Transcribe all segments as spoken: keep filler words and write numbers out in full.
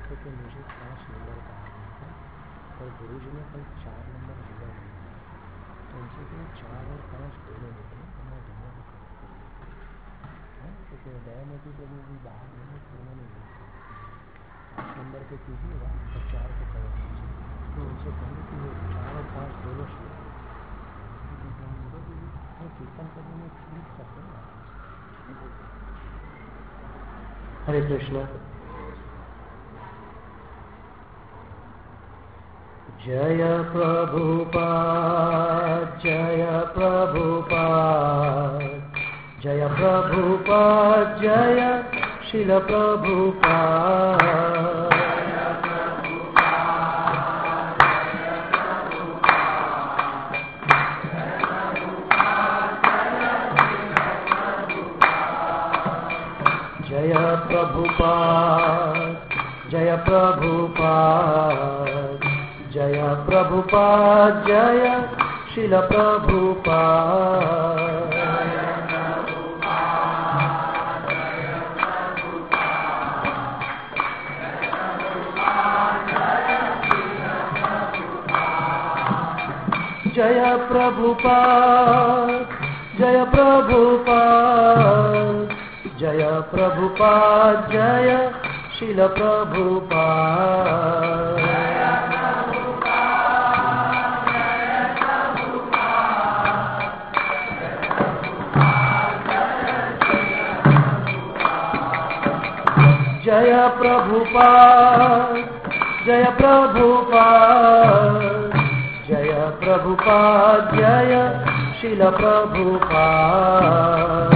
थे कि मुझे पाँच नंबर का आना था और गुरुजी ने कल चार नंबर दिया नहीं, तो उनसे कि चार और पाँच दोनों निकले तो मैं दोनों को कवर कर लेती है, क्योंकि दयामती प्रभु भी बाहर नहीं तो उन्होंने नहीं कहा पाँच नंबर पे कीजिएगा और चार को कवर कीजिए। तो उनसे कहें कि वो चार और पाँच दोनों शुरू वो कीर्तन करने में ठीक करते हैं। हरे कृष्ण। जय प्रभुपाद जय प्रभुपाद जय प्रभुपाद जय श्रील प्रभुपाद जय प्रभुपाद जय प्रभुपाद जय प्रभुपाद जय श्रील प्रभुपाद जय प्रभुपाद जय प्रभुपाद जय प्रभुपाद जय श्रील प्रभुपाद जय प्रभुपाद जय प्रभुपाद जय प्रभुपाद जय श्रील प्रभुपाद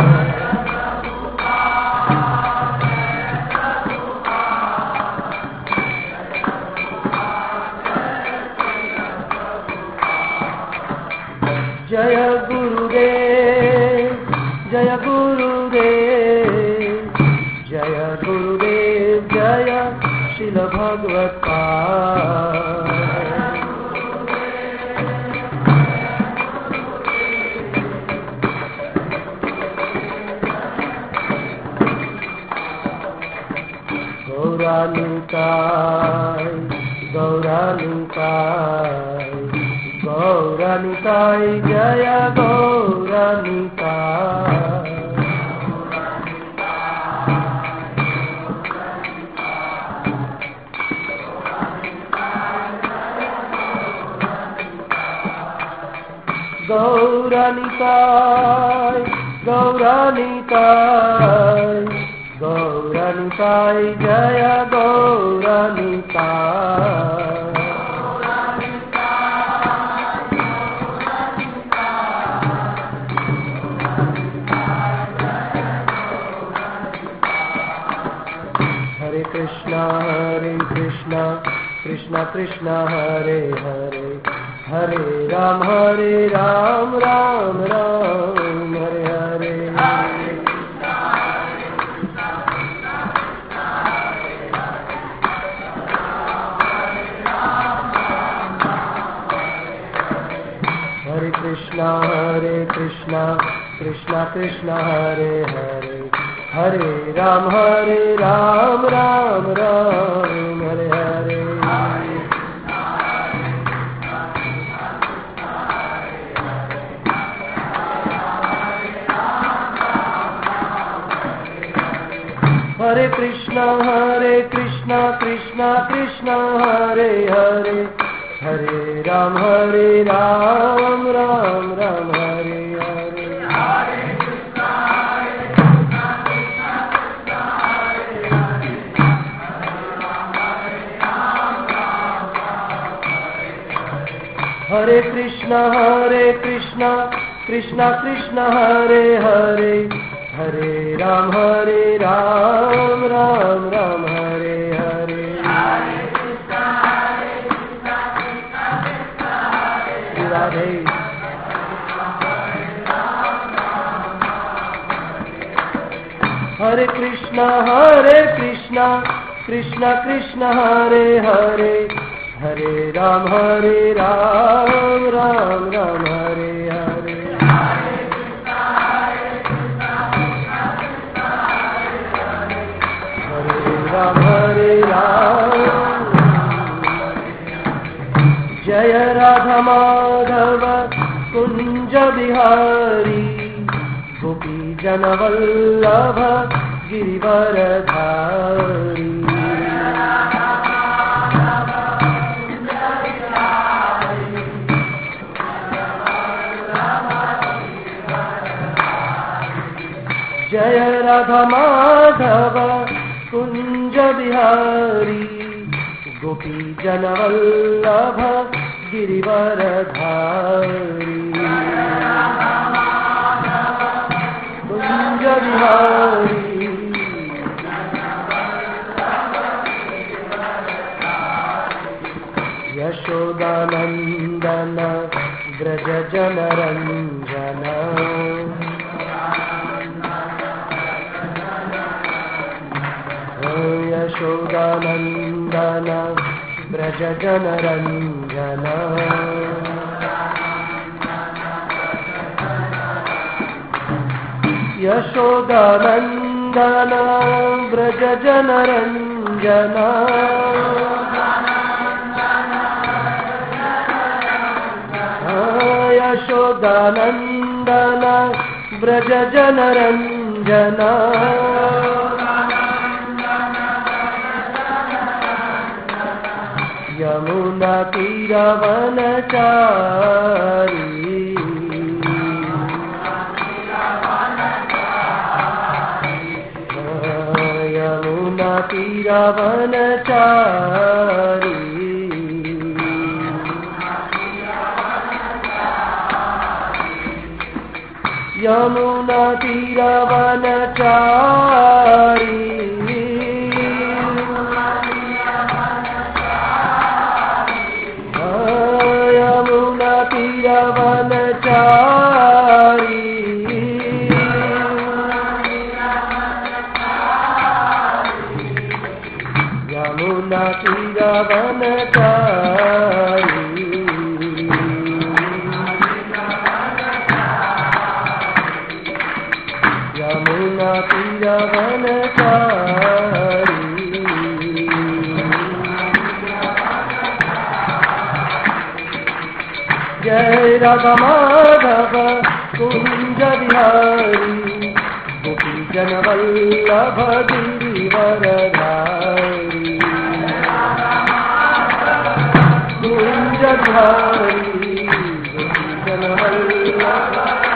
जय गुरुदेव जय गुरुदेव जय गुरुदेव जय श्रील भगवत्पाद गौरानिताय गौरानिताय गौरानिताय जय गौरानिताय गौरानिताय गौरानिताय गौरानिताय जय गौरानिताय हरे कृष्णा हरे कृष्णा कृष्णा कृष्णा हरे हरे हरे राम हरे राम राम राम हरे हरे हरे कृष्णा हरे कृष्णा कृष्णा कृष्णा हरे हरे हरे राम हरे राम राम राम हरे हरे हरे कृष्णा हरे कृष्णा कृष्णा कृष्णा हरे हरे हरे राम हरे राम राम राम हरे हरे हरे कृष्णा हरे कृष्णा कृष्णा कृष्णा हरे हरे हरे राम हरे राम राम राम हरे हरे राधे हरे कृष्णा हरे कृष्णा कृष्णा कृष्णा हरे हरे हरे राम हरे राम राम राम हरे हरे हरे राम हरे राम राधा माधव कुंज बिहारी गोपी जन वल्लभ गिरिवरधारी। जय राधा माधव कुंज बिहारी गोपी जन वल्लभ गिरिवरधारी। कुंज बिहारी यशोदानंदन व्रज जनरंजन यशोदानंदन व्रज जनरंजन। यशोदानंदन व्रज जनरंजन। यशोदानंदन व्रज जनरंजन। यमुना तीरवनचारी यमुना तीरवनचारी। यमुना तीरवनचारी यमुना तीरवनचारी। यमुना तीरवनचारी। यमुना तीरवनचारी। जय राधा माधव कुंज बिहारी गोपी जन वल्लभ गिरिवरधारी। कुंज बिहारी गोपी जन वल्लभ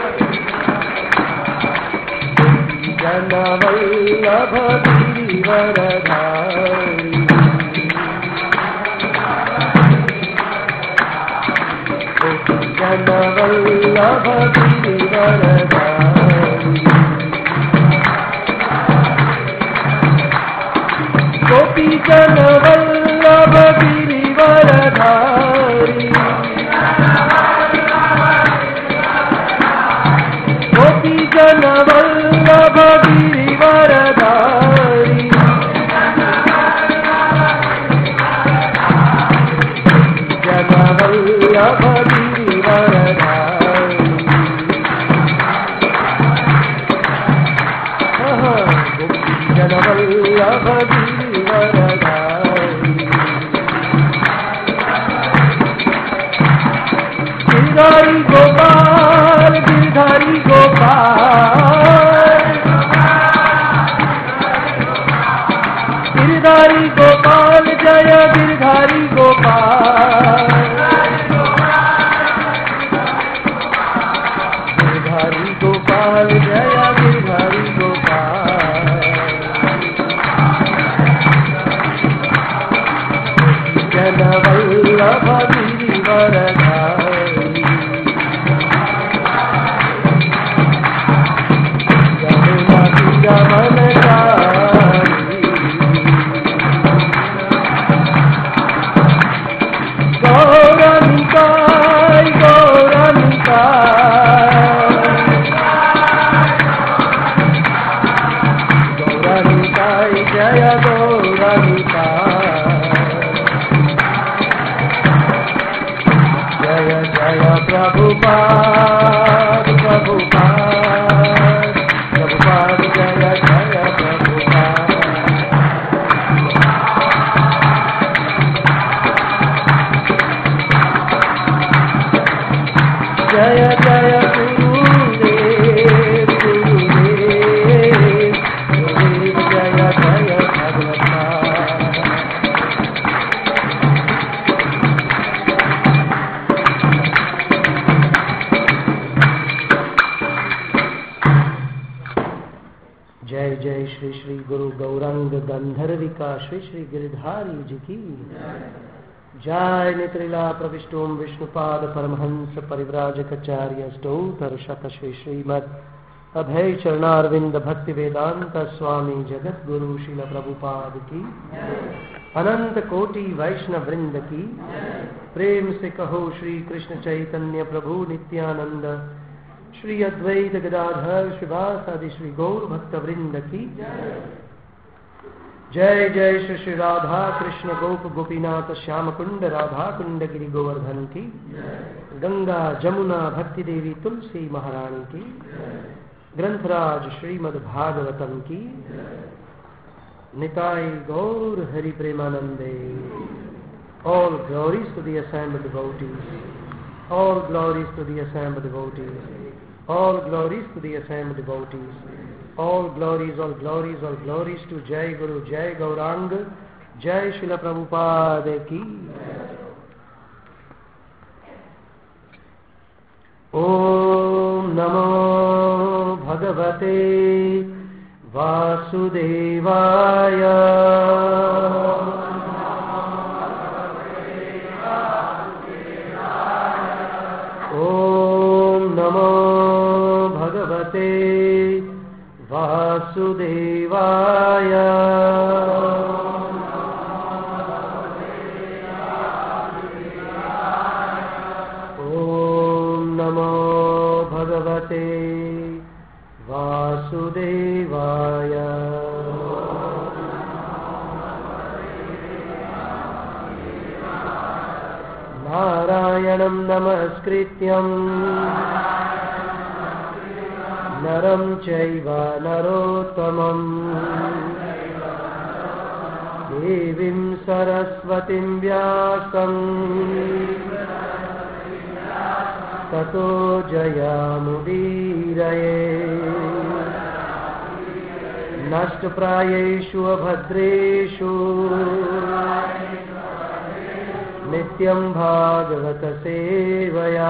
जन वल्लभ गिरिवरधारी। जन वल्लभ गिरिवरधारी। गोपी जन वल्लभ गिरिवरधारी। गोपी जन वल्लभ गिरिवरधारी। जन वल्लभ गिरिवरधारी। गोपी जन वल्लभ गिरिवरधारी। गिरधारी गोपाल गिरधारी गोपाल गिरधारी गोपाल जय गिरधारी गोपाल। गिरधारी गोपाल जय गिरधारी गोपाल। जन वल्लभ गिरिवरधारी। यमुना तीरवनचारी। गौरनिताय गौरनिताय गौरनिताय जय गौरनिताय। श्री श्री गुरु गौरांग गंधर्विका श्री श्री गिरिधारी जी की जय। नित्रिला प्रविष्टोम विष्णुपाद परमहंस परिव्राजकाचार्य स्तोत्र शत श्री श्रीमद अभय चरणारविंद भक्ति वेदांत स्वामी जगत गुरु शिल प्रभुपाद की अनंत कोटि वैष्णव वृंद की प्रेम से कहो श्री कृष्ण चैतन्य प्रभु नित्यानंद श्री अद्वैत गदाधर श्रीवासादि श्री गौर भक्त वृंद की जय। जय श्री श्री राधा कृष्ण गोप गोपीनाथ श्याम कुंड राधा कुंड गिरि गोवर्धन की गंगा जमुना भक्ति देवी तुलसी महारानी की ग्रंथराज श्रीमद् भागवतम की निताई गौर हरि प्रेमानंदे। All glories to the assembled devotees. All glories to the assembled devotees. All glories to the assembled devotees. All glories, all glories, all glories to Jai Guru, Jai Gaurang, Jai Srila Prabhupada ki. Om Namo Bhagavate Vasudevaya. Om Namo Bhagavate Vasudevaya. Om Namo Bhagavate Vasudevaya. Narayanam namaskrityam naram chaiva narottamam devim saraswatim vyasam tato jayamudiraye nashtaprayeshu abhadreshu नित्यं भागवत सेवया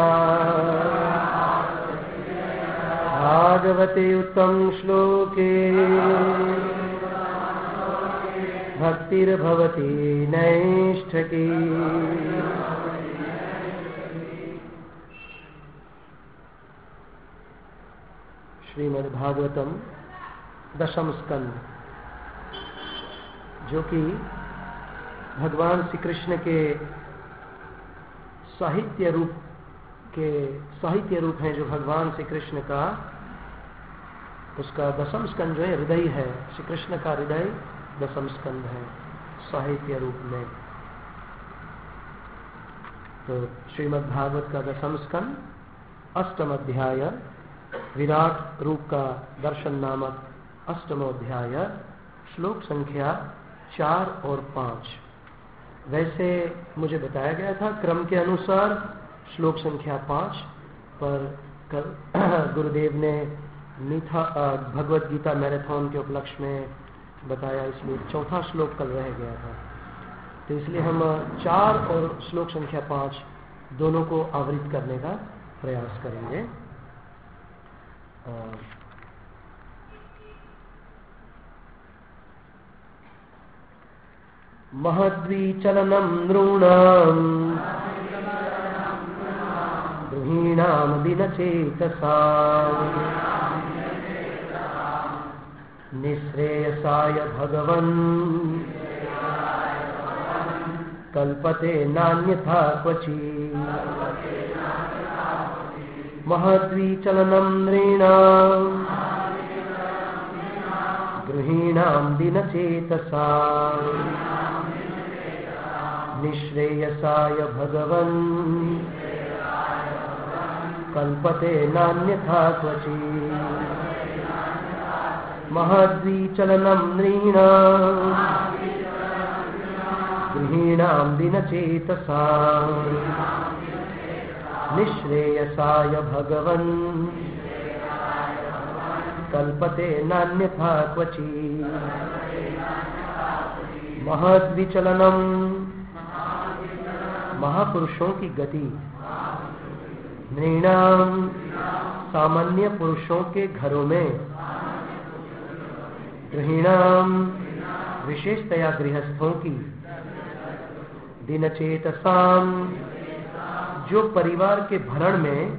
भागवते उत्तम श्लोके भक्तिर्भवति नैष्ठकी। श्रीमद् भागवतम दशम स्कंद, जो कि भगवान श्री कृष्ण के साहित्य रूप के साहित्य रूप हैं, जो भगवान श्री कृष्ण का उसका दसम स्कंद जो है हृदय है, श्री कृष्ण का हृदय दसम स्कंद है साहित्य रूप में। तो श्रीमद् भागवत का दसम स्कंद अष्टम अध्याय विराट रूप का दर्शन नामक अष्टमोध्याय श्लोक संख्या चार और पांच। वैसे मुझे बताया गया था क्रम के अनुसार श्लोक संख्या पांच पर कल गुरुदेव ने मीठा भगवत गीता मैराथन के उपलक्ष्य में बताया, इसलिए चौथा श्लोक कल रह गया था। तो इसलिए हम चार और श्लोक संख्या पांच दोनों को आवृत करने का प्रयास करेंगे। महद्विचलनं नृणां गृहीणां दिनचेतसा निःश्रेयसाय भगवन् कल्पते नान्यथा क्वचित्। महद्विचलनं नृणां गृहीणां दिनचेतसा निःश्रेयसाय भगवन् कल्पते नान्यथा क्वचित्। महद्विचलनं नृणां गृहीणां दिनचेतसा निःश्रेयसाय भगवन् कल्पते नान्यथा क्वचित्। महद्विचलनं महापुरुषों की गति, नृणाम सामान्य पुरुषों के घरों में, गृहिणाम विशेषतया गृहस्थों की, दिनचेतसाम जो परिवार के भरण में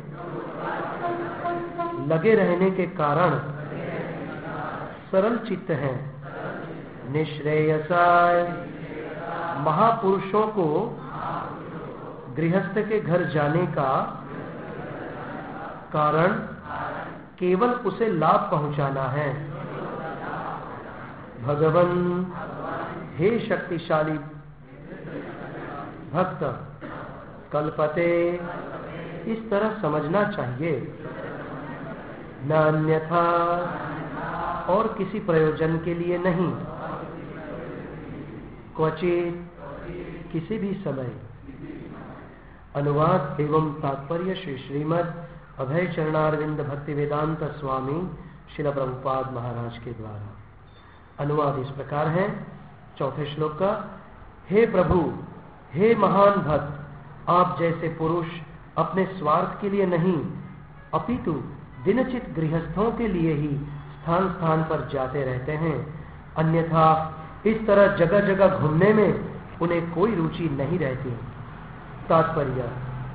लगे रहने के कारण सरल चित्त हैं, निश्रेयसाय महापुरुषों को गृहस्थ के घर जाने का कारण केवल उसे लाभ पहुंचाना है। भगवन हे शक्तिशाली भक्त, कल्पते इस तरह समझना चाहिए, न अन्यथा और किसी प्रयोजन के लिए नहीं, क्वचित किसी भी समय। अनुवाद एवं तात्पर्य श्री श्रीमद् अभय चरणारविंद भक्ति वेदांत स्वामी श्रील प्रभुपाद महाराज के द्वारा। अनुवाद इस प्रकार है, चौथे श्लोक का। हे प्रभु, हे महान भक्त, आप जैसे पुरुष अपने स्वार्थ के लिए नहीं अपितु दिनचित गृहस्थों के लिए ही स्थान स्थान पर जाते रहते हैं, अन्यथा इस तरह जगह जगह घूमने में उन्हें कोई रुचि नहीं रहती। तात्पर्य,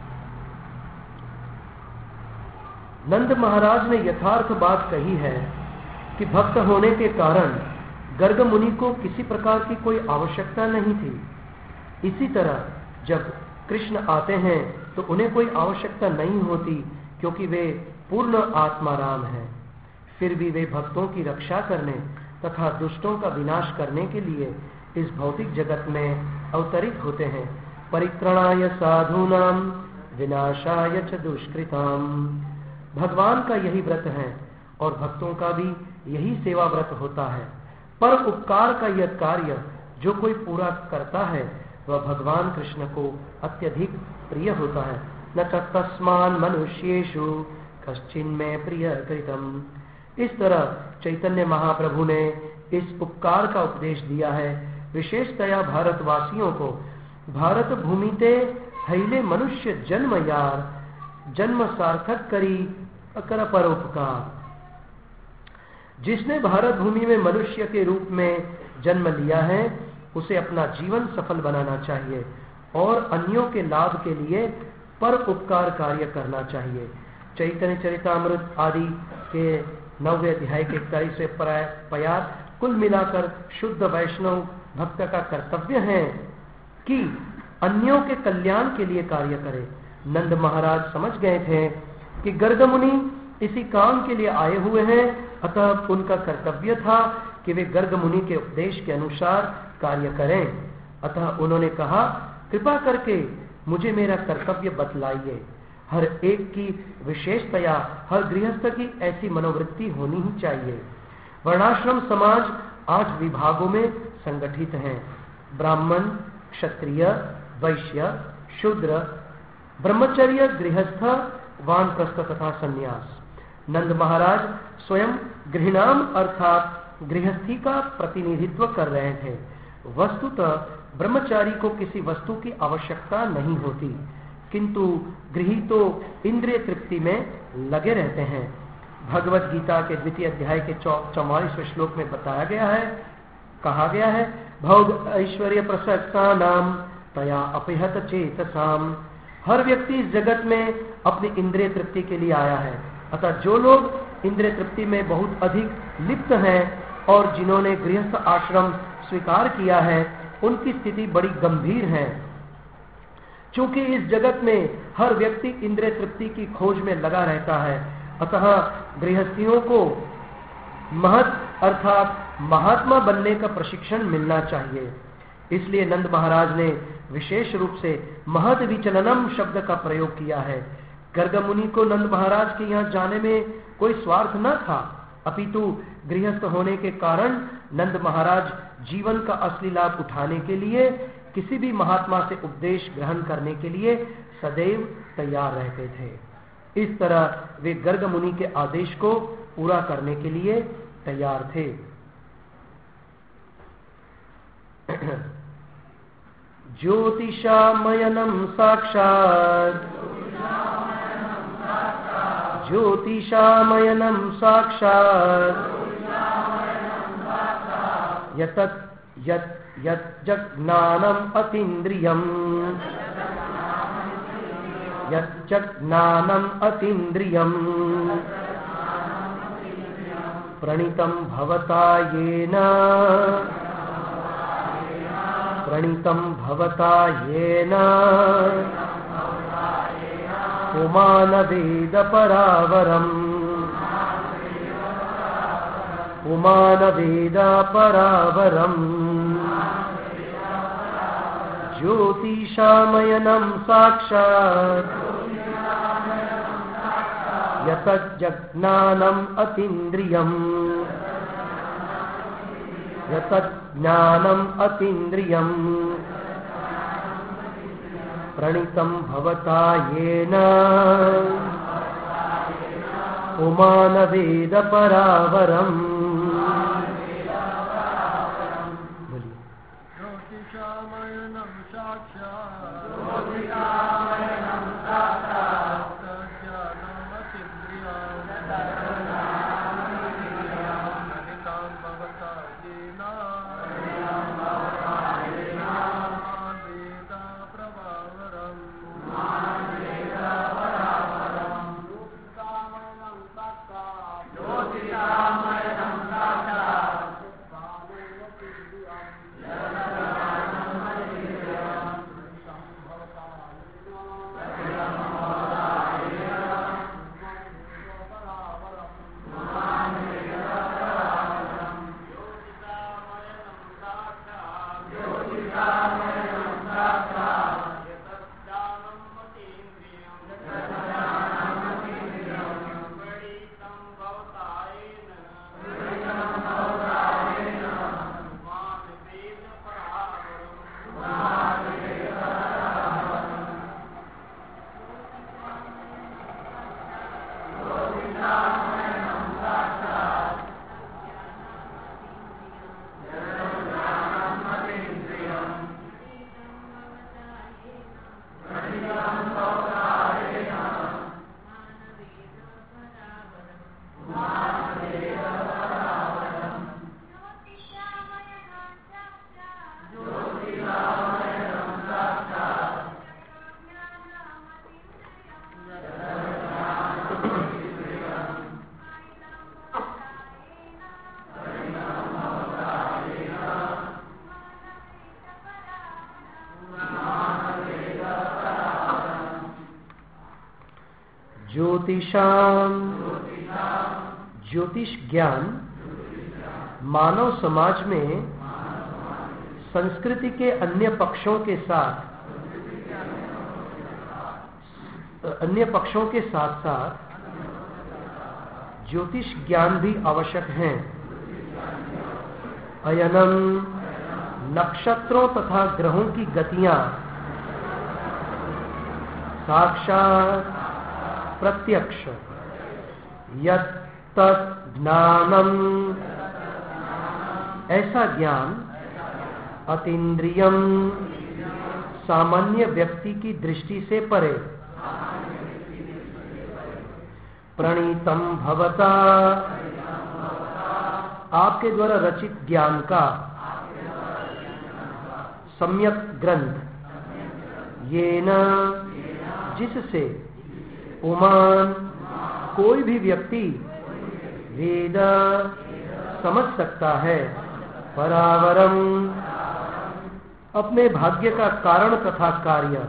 नंद महाराज ने यथार्थ बात कही है कि भक्त होने के कारण गर्ग मुनि को किसी प्रकार की कोई आवश्यकता नहीं थी। इसी तरह जब कृष्ण आते हैं तो उन्हें कोई आवश्यकता नहीं होती, क्योंकि वे पूर्ण आत्माराम हैं। फिर भी वे भक्तों की रक्षा करने तथा दुष्टों का विनाश करने के लिए इस भौतिक जगत में अवतरित होते हैं। परित्रणाय साधूनाम विनाशाय च दुष्कृताम। भगवान का यही व्रत है और भक्तों का भी यही सेवा व्रत होता है। पर उपकार का यह कार्य जो कोई पूरा करता है वह भगवान कृष्ण को अत्यधिक प्रिय होता है। न तस्मान मनुष्येषु कश्चिन्मे प्रिय कृतम। इस तरह चैतन्य महाप्रभु ने इस उपकार का उपदेश दिया है, विशेषतया भारतवासियों को। भारत भूमिते हईले मनुष्य जन्म यार, जन्म सार्थक करी अकर परोपकार। जिसने भारत भूमि में मनुष्य के रूप में जन्म लिया है उसे अपना जीवन सफल बनाना चाहिए और अन्यों के लाभ के लिए पर उपकार कार्य करना चाहिए। चैतन्य चरितामृत आदि के नौवे अध्याय के इकतालीसवें पयार कुल मिलाकर शुद्ध वैष्णव भक्त का कर्तव्य है कि अन्यों के कल्याण के लिए कार्य करे। नंद महाराज समझ गए थे कि गर्ग मुनि इसी काम के लिए आए हुए हैं, अतः उनका कर्तव्य था कि वे गर्ग मुनि के उपदेश के अनुसार कार्य करें। अतः उन्होंने कहा, कृपा करके मुझे मेरा कर्तव्य बतलाइए। हर एक की विशेषतया हर गृहस्थ की ऐसी मनोवृत्ति होनी ही चाहिए। वर्णाश्रम समाज आठ विभागों में संगठित हैं: ब्राह्मण, क्षत्रिय, वैश्य, शूद्र, ब्रह्मचर्य, गृहस्थ, वानप्रस्थ तथा संन्यास। नंद महाराज स्वयं गृहणाम अर्थात गृहस्थी का प्रतिनिधित्व कर रहे थे। वस्तुतः ब्रह्मचारी को किसी वस्तु की आवश्यकता नहीं होती, किंतु गृही तो इंद्रिय तृप्ति में लगे रहते हैं। भगवत गीता के द्वितीय अध्याय के चौवालीसवें श्लोक में बताया गया है, कहा गया है, भोग ऐश्वर्य प्रसक्ता नाम तया अपहत चेतसाम। हर व्यक्ति इस जगत में अपनी इंद्रिय तृप्ति के लिए आया है, अतः जो लोग इंद्रिय तृप्ति में बहुत अधिक लिप्त हैं और जिन्होंने गृहस्थ आश्रम स्वीकार किया है उनकी स्थिति बड़ी गंभीर है। चूंकि इस जगत में हर व्यक्ति इंद्रिय तृप्ति की खोज में लगा रहता है, अतः गृहस्थियों को महत अर्थात महात्मा बनने का प्रशिक्षण मिलना चाहिए। इसलिए नंद महाराज ने विशेष रूप से महद विचलनम शब्द का प्रयोग किया है। गर्ग मुनि को नंद महाराज के यहाँ जाने में कोई स्वार्थ न था, अपितु गृहस्थ होने के कारण नंद महाराज जीवन का असली लाभ उठाने के लिए किसी भी महात्मा से उपदेश ग्रहण करने के लिए सदैव तैयार रहते थे। इस तरह वे गर्ग मुनि के आदेश को पूरा करने के लिए तैयार थे। ज्योतिषामयनम साक्षात् ज्योतिषामयनम साक्षात् यतत् यत् यज्ञानम् अतीन्द्रियम् यज्ञानम् अतीन्द्रियम् प्रणीतं भवता येन प्रणीतं भवता येन पुमान वेद परावरम् पुमान वेद परावरम् ज्योतिषामयनं साक्षात् यतज्ज्ञानम् अतीन्द्रियम् यतज्ज्ञानम् अतीन्द्रियम् प्रणीतं भवता येन पुमान वेद परावरम्। ज्योतिषाम ज्योतिष ज्ञान मानव समाज में संस्कृति के अन्य पक्षों के साथ अन्य पक्षों के साथ साथ ज्योतिष ज्ञान भी आवश्यक हैं। अयनम नक्षत्रों तथा ग्रहों की गतियां साक्षात प्रत्यक्ष यत् ज्ञानम ऐसा ज्ञान अतीन्द्रियम सामान्य व्यक्ति की दृष्टि से परे प्रणीतम भवता आपके द्वारा रचित ज्ञान का सम्यक ग्रंथ ये न जिससे पुमान कोई भी व्यक्ति वेद समझ सकता है परावरम अपने भाग्य का कारण तथा कार्य।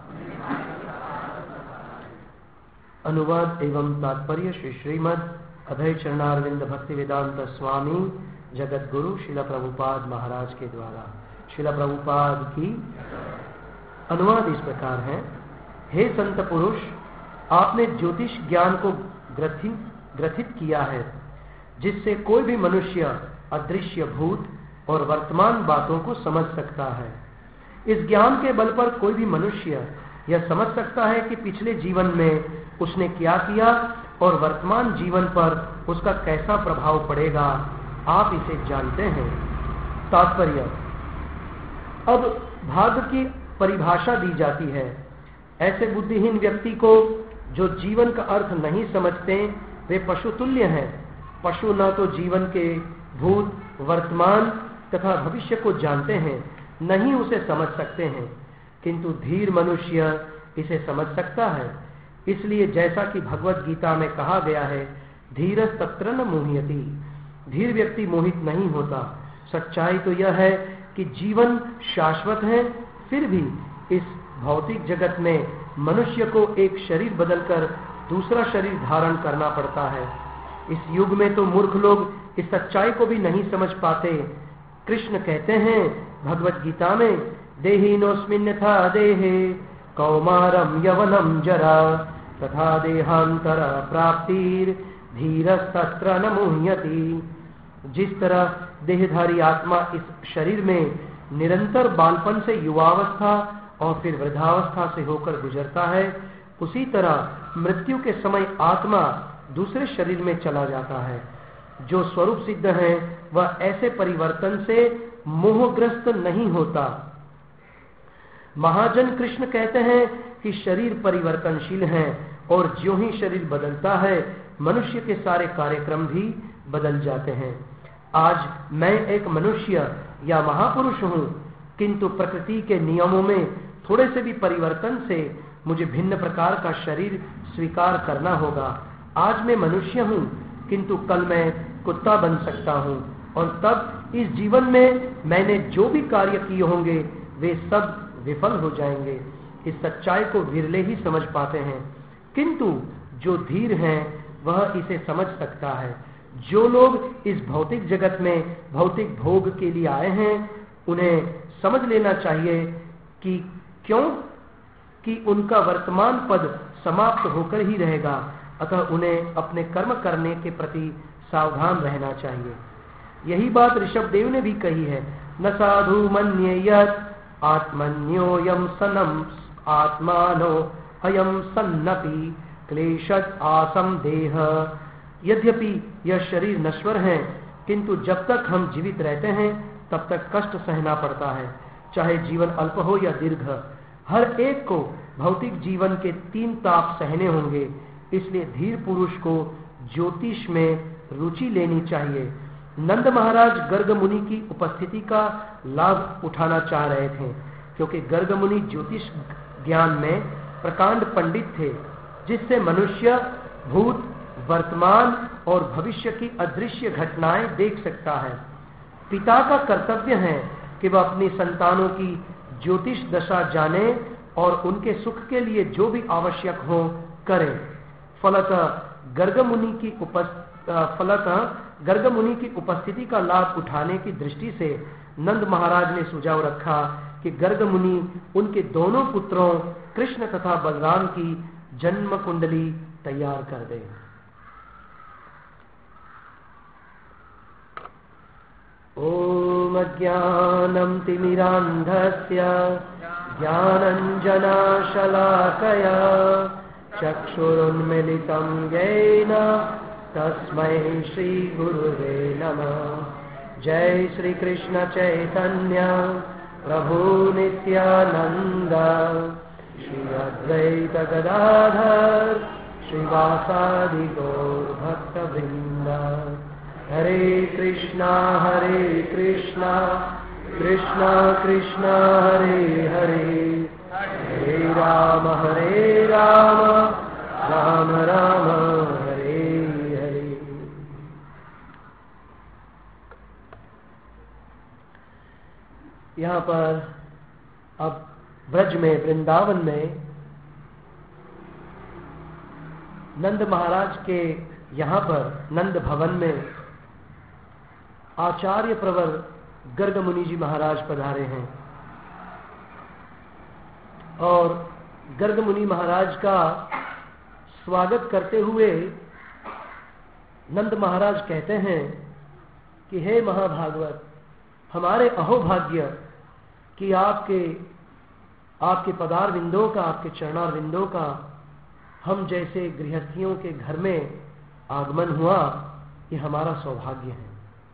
अनुवाद एवं तात्पर्य श्री श्रीमद् अभय चरणारविंद भक्ति वेदांत स्वामी जगत गुरु शिला प्रभुपाद महाराज के द्वारा। शिला प्रभुपाद की अनुवाद इस प्रकार है। हे संत पुरुष, आपने ज्योतिष ज्ञान को ग्रथित ग्रथित किया है जिससे कोई भी मनुष्य अदृश्य भूत और वर्तमान बातों को समझ सकता है। इस ज्ञान के बल पर कोई भी मनुष्य यह समझ सकता है कि पिछले जीवन में उसने क्या किया और वर्तमान जीवन पर उसका कैसा प्रभाव पड़ेगा। आप इसे जानते हैं। तात्पर्य, अब भाग्य की परिभाषा दी जाती है। ऐसे बुद्धिहीन व्यक्ति को जो जीवन का अर्थ नहीं समझते वे पशु तुल्य हैं। पशु न तो जीवन के भूत वर्तमान तथा भविष्य को जानते हैं, नहीं उसे समझ सकते हैं, किंतु धीर मनुष्य इसे समझ सकता है। इसलिए जैसा कि भगवत गीता में कहा गया है, धीरस् तत्र न मुह्यति, धीर व्यक्ति मोहित नहीं होता। सच्चाई तो यह है कि जीवन शाश्वत है, फिर भी इस भौतिक जगत में मनुष्य को एक शरीर बदलकर दूसरा शरीर धारण करना पड़ता है। इस युग में तो मूर्ख लोग इस सच्चाई को भी नहीं समझ पाते। कृष्ण कहते हैं भगवत गीता में, देहिनोऽस्मिन् यथा देहे कौमारम यवनम जरा तथा देहांतर प्राप्तिर धीरस्तत्र न मुह्यति। जिस तरह देहधारी आत्मा इस शरीर में निरंतर बालपन से युवावस्था और फिर वृद्धावस्था से होकर गुजरता है, उसी तरह मृत्यु के समय आत्मा दूसरे शरीर में चला जाता है। जो स्वरूप सिद्ध है वह ऐसे परिवर्तन से मोहग्रस्त नहीं होता। महाजन कृष्ण कहते हैं कि शरीर परिवर्तनशील है और ज्यों ही शरीर बदलता है मनुष्य के सारे कार्यक्रम भी बदल जाते हैं। आज मैं एक मनुष्य या महापुरुष हूँ, किंतु प्रकृति के नियमों में थोड़े से भी परिवर्तन से मुझे भिन्न प्रकार का शरीर स्वीकार करना होगा। आज मैं मनुष्य हूँ, किंतु कल मैं कुत्ता बन सकता हूँ, और तब इस जीवन में मैंने जो भी कार्य किए होंगे वे सब विफल हो जाएंगे। इस सच्चाई को विरले ही समझ पाते हैं, किंतु जो धीर हैं वह इसे समझ सकता है। जो लोग इस भौतिक जगत में भौतिक भोग के लिए आए हैं, उन्हें समझ लेना चाहिए कि क्यों कि उनका वर्तमान पद समाप्त होकर ही रहेगा, अतः उन्हें अपने कर्म करने के प्रति सावधान रहना चाहिए। यही बात ऋषभदेव ने भी कही है, न साधु मन्येयत् आत्मन्योऽयं सनम आत्मानो अयम सन्नपि क्लेशत् आसम देह। यद्यपि यह शरीर नश्वर है, किंतु जब तक हम जीवित रहते हैं तब तक कष्ट सहना पड़ता है, चाहे जीवन अल्प हो या दीर्घ। हर एक को भौतिक जीवन के तीन ताप सहने होंगे। इसलिए धीर पुरुष को ज्योतिष में रुचि लेनी चाहिए। नंद महाराज गर्ग मुनि की उपस्थिति का लाभ उठाना चाह रहे थे, क्योंकि गर्ग मुनि ज्योतिष ज्ञान में प्रकांड पंडित थे, जिससे मनुष्य भूत, वर्तमान और भविष्य की अदृश्य घटनाएं देख सकता है। पिता का कर्तव्य है कि वह अपनी संतानों की ज्योतिष दशा जाने और उनके सुख के लिए जो भी आवश्यक हो करें। फलतः गर्ग मुनि की उपस्थिति फलतः गर्ग मुनि की उपस्थिति का लाभ उठाने की दृष्टि से नंद महाराज ने सुझाव रखा कि गर्ग मुनि उनके दोनों पुत्रों कृष्ण तथा बलराम की जन्म कुंडली तैयार कर दें। ओम अज्ञानं तिमिरान्धस्य ज्ञानञ्जना शलाकया चक्षुरुन्मीलितं येन तस्मै श्री गुरुवे नमः। जय श्री कृष्ण चैतन्य प्रभु नित्यानंद श्री अद्वैत गदाधर श्रीवासादि गौर भक्त वृंद। हरे कृष्णा हरे कृष्णा कृष्णा कृष्णा हरे हरे, हरे राम हरे राम राम राम हरे हरे। यहाँ पर अब ब्रज में, वृंदावन में नंद महाराज के यहाँ पर नंद भवन में आचार्य प्रवर गर्ग मुनि जी महाराज पधारे हैं, और गर्ग मुनि महाराज का स्वागत करते हुए नंद महाराज कहते हैं कि हे महाभागवत, हमारे अहोभाग्य कि आपके आपके पदार विंदों का, आपके चरणार विंदों का हम जैसे गृहस्थियों के घर में आगमन हुआ, ये हमारा सौभाग्य है।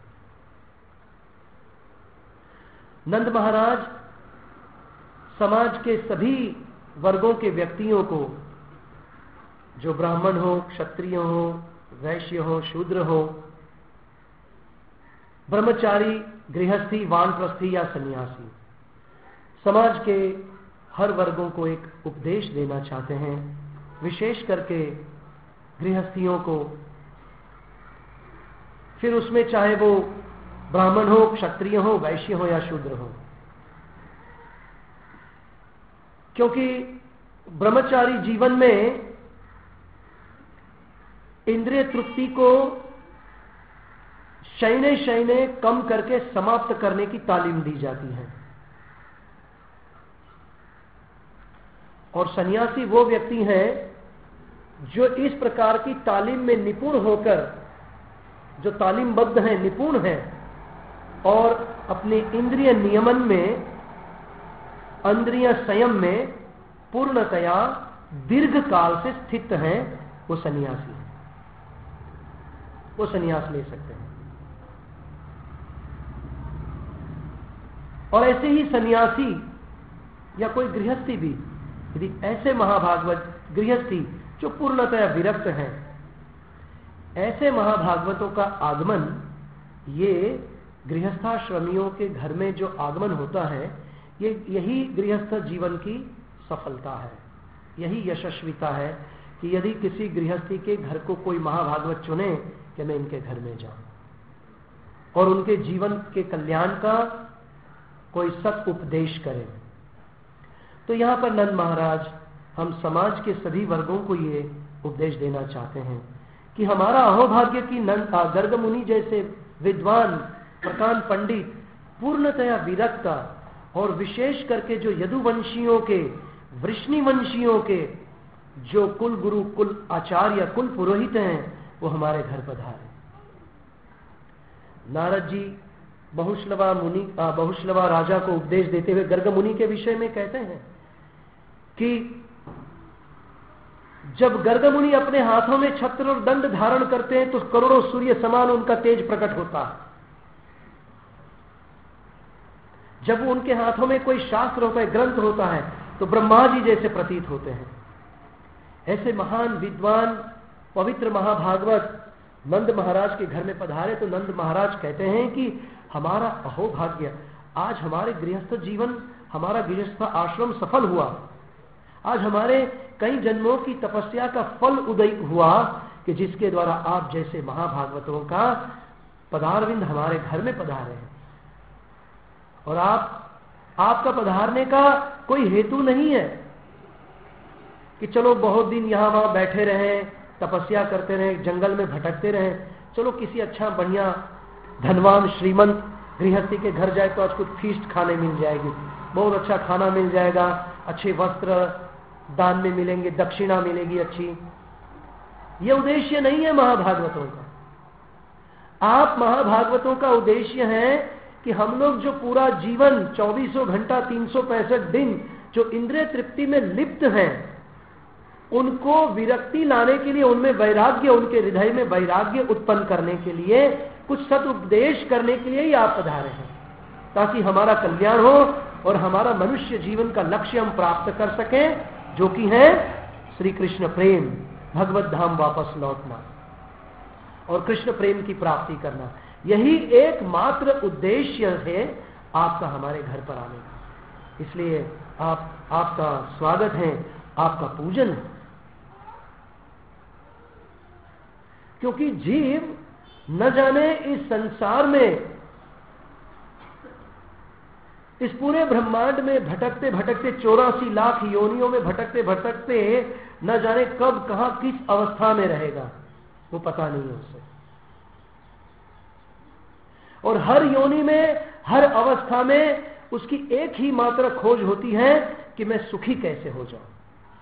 नंद महाराज समाज के सभी वर्गों के व्यक्तियों को, जो ब्राह्मण हो, क्षत्रिय हो, वैश्य हो, शूद्र हो, ब्रह्मचारी, गृहस्थी, वानप्रस्थी या सन्यासी, समाज के हर वर्गों को एक उपदेश देना चाहते हैं, विशेष करके गृहस्थियों को। फिर उसमें चाहे वो ब्राह्मण हो, क्षत्रिय हो, वैश्य हो या शूद्र हो, क्योंकि ब्रह्मचारी जीवन में इंद्रिय तृप्ति को शयने शयने कम करके समाप्त करने की तालीम दी जाती है। और सन्यासी वो व्यक्ति हैं जो इस प्रकार की तालीम में निपुण होकर, जो तालीमबद्ध हैं, निपुण हैं और अपने इंद्रिय नियमन में, इंद्रिय संयम में पूर्णतया दीर्घ काल से स्थित हैं, वो सन्यासी हैं, वो सन्यास ले सकते हैं। और ऐसे ही सन्यासी या कोई गृहस्थी भी, यदि ऐसे महाभागवत गृहस्थी जो पूर्णतया विरक्त हैं, ऐसे महाभागवतों का आगमन, ये गृहस्थाश्रमियों के घर में जो आगमन होता है, ये यही गृहस्थ जीवन की सफलता है, यही यशस्विता है कि यदि किसी गृहस्थी के घर को कोई महाभागवत चुने कि मैं इनके घर में जाऊं और उनके जीवन के कल्याण का कोई सत उपदेश करें। तो यहां पर नंद महाराज हम समाज के सभी वर्गों को ये उपदेश देना चाहते हैं कि हमारा अहोभाग्य की नंद गर्ग मुनि जैसे विद्वान प्रकांड पंडित, पूर्णतया विरक्ता, और विशेष करके जो यदुवंशियों के, वृष्णिवंशियों के जो कुल गुरु, कुल आचार्य, कुल पुरोहित हैं, वो हमारे घर पधारे। नारद जी बहुश्लवा मुनि बहुश्लवा राजा को उपदेश देते हुए गर्ग मुनि के विषय में कहते हैं कि जब गर्ग मुनि अपने हाथों में छत्र और दंड धारण करते हैं तो करोड़ों सूर्य समान उनका तेज प्रकट होता है। जब उनके हाथों में कोई शास्त्र होता है, ग्रंथ होता है, तो ब्रह्मा जी जैसे प्रतीत होते हैं। ऐसे महान विद्वान पवित्र महाभागवत नंद महाराज के घर में पधारे तो नंद महाराज कहते हैं कि हमारा अहोभाग्य, आज हमारे गृहस्थ जीवन, हमारा गृहस्थ आश्रम सफल हुआ। आज हमारे कई जन्मों की तपस्या का फल उदय हुआ कि जिसके द्वारा आप जैसे महाभागवतों का पधारविंद हमारे घर में पधारे हैं। और आप आपका पधारने का कोई हेतु नहीं है कि चलो बहुत दिन यहां वहां बैठे रहें, तपस्या करते रहें, जंगल में भटकते रहें, चलो किसी अच्छा बढ़िया धनवान श्रीमंत गृहस्थी के घर जाए तो आज कुछ फीस्ट खाने मिल जाएगी, बहुत अच्छा खाना मिल जाएगा, अच्छे वस्त्र दान में मिलेंगे, दक्षिणा मिलेगी अच्छी। यह उद्देश्य नहीं है महाभागवतों का। आप महाभागवतों का उद्देश्य है कि हम लोग जो पूरा जीवन चौबीसों घंटा तीन सौ पैंसठ दिन जो इंद्रिय तृप्ति में लिप्त हैं, उनको विरक्ति लाने के लिए, उनमें वैराग्य, उनके हृदय में वैराग्य उत्पन्न करने के लिए, कुछ सत उपदेश करने के लिए ही आप पधारे हैं, ताकि हमारा कल्याण हो और हमारा मनुष्य जीवन का लक्ष्य हम प्राप्त कर सकें, जो कि है श्री कृष्ण प्रेम, भगवत धाम वापस लौटना और कृष्ण प्रेम की प्राप्ति करना। यही एकमात्र उद्देश्य है आपका हमारे घर पर आने का। इसलिए आप आपका स्वागत है, आपका पूजन है, क्योंकि जीव न जाने इस संसार में, इस पूरे ब्रह्मांड में भटकते भटकते, चौरासी लाख योनियों में भटकते भटकते न जाने कब कहां किस अवस्था में रहेगा, वो पता नहीं है उसे। और हर योनि में, हर अवस्था में उसकी एक ही मात्र खोज होती है कि मैं सुखी कैसे हो जाऊं।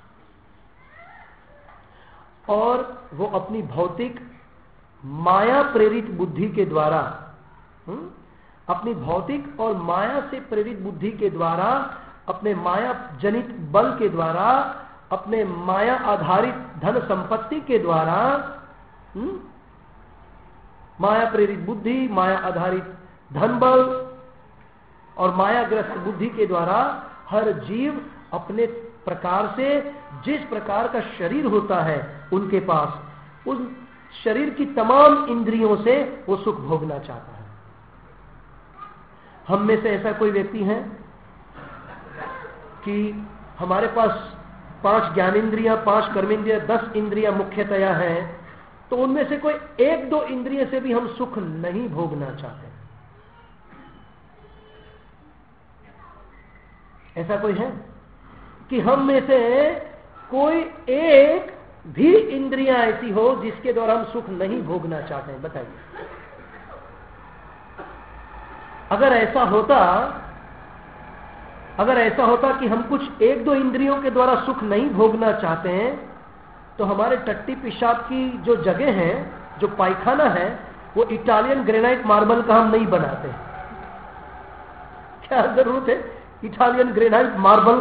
और वो अपनी भौतिक माया प्रेरित बुद्धि के द्वारा, हुँ? अपनी भौतिक और माया से प्रेरित बुद्धि के द्वारा, अपने माया जनित बल के द्वारा, अपने माया आधारित धन संपत्ति के द्वारा, हुँ? माया प्रेरित बुद्धि, माया आधारित धन बल और मायाग्रस्त बुद्धि के द्वारा हर जीव अपने प्रकार से, जिस प्रकार का शरीर होता है उनके पास, उस शरीर की तमाम इंद्रियों से वो सुख भोगना चाहता है। हम में से ऐसा कोई व्यक्ति है कि हमारे पास पांच ज्ञानेंद्रियां, पांच कर्मेंद्रियां, दस इंद्रियां मुख्यतया हैं, तो उनमें से कोई एक दो इंद्रिय से भी हम सुख नहीं भोगना चाहते? ऐसा कोई है कि हम में से कोई एक भी इंद्रियां ऐसी हो जिसके द्वारा हम सुख नहीं भोगना चाहते हैं? बताइए। अगर ऐसा होता अगर ऐसा होता कि हम कुछ एक दो इंद्रियों के द्वारा सुख नहीं भोगना चाहते हैं, तो हमारे टट्टी पेशाब की जो जगह है, जो पायखाना है, वो इटालियन ग्रेनाइट मार्बल का हम नहीं बनाते। क्या जरूरत है इटालियन ग्रेनाइट मार्बल?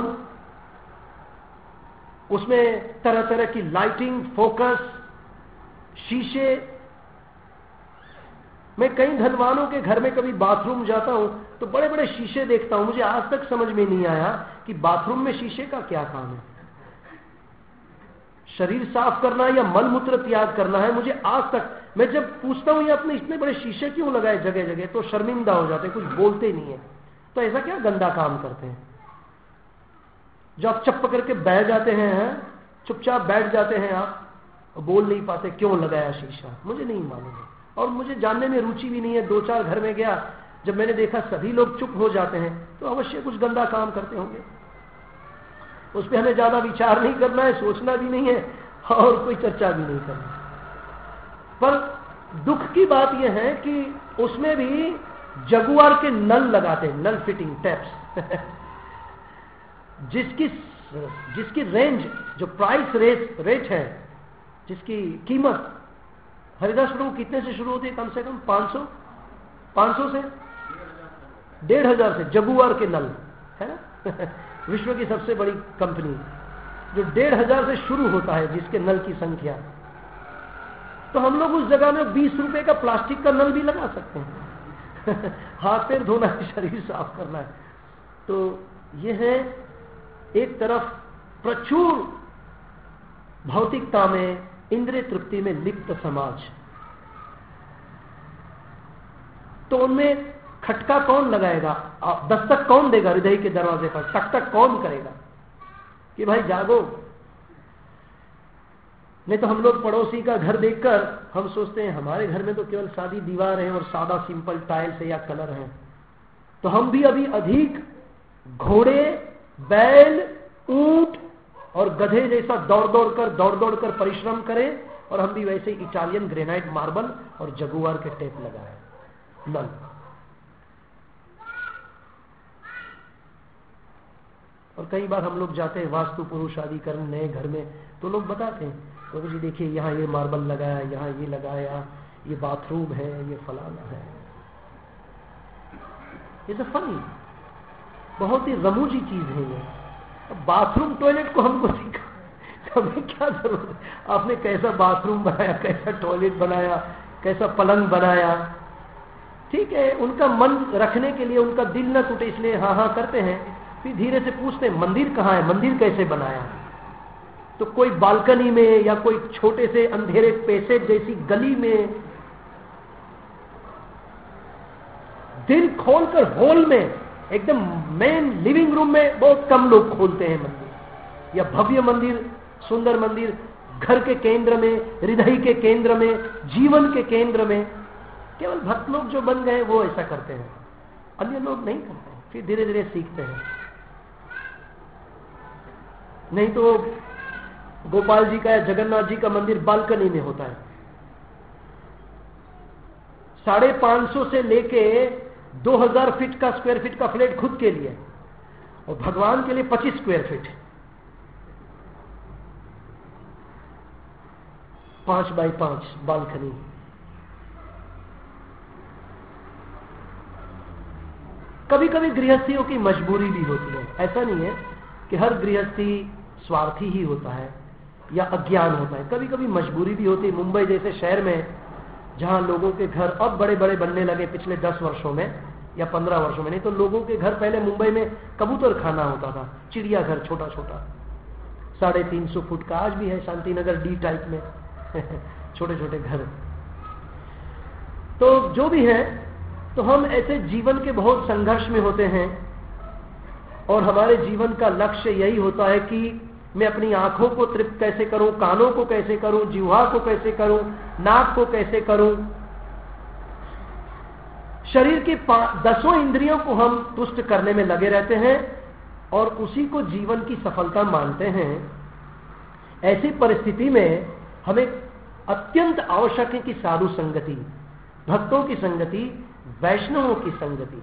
उसमें तरह तरह की लाइटिंग, फोकस, शीशे। मैं कई धनवानों के घर में कभी बाथरूम जाता हूं तो बड़े बड़े शीशे देखता हूं। मुझे आज तक समझ में नहीं आया कि बाथरूम में शीशे का क्या काम है। शरीर साफ करना या मल मूत्र त्याग करना है, मुझे आज तक, मैं जब पूछता हूं ये अपने इतने बड़े शीशे क्यों लगाए जगह जगह, तो शर्मिंदा हो जाते, कुछ बोलते नहीं है। तो ऐसा क्या गंदा काम करते हैं जो आप चप करके बैठ जाते हैं, चुपचाप बैठ जाते हैं, आप बोल नहीं पाते, क्यों लगाया शीशा? मुझे नहीं मालूम है और मुझे जानने में रुचि भी नहीं है। दो चार घर में गया, जब मैंने देखा सभी लोग चुप हो जाते हैं, तो अवश्य कुछ गंदा काम करते होंगे। उस पर हमें ज्यादा विचार नहीं करना है, सोचना भी नहीं है और कोई चर्चा भी नहीं करना। पर दुख की बात यह है कि उसमें भी जगुआर के नल लगाते हैं, नल फिटिंग टैप्स जिसकी जिसकी रेंज, जो प्राइस रेट रेट है, जिसकी कीमत हरिदास प्रभु कितने से शुरू होती है? कम से कम पांच सौ पांच सौ से डेढ़ हजार से जगुआर के नल है ना विश्व की सबसे बड़ी कंपनी, जो डेढ़ हजार से शुरू होता है जिसके नल की संख्या। तो हम लोग उस जगह में बीस रुपए का प्लास्टिक का नल भी लगा सकते हैं हाथ पैर धोना है, शरीर साफ करना है। तो यह है एक तरफ प्रचुर भौतिकता में, इंद्रिय तृप्ति में लिप्त समाज। तो उनमें खटका कौन लगाएगा? दस्तक कौन देगा हृदय के दरवाजे पर? टक टक कौन करेगा कि भाई जागो? नहीं तो हम लोग पड़ोसी का घर देखकर हम सोचते हैं हमारे घर में तो केवल सादी दीवार है और सादा सिंपल टाइल्स है या कलर है, तो हम भी अभी अधिक घोड़े, बैल, ऊंट और गधे जैसा दौड़ दौड़ कर दौड़ दौड़ कर परिश्रम करें, और हम भी वैसे इटालियन ग्रेनाइट मार्बल और जगुआर के टेप लगाए नल। और कई बार हम लोग जाते हैं वास्तु पुरुष आदि करने नए घर में, तो लोग बताते हैं तो जी देखिए यहाँ ये मार्बल लगाया, यहाँ ये लगाया, ये बाथरूम है, ये फलाना है। ये तो फनी, बहुत ही रमूजी चीज है ये। अब बाथरूम टॉयलेट को हमको सीखा, हमें क्या जरूरत है? आपने कैसा बाथरूम बनाया, कैसा टॉयलेट बनाया, कैसा पलंग बनाया, ठीक है, उनका मन रखने के लिए, उनका दिल न टूटे इसलिए हाँ हाँ करते हैं। फिर धीरे से पूछते हैं मंदिर कहाँ है, मंदिर कैसे बनाया? तो कोई बालकनी में या कोई छोटे से अंधेरे पैसेज जैसी गली में, दिल खोलकर हॉल में, एकदम मेन लिविंग रूम में बहुत कम लोग खोलते हैं मंदिर, या भव्य मंदिर, सुंदर मंदिर, घर के केंद्र में, हृदय के केंद्र में, जीवन के केंद्र में। केवल भक्त लोग जो बन गए वो ऐसा करते हैं, अन्य लोग नहीं करते हैं। फिर धीरे धीरे सीखते हैं। नहीं तो गोपाल जी का या जगन्नाथ जी का मंदिर बालकनी में होता है, साढ़े पांच सौ से लेके दो हजार फीट का स्क्वायर फीट का फ्लैट खुद के लिए, और भगवान के लिए पच्चीस स्क्वायर फीट, पांच बाई पांच बालकनी। कभी कभी गृहस्थियों की मजबूरी भी होती है, ऐसा नहीं है कि हर गृहस्थी स्वार्थी ही होता है या अज्ञान होता है। कभी कभी मजबूरी भी होती है। मुंबई जैसे शहर में जहां लोगों के घर अब बड़े बड़े बनने लगे पिछले दस वर्षों में या पंद्रह वर्षों में, नहीं तो लोगों के घर पहले मुंबई में कबूतर खाना होता था, चिड़ियाघर छोटा छोटा, साढ़े तीन सौ फुट का, आज भी है शांतिनगर डी टाइप में छोटे छोटे घर। तो जो भी है, तो हम ऐसे जीवन के बहुत संघर्ष में होते हैं और हमारे जीवन का लक्ष्य यही होता है कि मैं अपनी आंखों को तृप्त कैसे करूं, कानों को कैसे करूं, जिह्वा को कैसे करूं, नाक को कैसे करूं। शरीर की दसों इंद्रियों को हम तुष्ट करने में लगे रहते हैं और उसी को जीवन की सफलता मानते हैं। ऐसी परिस्थिति में हमें अत्यंत आवश्यक है कि साधु संगति, भक्तों की संगति, वैष्णवों की संगति।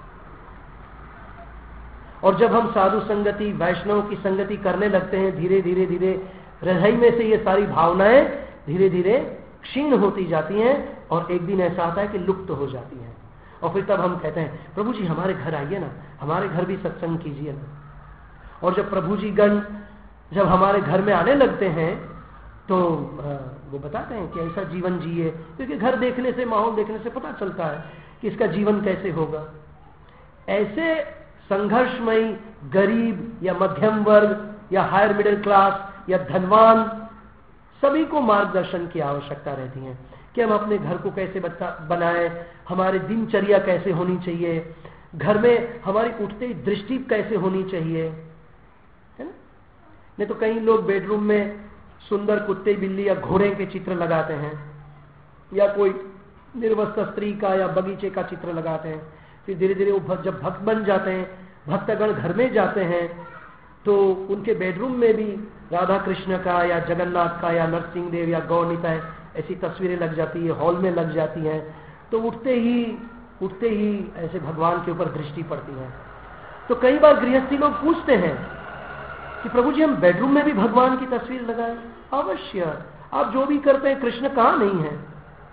और जब हम साधु संगति, वैष्णव की संगति करने लगते हैं, धीरे धीरे धीरे हृदय में से ये सारी भावनाएं धीरे धीरे क्षीण होती जाती हैं और एक दिन ऐसा आता है कि लुप्त हो जाती हैं। और फिर तब हम कहते हैं प्रभु जी हमारे घर आइए ना, हमारे घर भी सत्संग कीजिए ना। और जब प्रभु जी गण जब हमारे घर में आने लगते हैं तो वो बताते हैं कि ऐसा जीवन जिए, क्योंकि घर देखने से, माहौल देखने से पता चलता है कि इसका जीवन कैसे होगा। ऐसे संघर्षमयी गरीब या मध्यम वर्ग या हायर मिडिल क्लास या धनवान सभी को मार्गदर्शन की आवश्यकता रहती है कि हम अपने घर को कैसे बनाएं, हमारी दिनचर्या कैसे होनी चाहिए, घर में हमारी उठते ही दृष्टि कैसे होनी चाहिए, है ना। नहीं तो कई लोग बेडरूम में सुंदर कुत्ते, बिल्ली या घोड़े के चित्र लगाते हैं या कोई निर्वस्त्र स्त्री का या बगीचे का चित्र लगाते हैं। फिर धीरे धीरे वो जब भक्त बन जाते हैं, भक्तगण घर में जाते हैं, तो उनके बेडरूम में भी राधा कृष्ण का या जगन्नाथ का या नरसिंह देव या गौरनीता ऐसी तस्वीरें लग जाती है, हॉल में लग जाती हैं। तो उठते ही उठते ही ऐसे भगवान के ऊपर दृष्टि पड़ती है। तो कई बार गृहस्थी लोग पूछते हैं कि प्रभु जी हम बेडरूम में भी भगवान की तस्वीर लगाएं। अवश्य, आप जो भी करते हैं कृष्ण कहाँ नहीं है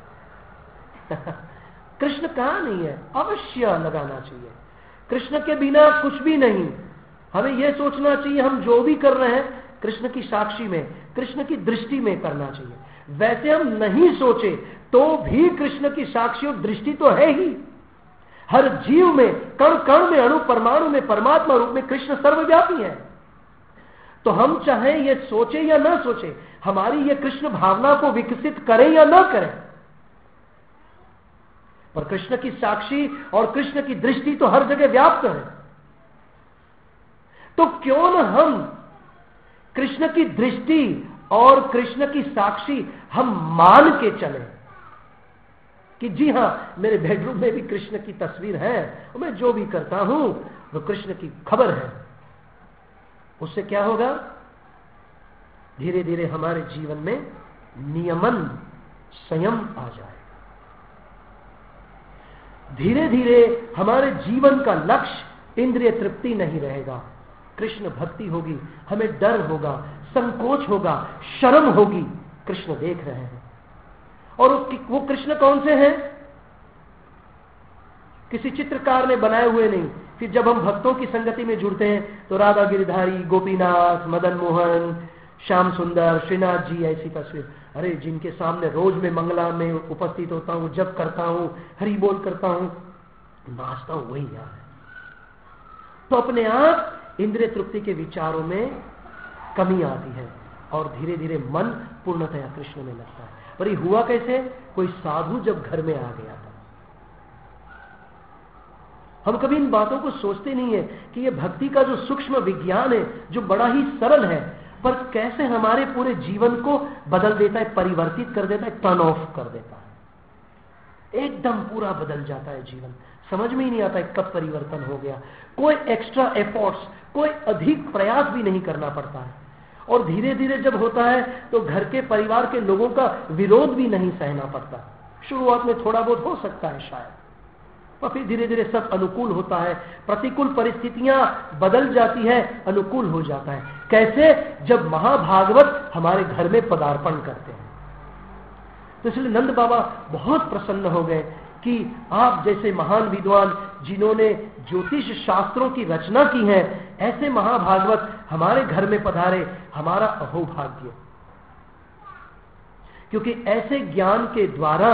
कृष्ण कहाँ नहीं है, अवश्य लगाना चाहिए। कृष्ण के बिना कुछ भी नहीं। हमें यह सोचना चाहिए हम जो भी कर रहे हैं कृष्ण की साक्षी में, कृष्ण की दृष्टि में करना चाहिए। वैसे हम नहीं सोचे तो भी कृष्ण की साक्षी और दृष्टि तो है ही। हर जीव में, कण कण में, अणु परमाणु में परमात्मा रूप में कृष्ण सर्वव्यापी है। तो हम चाहे ये सोचे या ना सोचे, हमारी ये कृष्ण भावना को विकसित करें या ना करें, पर कृष्ण की साक्षी और कृष्ण की दृष्टि तो हर जगह व्याप्त है। तो क्यों न हम कृष्ण की दृष्टि और कृष्ण की साक्षी हम मान के चलें कि जी हां मेरे बेडरूम में भी कृष्ण की तस्वीर है और मैं जो भी करता हूं वो कृष्ण की खबर है। उससे क्या होगा, धीरे धीरे हमारे जीवन में नियमन, संयम आ जाए। धीरे धीरे हमारे जीवन का लक्ष्य इंद्रिय तृप्ति नहीं रहेगा, कृष्ण भक्ति होगी। हमें डर होगा, संकोच होगा, शर्म होगी, कृष्ण देख रहे हैं। और वो कृष्ण कौन से हैं? किसी चित्रकार ने बनाए हुए नहीं। फिर जब हम भक्तों की संगति में जुड़ते हैं तो राधा गिरधारी, गोपीनाथ, मदन मोहन, श्याम सुंदर, श्रीनाथ जी ऐसी तस्वीर। अरे जिनके सामने रोज में मंगला में उपस्थित होता हूं, जप करता हूं, हरि बोल करता हूं, नाचता हूं, वही याद है। तो अपने आप इंद्रिय तृप्ति के विचारों में कमी आती है और धीरे धीरे मन पूर्णतया कृष्ण में लगता है। पर ये हुआ कैसे? कोई साधु जब घर में आ गया था। हम कभी इन बातों को सोचते नहीं है कि ये भक्ति का जो सूक्ष्म विज्ञान है, जो बड़ा ही सरल है, पर कैसे हमारे पूरे जीवन को बदल देता है, परिवर्तित कर देता है, टर्न ऑफ कर देता है। एकदम पूरा बदल जाता है जीवन। समझ में ही नहीं आता है कब परिवर्तन हो गया। कोई एक्स्ट्रा एफर्ट्स, कोई अधिक प्रयास भी नहीं करना पड़ता है। और धीरे धीरे जब होता है तो घर के परिवार के लोगों का विरोध भी नहीं सहना पड़ता। शुरुआत में थोड़ा बहुत हो सकता है शायद, और फिर धीरे धीरे सब अनुकूल होता है। प्रतिकूल परिस्थितियां बदल जाती है, अनुकूल हो जाता है। कैसे? जब महाभागवत हमारे घर में पदार्पण करते हैं। तो इसलिए नंद बाबा बहुत प्रसन्न हो गए कि आप जैसे महान विद्वान जिन्होंने ज्योतिष शास्त्रों की रचना की है, ऐसे महाभागवत हमारे घर में पधारे, हमारा अहोभाग्य। क्योंकि ऐसे ज्ञान के द्वारा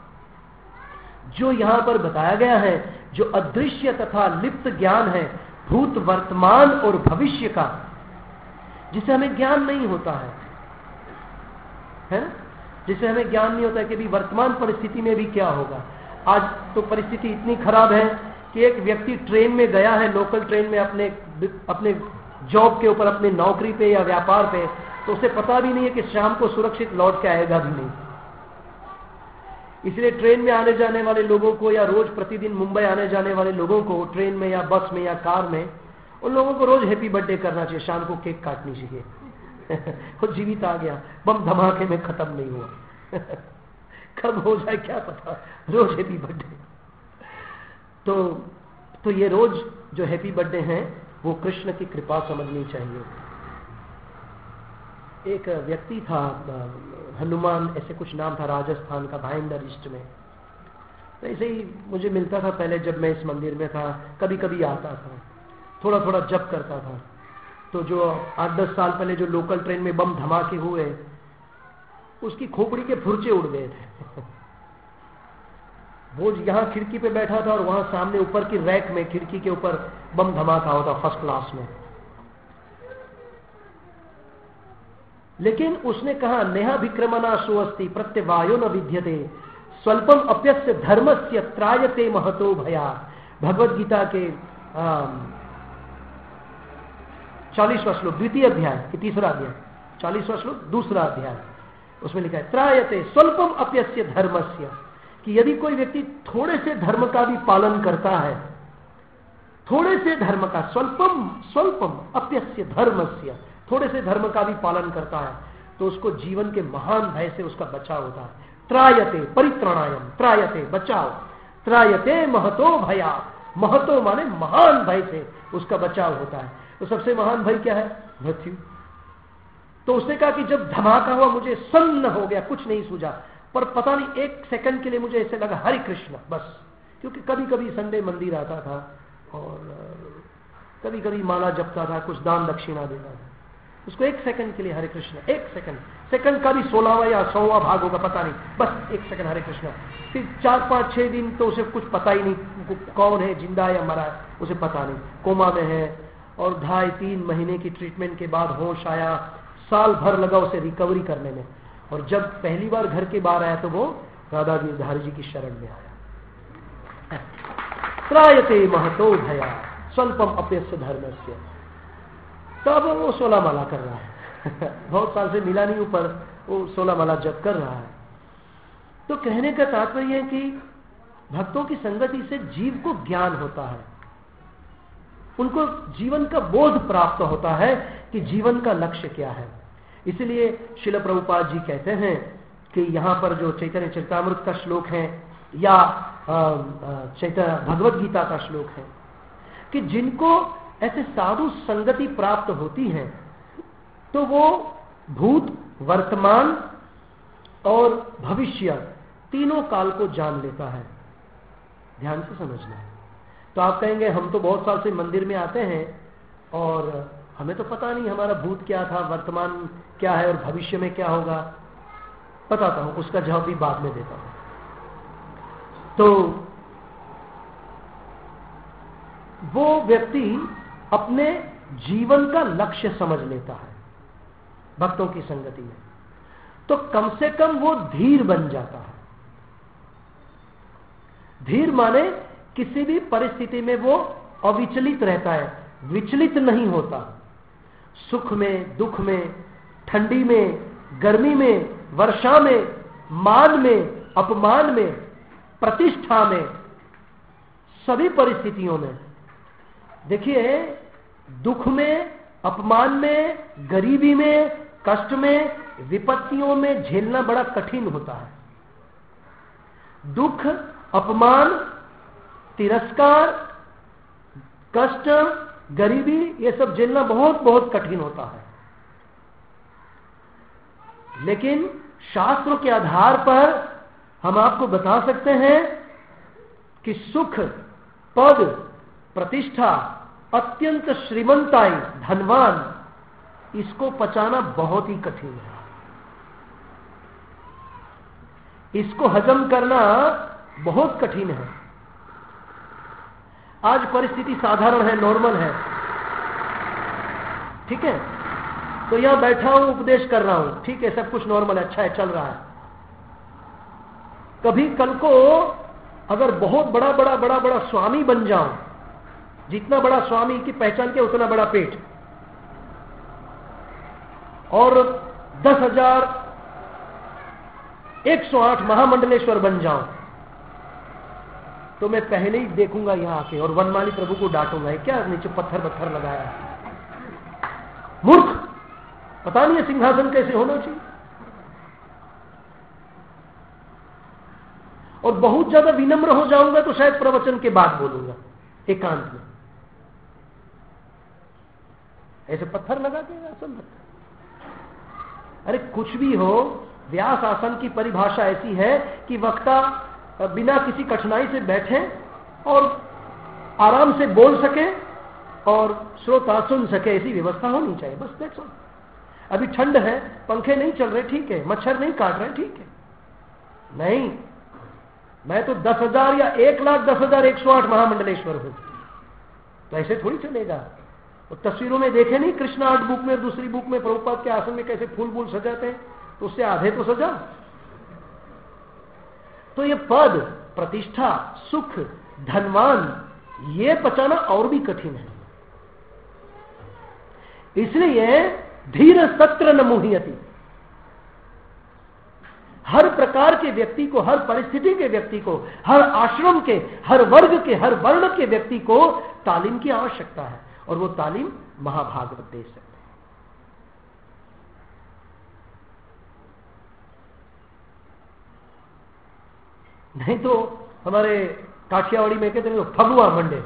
जो यहां पर बताया गया है, जो अदृश्य तथा लिप्त ज्ञान है, भूत, वर्तमान और भविष्य का, जिसे हमें ज्ञान नहीं होता है, है ना? जिसे हमें ज्ञान नहीं होता है कि भी वर्तमान परिस्थिति में भी क्या होगा। आज तो परिस्थिति इतनी खराब है कि एक व्यक्ति ट्रेन में गया है, लोकल ट्रेन में, अपने अपने जॉब के ऊपर, अपने नौकरी पे या व्यापार पे, तो उसे पता भी नहीं है कि शाम को सुरक्षित लौट के आएगा भी नहीं। इसलिए ट्रेन में आने जाने वाले लोगों को या रोज प्रतिदिन मुंबई आने जाने वाले लोगों को ट्रेन में या बस में या कार में, उन लोगों को रोज हैप्पी बर्थडे करना चाहिए, शाम को केक काटनी चाहिए। वो जीवित आ गया, बम धमाके में खत्म नहीं हुआ। कब हो जाए क्या पता, रोज हैप्पी बर्थडे। तो तो ये रोज जो हैप्पी बर्थडे हैं वो कृष्ण की कृपा समझनी चाहिए। एक व्यक्ति था, हनुमान ऐसे कुछ नाम था, राजस्थान का, भाईंदर ईस्ट में। तो ऐसे ही मुझे मिलता था पहले, जब मैं इस मंदिर में था, कभी कभी आता था, थोड़ा थोड़ा जप करता था। तो जो आठ दस साल पहले जो लोकल ट्रेन में बम धमाके हुए, उसकी खोपड़ी के फुर्चे उड़ गए थे। वो यहाँ खिड़की पे बैठा था और वहां सामने ऊपर की रैक में, खिड़की के ऊपर बम धमाका होता फर्स्ट क्लास में। लेकिन उसने कहा, नेहा विक्रमणा सुअस्ति प्रत्यवायो न विद्यते स्वल्पम अप्यस्य धर्मस्य त्रायते महतो भया। भगवत गीता के चालीसवां श्लोक, द्वितीय अध्याय की तीसरा अध्याय, चालीसवां श्लोक दूसरा अध्याय, उसमें लिखा है त्रायते स्वल्पम अप्यस्य धर्मस्य, कि यदि कोई व्यक्ति थोड़े से धर्म का भी पालन करता है, थोड़े से धर्म का, स्वल्पम स्वल्पम अप्यस्य धर्मस्य, थोड़े से धर्म का भी पालन करता है, तो उसको जीवन के महान भय से उसका बचाव होता है। त्रायते परित्रणायम, त्रायते बचाव, त्रायते महतो भया, महतो माने महान भय से उसका बचाव होता है। तो सबसे महान भय क्या है? मृत्यु। तो उसने कहा कि जब धमाका हुआ मुझे सन्न हो गया, कुछ नहीं सूझा, पर पता नहीं एक सेकंड के लिए मुझे ऐसे लगा हरे कृष्ण बस, क्योंकि कभी कभी संडे मंदिर आता था और कभी कभी माला जपता था, कुछ दान दक्षिणा देता था। उसको एक सेकंड के लिए हरे कृष्ण, एक सेकंड, सेकंड का भी सोलहवां या सौवां भाग होगा पता नहीं, बस एक सेकंड हरे कृष्ण। फिर चार पांच छह दिन तो उसे कुछ पता ही नहीं कौन है, जिंदा है या मरा है, उसे पता नहीं, कोमा में है। और ढाई तीन महीने की ट्रीटमेंट के बाद होश आया, साल भर लगा उसे रिकवरी करने में। और जब पहली बार घर के बाहर आया तो वो राधा गिरधारी जी की शरण में आया। त्रायते महतो भया स्वल्पम अप्यस्य धर्मस्य। तब वो सोलह माला कर रहा है। बहुत साल से मिला नहीं ऊपर, वो सोलह माला जप कर रहा है। तो कहने का तात्पर्य है कि भक्तों की संगति से जीव को ज्ञान होता है, उनको जीवन का बोध प्राप्त होता है कि जीवन का लक्ष्य क्या है। इसलिए श्रील प्रभुपाद जी कहते हैं कि यहां पर जो चैतन्य चरितामृत का श्लोक है या चैतन्य भगवत गीता का श्लोक है कि जिनको ऐसे साधु संगति प्राप्त होती है तो वो भूत, वर्तमान और भविष्य तीनों काल को जान लेता है। ध्यान से समझना है। तो आप कहेंगे हम तो बहुत साल से मंदिर में आते हैं और हमें तो पता नहीं हमारा भूत क्या था, वर्तमान क्या है और भविष्य में क्या होगा। बताता हूं, उसका जवाब भी बाद में देता हूं। तो वो व्यक्ति अपने जीवन का लक्ष्य समझ लेता है भक्तों की संगति में, तो कम से कम वो धीर बन जाता है। धीर माने किसी भी परिस्थिति में वो अविचलित रहता है, विचलित नहीं होता। सुख में, दुख में, ठंडी में, गर्मी में, वर्षा में, मान में, अपमान में, प्रतिष्ठा में, सभी परिस्थितियों में। देखिए, दुख में, अपमान में, गरीबी में, कष्ट में, विपत्तियों में झेलना बड़ा कठिन होता है। दुख, अपमान, तिरस्कार, कष्ट, गरीबी, ये सब झेलना बहुत बहुत कठिन होता है। लेकिन शास्त्रों के आधार पर हम आपको बता सकते हैं कि सुख, पद, प्रतिष्ठा, अत्यंत श्रीमंताई, धनवान, इसको पचाना बहुत ही कठिन है। इसको हजम करना बहुत कठिन है। आज परिस्थिति साधारण है, नॉर्मल है, ठीक है, तो यहां बैठा हूं, उपदेश कर रहा हूं, ठीक है, सब कुछ नॉर्मल है, अच्छा है, चल रहा है। कभी कल को अगर बहुत बड़ा बड़ा बड़ा बड़ा स्वामी बन जाऊं, जितना बड़ा स्वामी की पहचान के उतना बड़ा पेट, और दस हजार एक सौ आठ महामंडलेश्वर बन जाऊं, तो मैं पहले ही देखूंगा यहां आके और वनमाली प्रभु को डांटूंगा, क्या नीचे पत्थर पत्थर लगाया है, मूर्ख, पता नहीं है सिंहासन कैसे होना चाहिए। और बहुत ज्यादा विनम्र हो जाऊंगा तो शायद प्रवचन के बाद बोलूंगा एकांत में, ऐसे पत्थर लगा के आसन रखा। अरे कुछ भी हो, व्यास आसन की परिभाषा ऐसी है कि वक्ता बिना किसी कठिनाई से बैठे और आराम से बोल सके और श्रोता सुन सके, ऐसी व्यवस्था होनी चाहिए, बस दैट्स ऑल। अभी ठंड है, पंखे नहीं चल रहे, ठीक है, मच्छर नहीं काट रहे, ठीक है, नहीं, मैं तो दस हजार या एक लाख दस हजार एक सौ आठ महामंडलेश्वर हूं, तो ऐसे थोड़ी चलेगा। और तस्वीरों में देखे नहीं कृष्ण आर्ट बुक में, दूसरी बुक में प्रभुपाद के आसन में कैसे फूल फूल सजाते हैं, तो उससे आधे तो सजा। तो ये पद, प्रतिष्ठा, सुख, धनवान, ये पचाना और भी कठिन है। इसलिए धीर सत्र न मुह्यति, हर प्रकार के व्यक्ति को, हर परिस्थिति के व्यक्ति को, हर आश्रम के, हर वर्ग के, हर वर्ण के व्यक्ति को तालीम की आवश्यकता है, और वो तालीम महाभागवत दे सकते हैं। नहीं तो हमारे काठियावाड़ी में कहते हैं फगुआ मंडे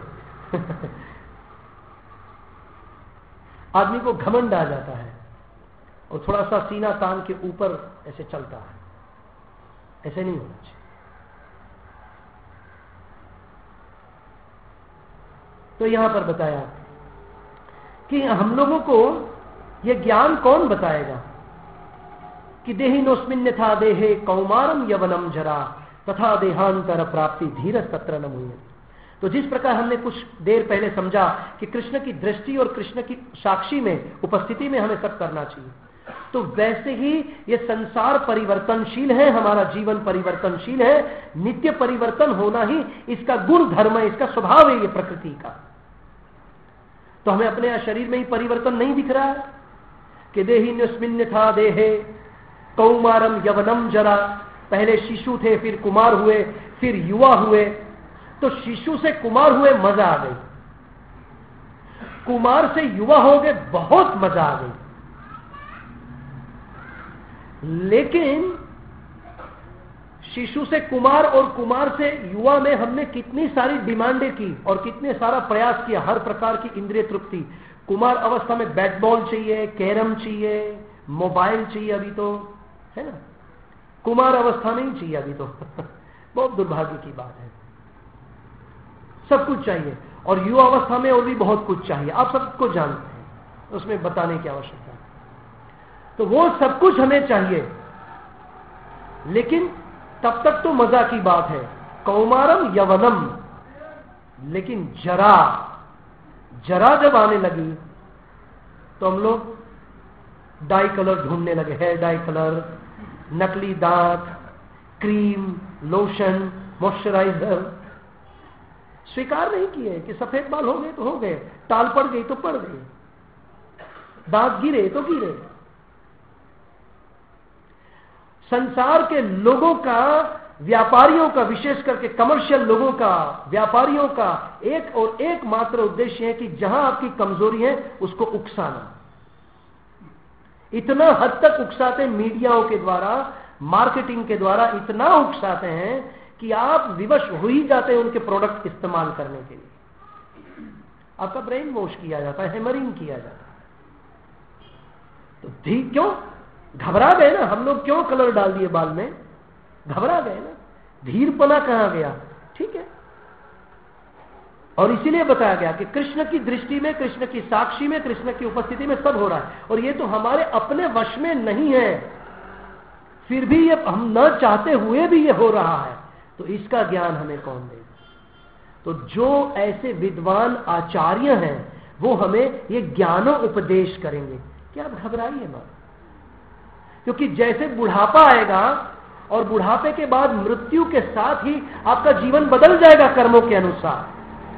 आदमी को घमंड आ जाता है और थोड़ा सा सीना तान के ऊपर ऐसे चलता है, ऐसे नहीं होना चाहिए। तो यहां पर बताया कि हम लोगों को यह ज्ञान कौन बताएगा कि देहि नोस्मिन था देहे कौमारम यवनम जरा तथा देहांतर प्राप्ति धीर सत्र न मुह्यति। तो जिस प्रकार हमने कुछ देर पहले समझा कि कृष्ण की दृष्टि और कृष्ण की साक्षी में, उपस्थिति में हमें सब करना चाहिए, तो वैसे ही ये संसार परिवर्तनशील है, हमारा जीवन परिवर्तनशील है, नित्य परिवर्तन होना ही इसका गुण धर्म है, इसका स्वभाव है ये प्रकृति का। तो हमें अपने शरीर में ही परिवर्तन नहीं दिख रहा है कि देहि न्युस्मिन् था देहे कौमारम यवनम जरा, पहले शिशु थे, फिर कुमार हुए, फिर युवा हुए। तो शिशु से कुमार हुए, मजा आ गई, कुमार से युवा हो गए, बहुत मजा आ गई। लेकिन शिशु से कुमार और कुमार से युवा में हमने कितनी सारी डिमांडें की और कितने सारा प्रयास किया, हर प्रकार की इंद्रिय तृप्ति। कुमार अवस्था में बैट बॉल चाहिए, कैरम चाहिए, मोबाइल चाहिए, अभी तो है ना, कुमार अवस्था में ही चाहिए अभी तो बहुत दुर्भाग्य की बात है, सब कुछ चाहिए। और युवा अवस्था में और भी बहुत कुछ चाहिए, आप सबको जानते हैं, उसमें बताने की आवश्यकता है। तो वो सब कुछ हमें चाहिए, लेकिन तब तक तो मजा की बात है, कौमारम यवनम। लेकिन जरा जरा जब आने लगी तो हम लोग डाई कलर ढूंढने लगे, हेयर डाई कलर, नकली दांत, क्रीम, लोशन, मॉइस्चराइजर। स्वीकार नहीं किए कि सफेद बाल हो गए तो हो गए, टाल पड़ गई तो पड़ गई, दांत गिरे तो गिरे। संसार के लोगों का, व्यापारियों का, विशेष करके कमर्शियल लोगों का, व्यापारियों का एक और एक मात्र उद्देश्य है कि जहां आपकी कमजोरी है उसको उकसाना। इतना हद तक उकसाते, मीडियाओं के द्वारा, मार्केटिंग के द्वारा इतना उकसाते हैं कि आप विवश हो ही जाते हैं उनके प्रोडक्ट इस्तेमाल करने के लिए। आपका ब्रेन वॉश किया जाता है, हेमरिंग किया जाता है। तो ठीक क्यों घबरा गए ना हम लोग, क्यों कलर डाल दिए बाल में, घबरा गए ना, धीरपना कहां गया, ठीक है। और इसीलिए बताया गया कि कृष्ण की दृष्टि में, कृष्ण की साक्षी में, कृष्ण की उपस्थिति में सब हो रहा है, और ये तो हमारे अपने वश में नहीं है, फिर भी ये हम न चाहते हुए भी ये हो रहा है। तो इसका ज्ञान हमें कौन देगा? तो जो ऐसे विद्वान आचार्य हैं वो हमें ये ज्ञानो उपदेश करेंगे कि आप घबराइए मत, क्योंकि जैसे बुढ़ापा आएगा और बुढ़ापे के बाद मृत्यु के साथ ही आपका जीवन बदल जाएगा कर्मों के अनुसार।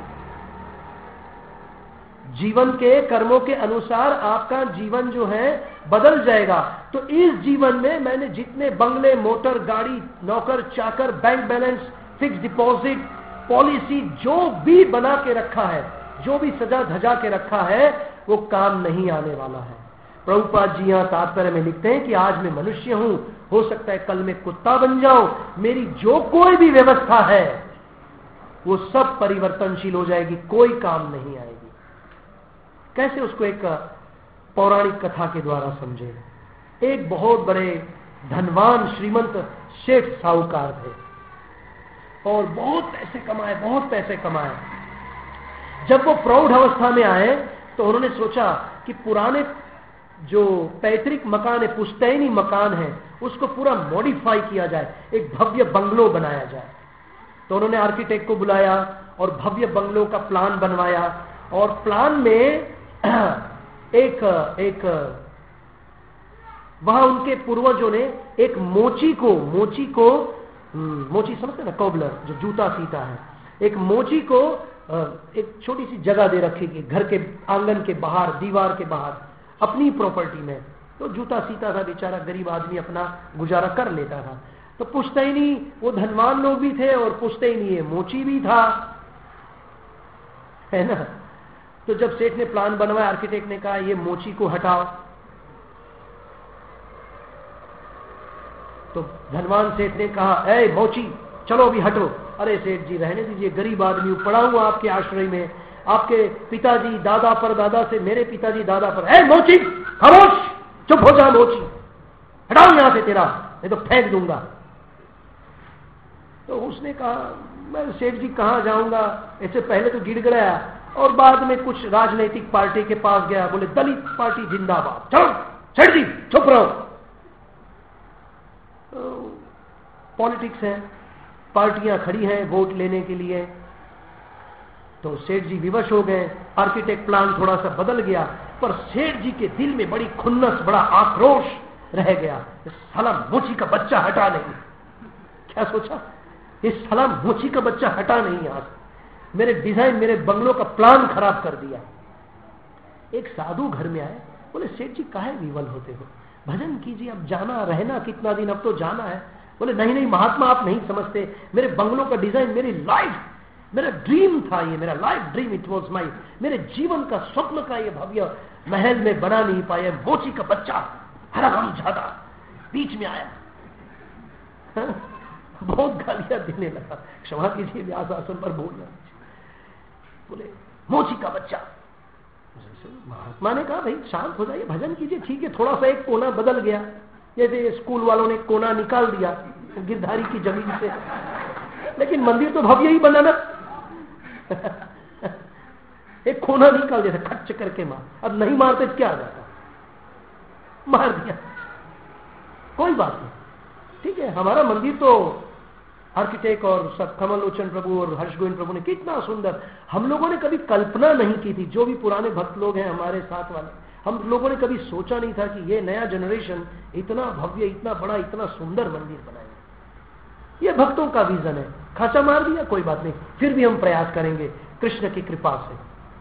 जीवन के कर्मों के अनुसार आपका जीवन जो है बदल जाएगा। तो इस जीवन में मैंने जितने बंगले, मोटर, गाड़ी, नौकर चाकर, bank balance, fix deposit, policy जो भी बना के रखा है, जो भी सजा धजा के रखा है, वो काम नहीं आने वाला है। प्रभुपाद जी यहां तात्पर्य में लिखते हैं कि आज मैं मनुष्य हूं, हो सकता है कल मैं कुत्ता बन जाऊं, मेरी जो कोई भी व्यवस्था है वो सब परिवर्तनशील हो जाएगी, कोई काम नहीं आएगी। कैसे उसको एक पौराणिक कथा के द्वारा समझे। एक बहुत बड़े धनवान श्रीमंत सेठ साहूकार थे और बहुत पैसे कमाए, बहुत पैसे कमाए। जब वो प्रौढ़ अवस्था में आए तो उन्होंने सोचा कि पुराने जो पैतृक मकान है, पुश्तैनी मकान है, उसको पूरा मॉडिफाई किया जाए, एक भव्य बंगलो बनाया जाए। तो उन्होंने आर्किटेक्ट को बुलाया और भव्य बंगलो का प्लान बनवाया। और प्लान में एक एक वहां उनके पूर्वजों ने एक मोची को मोची को मोची समझते ना, कोबलर जो जूता सीता है, एक मोची को एक छोटी सी जगह दे रखी कि घर के आंगन के बाहर, दीवार के बाहर, अपनी प्रॉपर्टी में। तो जूता सीता था बेचारा, गरीब आदमी अपना गुजारा कर लेता था। तो पुश्तैनी वो धनवान लोग भी थे और पुश्तैनी ये मोची भी था, है ना। तो जब सेठ ने प्लान बनवाया, आर्किटेक्ट ने कहा ये मोची को हटाओ, तो धनवान सेठ ने कहा ए मोची चलो अभी हटो। अरे सेठ जी रहने दीजिए, गरीब आदमी पड़ा हुआ आपके आश्रय में, आपके पिताजी दादा पर दादा से मेरे पिताजी दादा पर। ए मोची खामोश, चुप हो जा मोची, हटाओ यहां से तेरा, नहीं तो फेंक दूंगा। तो उसने कहा मैं सेठ जी कहां जाऊंगा, इससे पहले तो गिड़गिड़ाया और बाद में कुछ राजनीतिक पार्टी के पास गया, बोले दलित पार्टी जिंदाबाद, चलो सेठ जी चुप रहो। तो पॉलिटिक्स है, पार्टियां खड़ी हैं वोट लेने के लिए। तो सेठ जी विवश हो गए, आर्किटेक्ट प्लान थोड़ा सा बदल गया, पर सेठ जी के दिल में बड़ी खुन्नस, बड़ा आक्रोश रह गया। इस साला मोची का बच्चा हटा नहीं। क्या सोचा, इस साला मोची का बच्चा हटा नहीं, यहां से मेरे डिजाइन, मेरे बंगलों का प्लान खराब कर दिया। एक साधु घर में आए, बोले सेठ जी काहे विवल होते हो, भजन कीजिए, अब जाना रहना कितना दिन, अब तो जाना है। बोले नहीं नहीं महात्मा आप नहीं समझते, मेरे बंगलों का डिजाइन मेरी लाइफ, मेरा ड्रीम था, ये मेरा life dream, it was my, मेरे जीवन का स्वप्न का ये भव्य महल में बना नहीं पाया, मोची का बच्चा हराम ज्यादा बीच में आया। हा? बहुत गालियां देने लगा, क्षमा कीजिए व्यास आसन पर बोलना। बोले मोची का बच्चा। महात्मा ने कहा भाई शांत हो जाइए, भजन कीजिए, ठीक है थोड़ा सा एक कोना बदल गया, जैसे स्कूल वालों ने कोना निकाल दिया गिरधारी की जमीन से, लेकिन मंदिर तो भव्य ही बना ना। एक कोना निकाल दिया, खच्च करके मार, अब नहीं मारते क्या जाता, मार दिया, कोई बात नहीं, ठीक है। हमारा मंदिर तो आर्किटेक्ट और सब कमल लोचन प्रभु और हर्ष गोविंद प्रभु ने कितना सुंदर, हम लोगों ने कभी कल्पना नहीं की थी, जो भी पुराने भक्त लोग हैं हमारे साथ वाले, हम लोगों ने कभी सोचा नहीं था कि ये नया जनरेशन इतना भव्य, इतना बड़ा, इतना सुंदर मंदिर बनाएगा। ये भक्तों का विजन है, खाचा मार दिया कोई बात नहीं, फिर भी हम प्रयास करेंगे कृष्ण की कृपा से।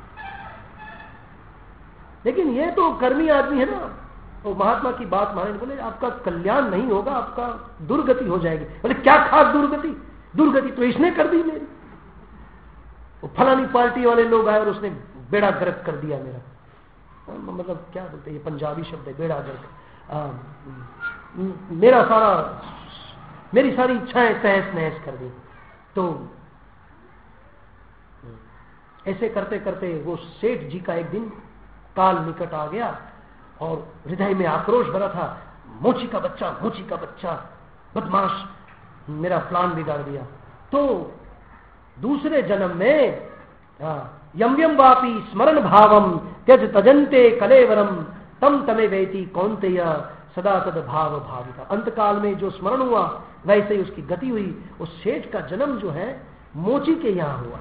लेकिन ये तो कर्मी आदमी है ना, तो महात्मा की बात माने, बोले आपका कल्याण नहीं होगा, आपका दुर्गति हो जाएगी। बोले क्या खास दुर्गति, दुर्गति तो इसने कर दी मेरी, वो फलानी पार्टी वाले लोग आए और उसने बेड़ा गर्क कर दिया मेरा, मतलब क्या बोलते हैं, ये पंजाबी शब्द है बेड़ा गर्क, मेरा सारा, मेरी सारी इच्छाएं तहस नहस कर दी। तो ऐसे करते करते वो सेठ जी का एक दिन काल निकट आ गया और हृदय में आक्रोश भरा था, मोची का बच्चा, मोची का बच्चा, बदमाश, मेरा प्लान बिगाड़ दिया। तो दूसरे जन्म में यम यम वापी स्मरण भावम त्यज तजंते कलेवरम तम तमे वेति कौन्तेय सदा तद भाव भाविता। अंतकाल में जो स्मरण हुआ वैसे ही उसकी गति हुई। उस सेठ का जन्म जो है मोची के यहां हुआ।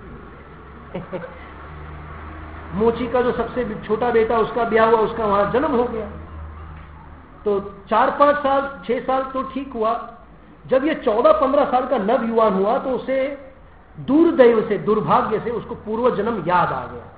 मोची का जो सबसे छोटा बेटा उसका ब्याह हुआ, उसका वहां जन्म हो गया। तो चार पांच साल छह साल तो ठीक हुआ, जब ये चौदह पंद्रह साल का नव युवान हुआ तो उसे दुर्दैव से, दुर्भाग्य से उसको पूर्व जन्म याद आ गया।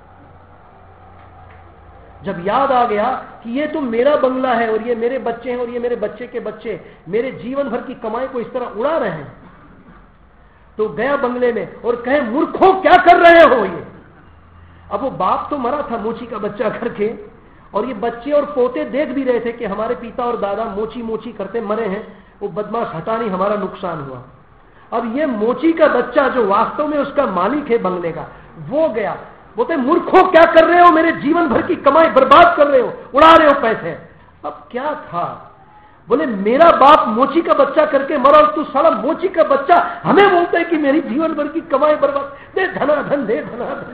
जब याद आ गया कि ये तो मेरा बंगला है और ये मेरे बच्चे हैं और ये मेरे बच्चे के बच्चे मेरे जीवन भर की कमाई को इस तरह उड़ा रहे हैं, तो गया बंगले में और कहे, मूर्खों क्या कर रहे हो ये। अब वो बाप तो मरा था मोची का बच्चा करके, और ये बच्चे और पोते देख भी रहे थे कि हमारे पिता और दादा मोची मोची करते मरे हैं, वो बदमाश हटा नहीं, हमारा नुकसान हुआ। अब ये मोची का बच्चा जो वास्तव में उसका मालिक है बंगले का, वो गया, बोलते मूर्खों क्या कर रहे हो, मेरे जीवन भर की कमाई बर्बाद कर रहे हो, उड़ा रहे हो पैसे। अब क्या था, बोले मेरा बाप मोची का बच्चा करके मरा और तू साला मोची का बच्चा हमें बोलता है कि मेरी जीवन भर की कमाई बर्बाद, दे धनाधन, दे धनाधन।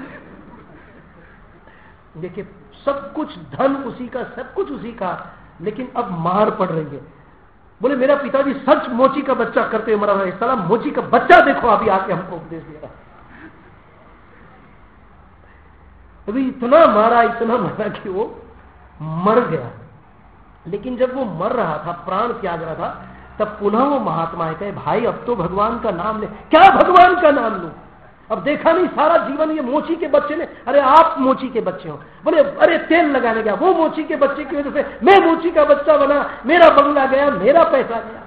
देखिए सब कुछ धन उसी का, सब कुछ उसी का, लेकिन अब मार पड़ रही है। बोले मेरा पिताजी सच मोची का बच्चा करते मरा है, साला मोची का बच्चा देखो अभी आके हमको उपदेश दे रहा है। अभी इतना मारा, इतना मारा कि वो मर गया। लेकिन जब वो मर रहा था, प्राण त्याग रहा था, तब पुनः वो महात्मा कहे, भाई अब तो भगवान का नाम ले। क्या भगवान का नाम लूं, अब देखा नहीं सारा जीवन ये मोची के बच्चे ने, अरे आप मोची के बच्चे हो। बोले अरे तेल लगाने गया, वो मोची के बच्चे की वजह से मैं मोची का बच्चा बना, मेरा बंगला गया, मेरा पैसा गया।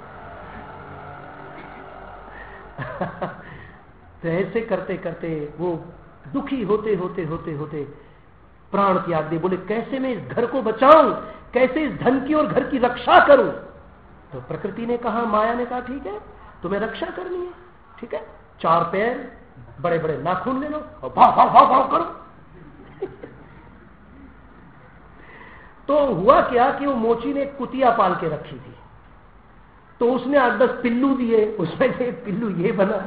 तो ऐसे करते करते वो दुखी होते होते होते होते प्राण त्याग दे। बोले कैसे मैं इस घर को बचाऊं, कैसे इस धन की और घर की रक्षा करूं। तो प्रकृति ने कहा, माया ने कहा, ठीक है तुम्हें रक्षा करनी है, ठीक है, चार पैर, बड़े बड़े नाखून ले लो और भाव भाव भाव भाव करो। तो हुआ क्या कि वो मोची ने कुतिया पाल के रखी थी, तो उसने आठ दस पिल्लू दिए, उसमें से पिल्लू ये बना।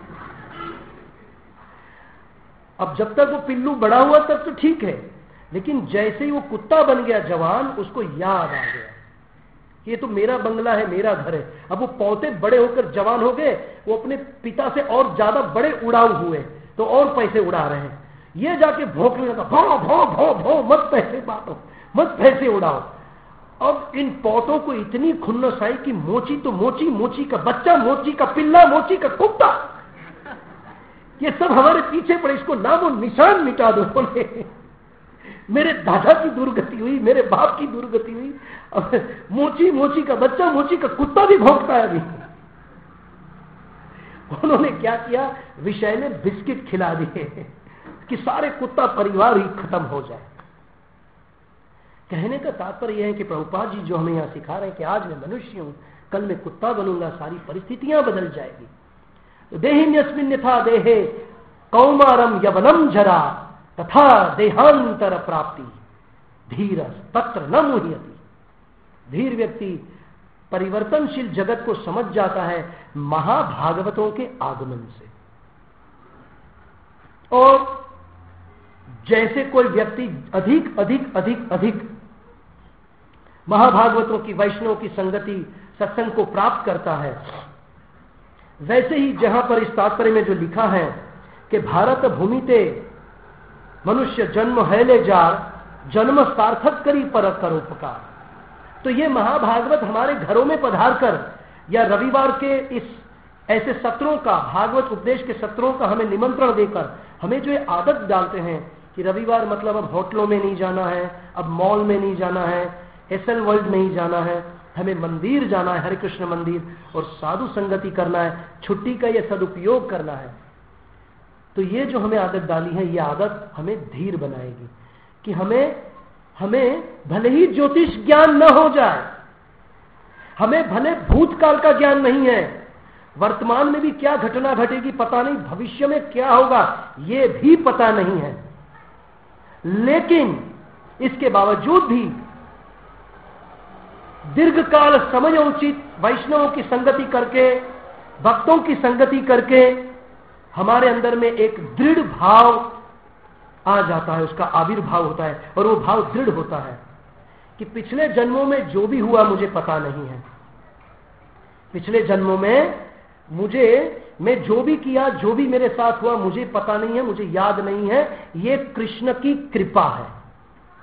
अब जब तक वो पिल्लू बड़ा हुआ तब तो ठीक है, लेकिन जैसे ही वो कुत्ता बन गया जवान, उसको याद आ गया ये तो मेरा बंगला है, मेरा घर है। अब वो पौते बड़े होकर जवान हो गए, वो अपने पिता से और ज्यादा बड़े उड़ाऊ हुए, तो और पैसे उड़ा रहे हैं। ये जाके भौंकने लगा, भौ भौ भौ भौ, मत पैसे बांटो, मत पैसे उड़ाओ। अब इन पौतों को इतनी खुन्नस आई कि मोची तो मोची, मोची का बच्चा, मोची का पिल्ला, मोची का कुत्ता, ये सब हमारे पीछे पड़े, इसको नामो निशान मिटा दो। बोले मेरे दादा की दुर्गति हुई, मेरे बाप की दुर्गति हुई, और मोची मोची का बच्चा, मोची का कुत्ता भी भौंकता है अभी। उन्होंने क्या किया, विषय में बिस्किट खिला दिए कि सारे कुत्ता परिवार ही खत्म हो जाए। कहने का तात्पर्य यह है कि प्रभुपाद जी जो हमें यहां सिखा रहे हैं कि आज मैं मनुष्य हूं, कल मैं कुत्ता बनूंगा, सारी परिस्थितियां बदल जाएगी। तो देहिन्यस्मिन् यथा देहे कौमारम यवनम जरा तथा देहांतर प्राप्ति धीर तत्र न मुह्यति। धीर व्यक्ति परिवर्तनशील जगत को समझ जाता है महाभागवतों के आगमन से। और जैसे कोई व्यक्ति अधिक अधिक अधिक अधिक महाभागवतों की, वैष्णव की संगति, सत्संग को प्राप्त करता है, वैसे ही जहां पर इस तात्पर्य में जो लिखा है कि भारत भूमि ते मनुष्य जन्म है ले जार, जन्म सार्थक करी पर करोपकार। तो ये महाभागवत हमारे घरों में पधार कर, या रविवार के इस ऐसे सत्रों का, भागवत उपदेश के सत्रों का हमें निमंत्रण देकर हमें जो ये आदत डालते हैं कि रविवार मतलब अब होटलों में नहीं जाना है, अब मॉल में नहीं जाना है, एसएल वर्ल्ड नहीं जाना है, हमें मंदिर जाना है, हरे कृष्ण मंदिर, और साधु संगति करना है, छुट्टी का ये सदुपयोग करना है। तो ये जो हमें आदत डाली है, ये आदत हमें धीर बनाएगी कि हमें हमें भले ही ज्योतिष ज्ञान न हो जाए, हमें भले भूतकाल का ज्ञान नहीं है, वर्तमान में भी क्या घटना घटेगी पता नहीं, भविष्य में क्या होगा ये भी पता नहीं है, लेकिन इसके बावजूद भी दीर्घकाल समय उचित वैष्णवों की संगति करके, भक्तों की संगति करके हमारे अंदर में एक दृढ़ भाव आ जाता है, उसका आविर्भाव होता है, और वो भाव दृढ़ होता है कि पिछले जन्मों में जो भी हुआ मुझे पता नहीं है, पिछले जन्मों में मुझे मैं जो भी किया, जो भी मेरे साथ हुआ मुझे पता नहीं है, मुझे याद नहीं है, ये कृष्ण की कृपा है।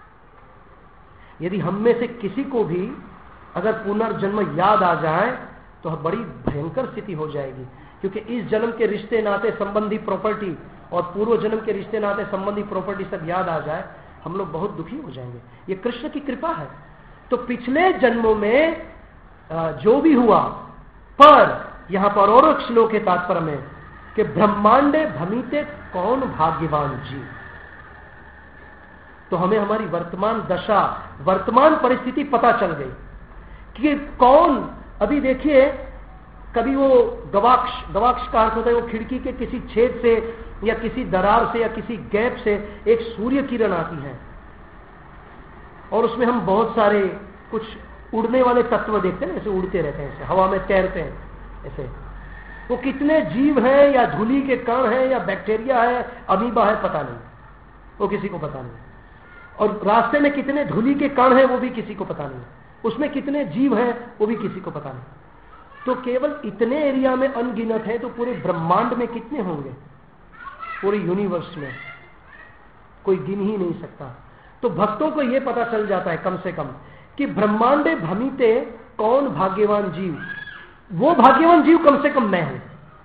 यदि हम में से किसी को भी अगर पुनर्जन्म याद आ जाए तो बड़ी भयंकर स्थिति हो जाएगी, क्योंकि इस जन्म के रिश्ते नाते संबंधी प्रॉपर्टी और पूर्व जन्म के रिश्ते नाते संबंधी प्रॉपर्टी सब याद आ जाए, हम लोग बहुत दुखी हो जाएंगे। ये कृष्ण की कृपा है। तो पिछले जन्मों में जो भी हुआ, पर यहां पर और एक श्लोक है तात्पर्य में कि ब्रह्मांडे भ्रमिते कौन भाग्यवान जीव। तो हमें हमारी वर्तमान दशा, वर्तमान परिस्थिति पता चल गई कि कौन, अभी देखिए कभी वो गवाक्ष, गवाक्ष का अर्थ होता है वो खिड़की के किसी छेद से या किसी दरार से या किसी गैप से एक सूर्य किरण आती है और उसमें हम बहुत सारे कुछ उड़ने वाले तत्व देखते हैं, ऐसे उड़ते रहते हैं, ऐसे हवा में तैरते हैं, ऐसे वो कितने जीव हैं, या धूली के कण हैं, या बैक्टीरिया है, अमीबा है, पता नहीं, वो किसी को पता नहीं। और रास्ते में कितने धूली के कण हैं वो भी किसी को पता नहीं, उसमें कितने जीव हैं वो भी किसी को पता नहीं। तो केवल इतने एरिया में अनगिनत है, तो पूरे ब्रह्मांड में कितने होंगे, पूरे यूनिवर्स में कोई गिन ही नहीं सकता। तो भक्तों को यह पता चल जाता है कम से कम कि ब्रह्मांडे भ्रमिते कौन भाग्यवान जीव, वो भाग्यवान जीव कम से कम मैं हूं।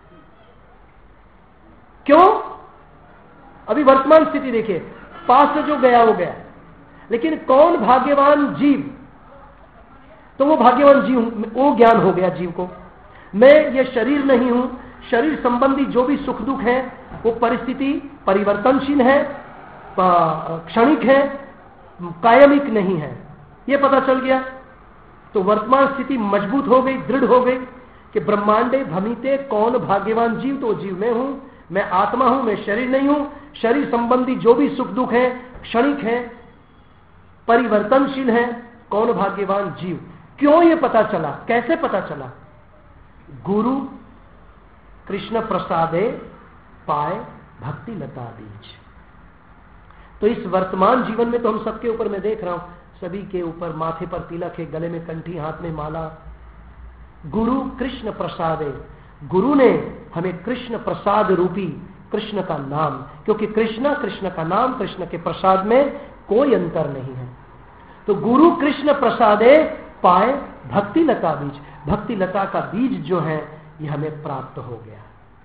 क्यों? अभी वर्तमान स्थिति देखिए, पास से जो गया हो गया, लेकिन कौन भाग्यवान जीव, तो वो भाग्यवान जीव, वो ज्ञान हो गया जीव को। मैं ये शरीर नहीं हूं, शरीर संबंधी जो भी सुख दुख है वो परिस्थिति परिवर्तनशील है, क्षणिक है, कायमिक नहीं है, ये पता चल गया। तो वर्तमान स्थिति मजबूत हो गई, दृढ़ हो गई कि ब्रह्मांडे भ्रमिते कौन भाग्यवान जीव, तो जीव मैं हूं, मैं आत्मा हूं, मैं शरीर नहीं हूं। शरीर संबंधी जो भी सुख दुख है क्षणिक है, परिवर्तनशील है, कौन भाग्यवान जीव। क्यों ये पता चला, कैसे पता चला? गुरु कृष्ण प्रसादे पाए भक्ति लता बीज। तो इस वर्तमान जीवन में तो हम सबके ऊपर मैं देख रहा हूं, सभी के ऊपर माथे पर तिलक है, गले में कंठी, हाथ में माला। गुरु कृष्ण प्रसादे, गुरु ने हमें कृष्ण प्रसाद रूपी कृष्ण का नाम, क्योंकि कृष्ण कृष्ण का नाम, कृष्ण के प्रसाद में कोई अंतर नहीं है। तो गुरु कृष्ण प्रसादे पाए भक्ति लता बीज, भक्ति लता का बीज जो है यह हमें प्राप्त हो गया।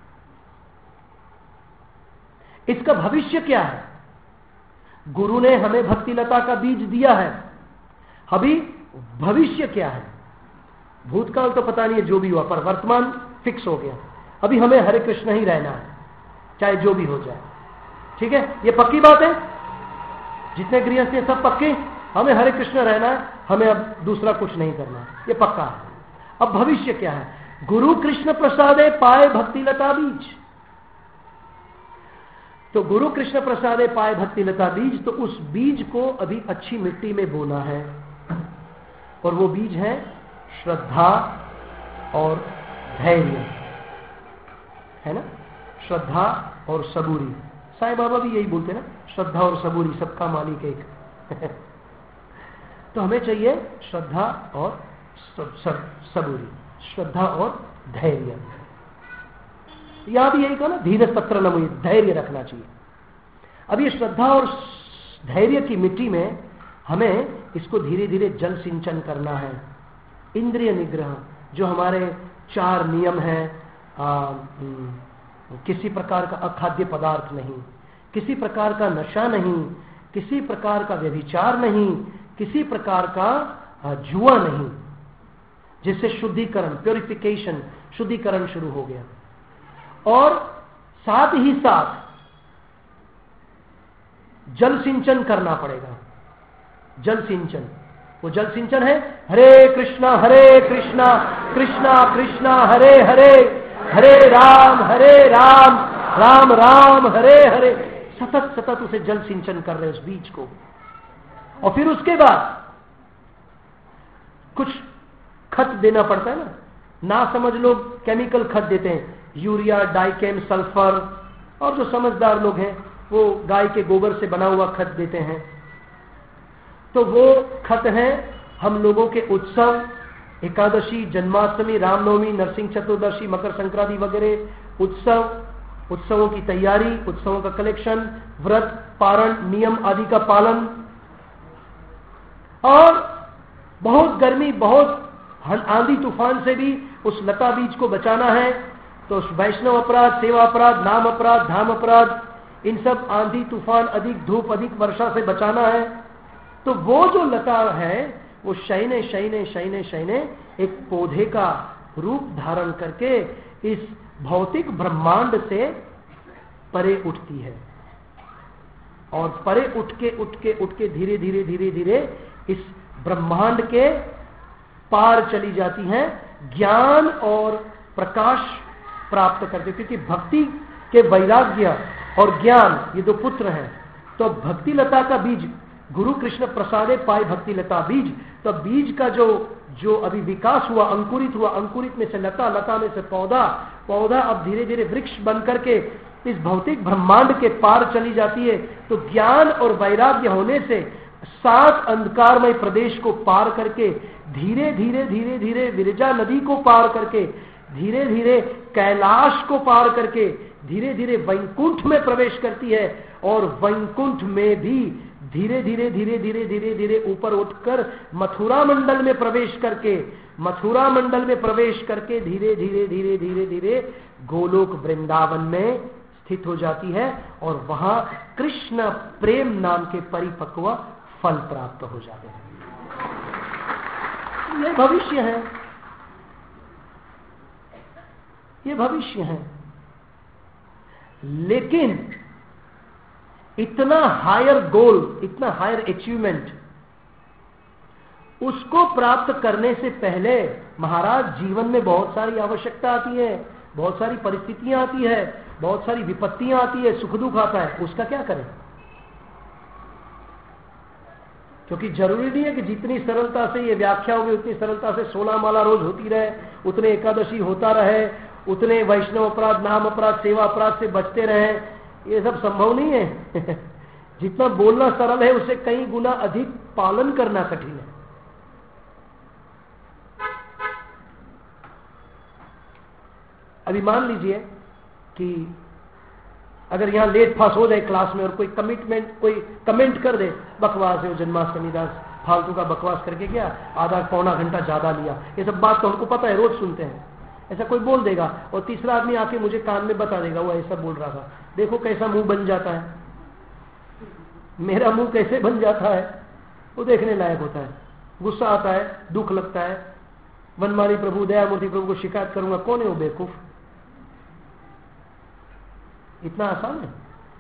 इसका भविष्य क्या है? गुरु ने हमें भक्ति लता का बीज दिया है, अभी भविष्य क्या है? भूतकाल तो पता नहीं है जो भी हुआ, पर वर्तमान फिक्स हो गया। अभी हमें हरे कृष्ण ही रहना है, चाहे जो भी हो जाए। ठीक है, ये पक्की बात है। जितने गृहस्थ हैं सब पक्के, हमें हरे कृष्ण रहना है, हमें अब दूसरा कुछ नहीं करना है, ये पक्का है। अब भविष्य क्या है? गुरु कृष्ण प्रसादे पाए भक्ति लता बीज। तो गुरु कृष्ण प्रसादे पाए भक्ति लता बीज, तो उस बीज को अभी अच्छी मिट्टी में बोना है, और वो बीज है श्रद्धा और धैर्य, है ना? श्रद्धा और सबूरी। साईं बाबा भी यही बोलते ना, श्रद्धा और सबूरी, सबका मालिक एक। तो हमें चाहिए श्रद्धा और सबूरी, श्रद्धा और धैर्य। यहां भी यही कहा ना, धीरज तत्र नमो, धैर्य रखना चाहिए। अब ये श्रद्धा और धैर्य की मिट्टी में हमें इसको धीरे धीरे जल सिंचन करना है। इंद्रिय निग्रह, जो हमारे चार नियम हैं, आ, किसी प्रकार का अखाद्य पदार्थ नहीं, किसी प्रकार का नशा नहीं, किसी प्रकार का व्यभिचार नहीं, किसी प्रकार का जुआ नहीं, जिससे शुद्धिकरण, प्योरिफिकेशन, शुद्धिकरण शुरू हो गया। और साथ ही साथ जल सिंचन करना पड़ेगा। जल सिंचन, वो जल सिंचन है हरे कृष्णा हरे कृष्णा कृष्णा कृष्णा हरे हरे, हरे राम हरे राम राम राम हरे हरे। सतत सतत उसे जल सिंचन कर रहे उस बीज को। और फिर उसके बाद कुछ खत देना पड़ता है ना, ना समझ लोग केमिकल खत देते हैं, यूरिया, डाइकेम, सल्फर, और जो समझदार लोग हैं वो गाय के गोबर से बना हुआ खत देते हैं। तो वो खत है हम लोगों के उत्सव, एकादशी, जन्माष्टमी, रामनवमी, नरसिंह चतुर्दशी, मकर संक्रांति वगैरह उत्सव, उत्सवों की तैयारी, उत्सवों का कलेक्शन, व्रत, पारण, नियम आदि का पालन। और बहुत गर्मी, बहुत आंधी तूफान से भी उस लता बीज को बचाना है, तो उस वैष्णव अपराध, सेवा अपराध, नाम अपराध, धाम अपराध, इन सब आंधी तूफान, अधिक धूप, अधिक वर्षा से बचाना है। तो वो जो लता है वो शयने शयने शयने शयने एक पौधे का रूप धारण करके इस भौतिक ब्रह्मांड से परे उठती है, और परे उठ के उठ के उठ के धीरे धीरे धीरे धीरे इस ब्रह्मांड के पार चली जाती हैं, ज्ञान और प्रकाश प्राप्त करते। क्योंकि भक्ति के वैराग्य और ज्ञान ये दो पुत्र हैं, तो भक्ति लता का बीज, गुरु कृष्ण प्रसादे पाए भक्ति लता बीज, तो बीज का जो जो अभी विकास हुआ, अंकुरित हुआ, अंकुरित में से लता, लता में से पौधा, पौधा अब धीरे धीरे वृक्ष बन करके इस भौतिक ब्रह्मांड के पार चली जाती है। तो ज्ञान और वैराग्य होने से सात अंधकारमय प्रदेश को पार करके धीरे धीरे धीरे धीरे विरजा नदी को पार करके धीरे धीरे कैलाश को पार करके धीरे धीरे वैकुंठ में प्रवेश करती है, और वैकुंठ में भी धीरे धीरे धीरे धीरे धीरे धीरे ऊपर उठकर मथुरा मंडल में प्रवेश करके मथुरा मंडल में प्रवेश करके धीरे धीरे धीरे धीरे धीरे गोलोक वृंदावन में स्थित हो जाती है, और वहां कृष्ण प्रेम नाम के परिपक्व फल प्राप्त हो जाते हैं। ये भविष्य है, ये भविष्य है। लेकिन इतना हायर गोल, इतना हायर अचीवमेंट, उसको प्राप्त करने से पहले महाराज जीवन में बहुत सारी आवश्यकता आती है, बहुत सारी परिस्थितियां आती है, बहुत सारी विपत्तियां आती है, सुख दुख आता है। उसका क्या करें? क्योंकि जरूरी नहीं है कि जितनी सरलता से ये व्याख्या होगी उतनी सरलता से सोलह माला रोज होती रहे, उतने एकादशी होता रहे, उतने वैष्णव अपराध, नाम अपराध, सेवा अपराध से बचते रहे। ये सब संभव नहीं है। जितना बोलना सरल है उससे कई गुना अधिक पालन करना कठिन है। अभी मान लीजिए कि अगर यहां लेट पास हो जाए क्लास में और कोई कमिटमेंट, कोई कमेंट कर दे, बकवास है, जन्माष्टमी दास फालतू का बकवास करके गया, आधा पौना घंटा ज्यादा लिया, ये सब बात तो हमको पता है, रोज सुनते हैं। ऐसा कोई बोल देगा और तीसरा आदमी आके मुझे कान में बता देगा वो ऐसा बोल रहा था। देखो कैसा मुंह बन जाता है, मेरा मुंह कैसे बन जाता है, वो देखने लायक होता है। गुस्सा आता है, दुख लगता है, वनमाली प्रभु, दयामूर्ति प्रभु को शिकायत करूंगा, कौन है वो बेवकूफ? इतना आसान है।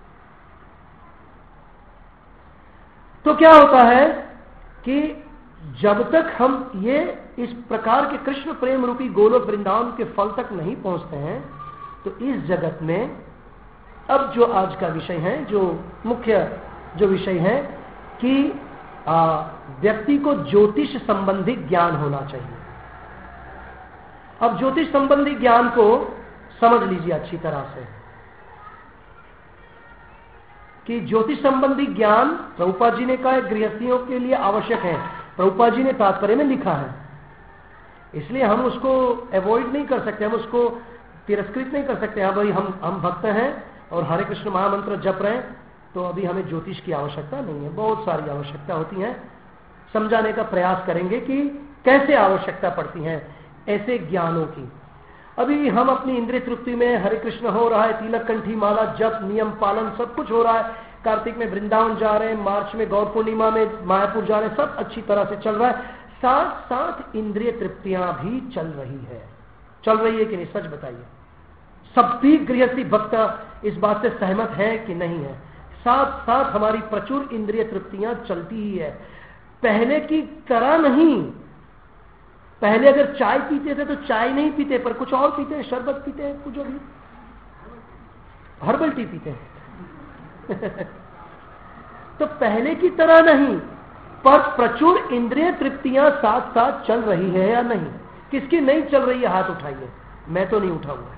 तो क्या होता है कि जब तक हम ये इस प्रकार के कृष्ण प्रेम रूपी गोलोक वृंदावन के फल तक नहीं पहुंचते हैं, तो इस जगत में अब जो आज का विषय है, जो मुख्य जो विषय है कि व्यक्ति को ज्योतिष संबंधी ज्ञान होना चाहिए। अब ज्योतिष संबंधी ज्ञान को समझ लीजिए अच्छी तरह से कि ज्योतिष संबंधी ज्ञान प्रभुपाद जी ने कहा गृहस्थियों के लिए आवश्यक है। प्रभुपाद जी ने तात्पर्य में लिखा है, इसलिए हम उसको अवॉइड नहीं कर सकते, हम उसको तिरस्कृत नहीं कर सकते। हाँ भाई, हम हम भक्त हैं और हरे कृष्ण महामंत्र जप रहे हैं, तो अभी हमें ज्योतिष की आवश्यकता नहीं है। बहुत सारी आवश्यकता होती है, समझाने का प्रयास करेंगे कि कैसे आवश्यकता पड़ती है ऐसे ज्ञानों की। अभी हम अपनी इंद्रिय तृप्ति में हरे कृष्ण हो रहा है, तिलक कंठी माला जप नियम पालन सब कुछ हो रहा है, कार्तिक में वृंदावन जा रहे हैं, मार्च में गौर पूर्णिमा में मायापुर जा रहे हैं, सब अच्छी तरह से चल रहा है। साथ साथ इंद्रिय तृप्तियां भी चल रही है, चल रही है कि नहीं, सच बताइए। सभी गृहस्थी भक्त इस बात से सहमत है कि नहीं है? साथ साथ हमारी प्रचुर इंद्रिय तृप्तियां चलती ही है, पहले की तरह नहीं। पहले अगर चाय पीते थे तो चाय नहीं पीते पर कुछ और पीते हैं, शरबत पीते हैं, कुछ भी हर्बल टी पीते हैं। तो पहले की तरह नहीं, पर प्रचुर इंद्रिय तृप्तियां साथ साथ चल रही है या नहीं? किसकी नहीं चल रही है हाथ उठाइए, मैं तो नहीं उठाऊंगा।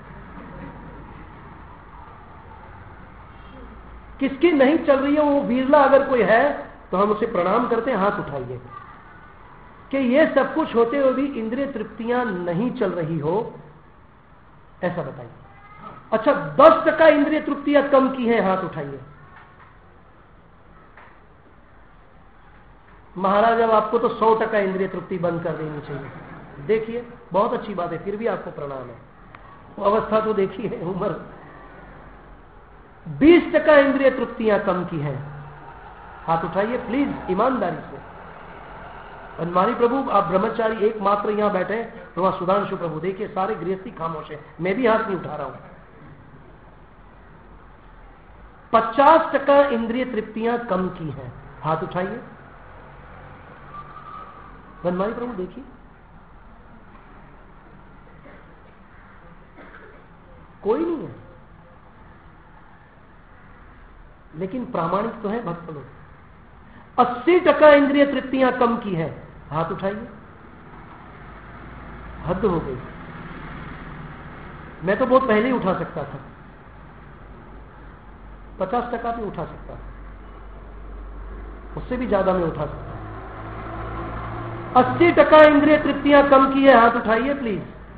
किसकी नहीं चल रही है, वो वीरला अगर कोई है तो हम उसे प्रणाम करते हैं, हाथ उठाइए। कि ये सब कुछ होते हुए भी इंद्रिय तृप्तियां नहीं चल रही हो, ऐसा बताइए। अच्छा, दस टका इंद्रिय तृप्तियां कम की हैं, हाथ उठाइए। महाराज अब आपको तो सौ टका इंद्रिय तृप्ति बंद कर देनी चाहिए। देखिए बहुत अच्छी बात है, फिर भी आपको प्रणाम है। वो अवस्था तो देखिए, उम्र बीस टका इंद्रिय तृप्तियां कम की हैं। हाथ उठाइए प्लीज ईमानदारी से। बनमाली प्रभु आप ब्रह्मचारी एकमात्र यहां बैठे हैं, तो वहां सुधांशु प्रभु देखिए सारे गृहस्थी खामोश है, मैं भी हाथ नहीं उठा रहा हूं। पचास टका इंद्रिय तृप्तियां कम की हैं, हाथ उठाइए। बनमाली प्रभु देखिए, कोई नहीं है, लेकिन प्रामाणिक तो है भक्त लोग। अस्सी टका इंद्रिय तृप्तियां कम की है, हाथ उठाइए। हद हो गई, मैं तो बहुत पहले ही उठा सकता था, पचास टका भी उठा सकता था, उससे भी ज्यादा मैं उठा सकता। अस्सी टका इंद्रिय तृप्तियां कम की है, हाथ उठाइए प्लीज।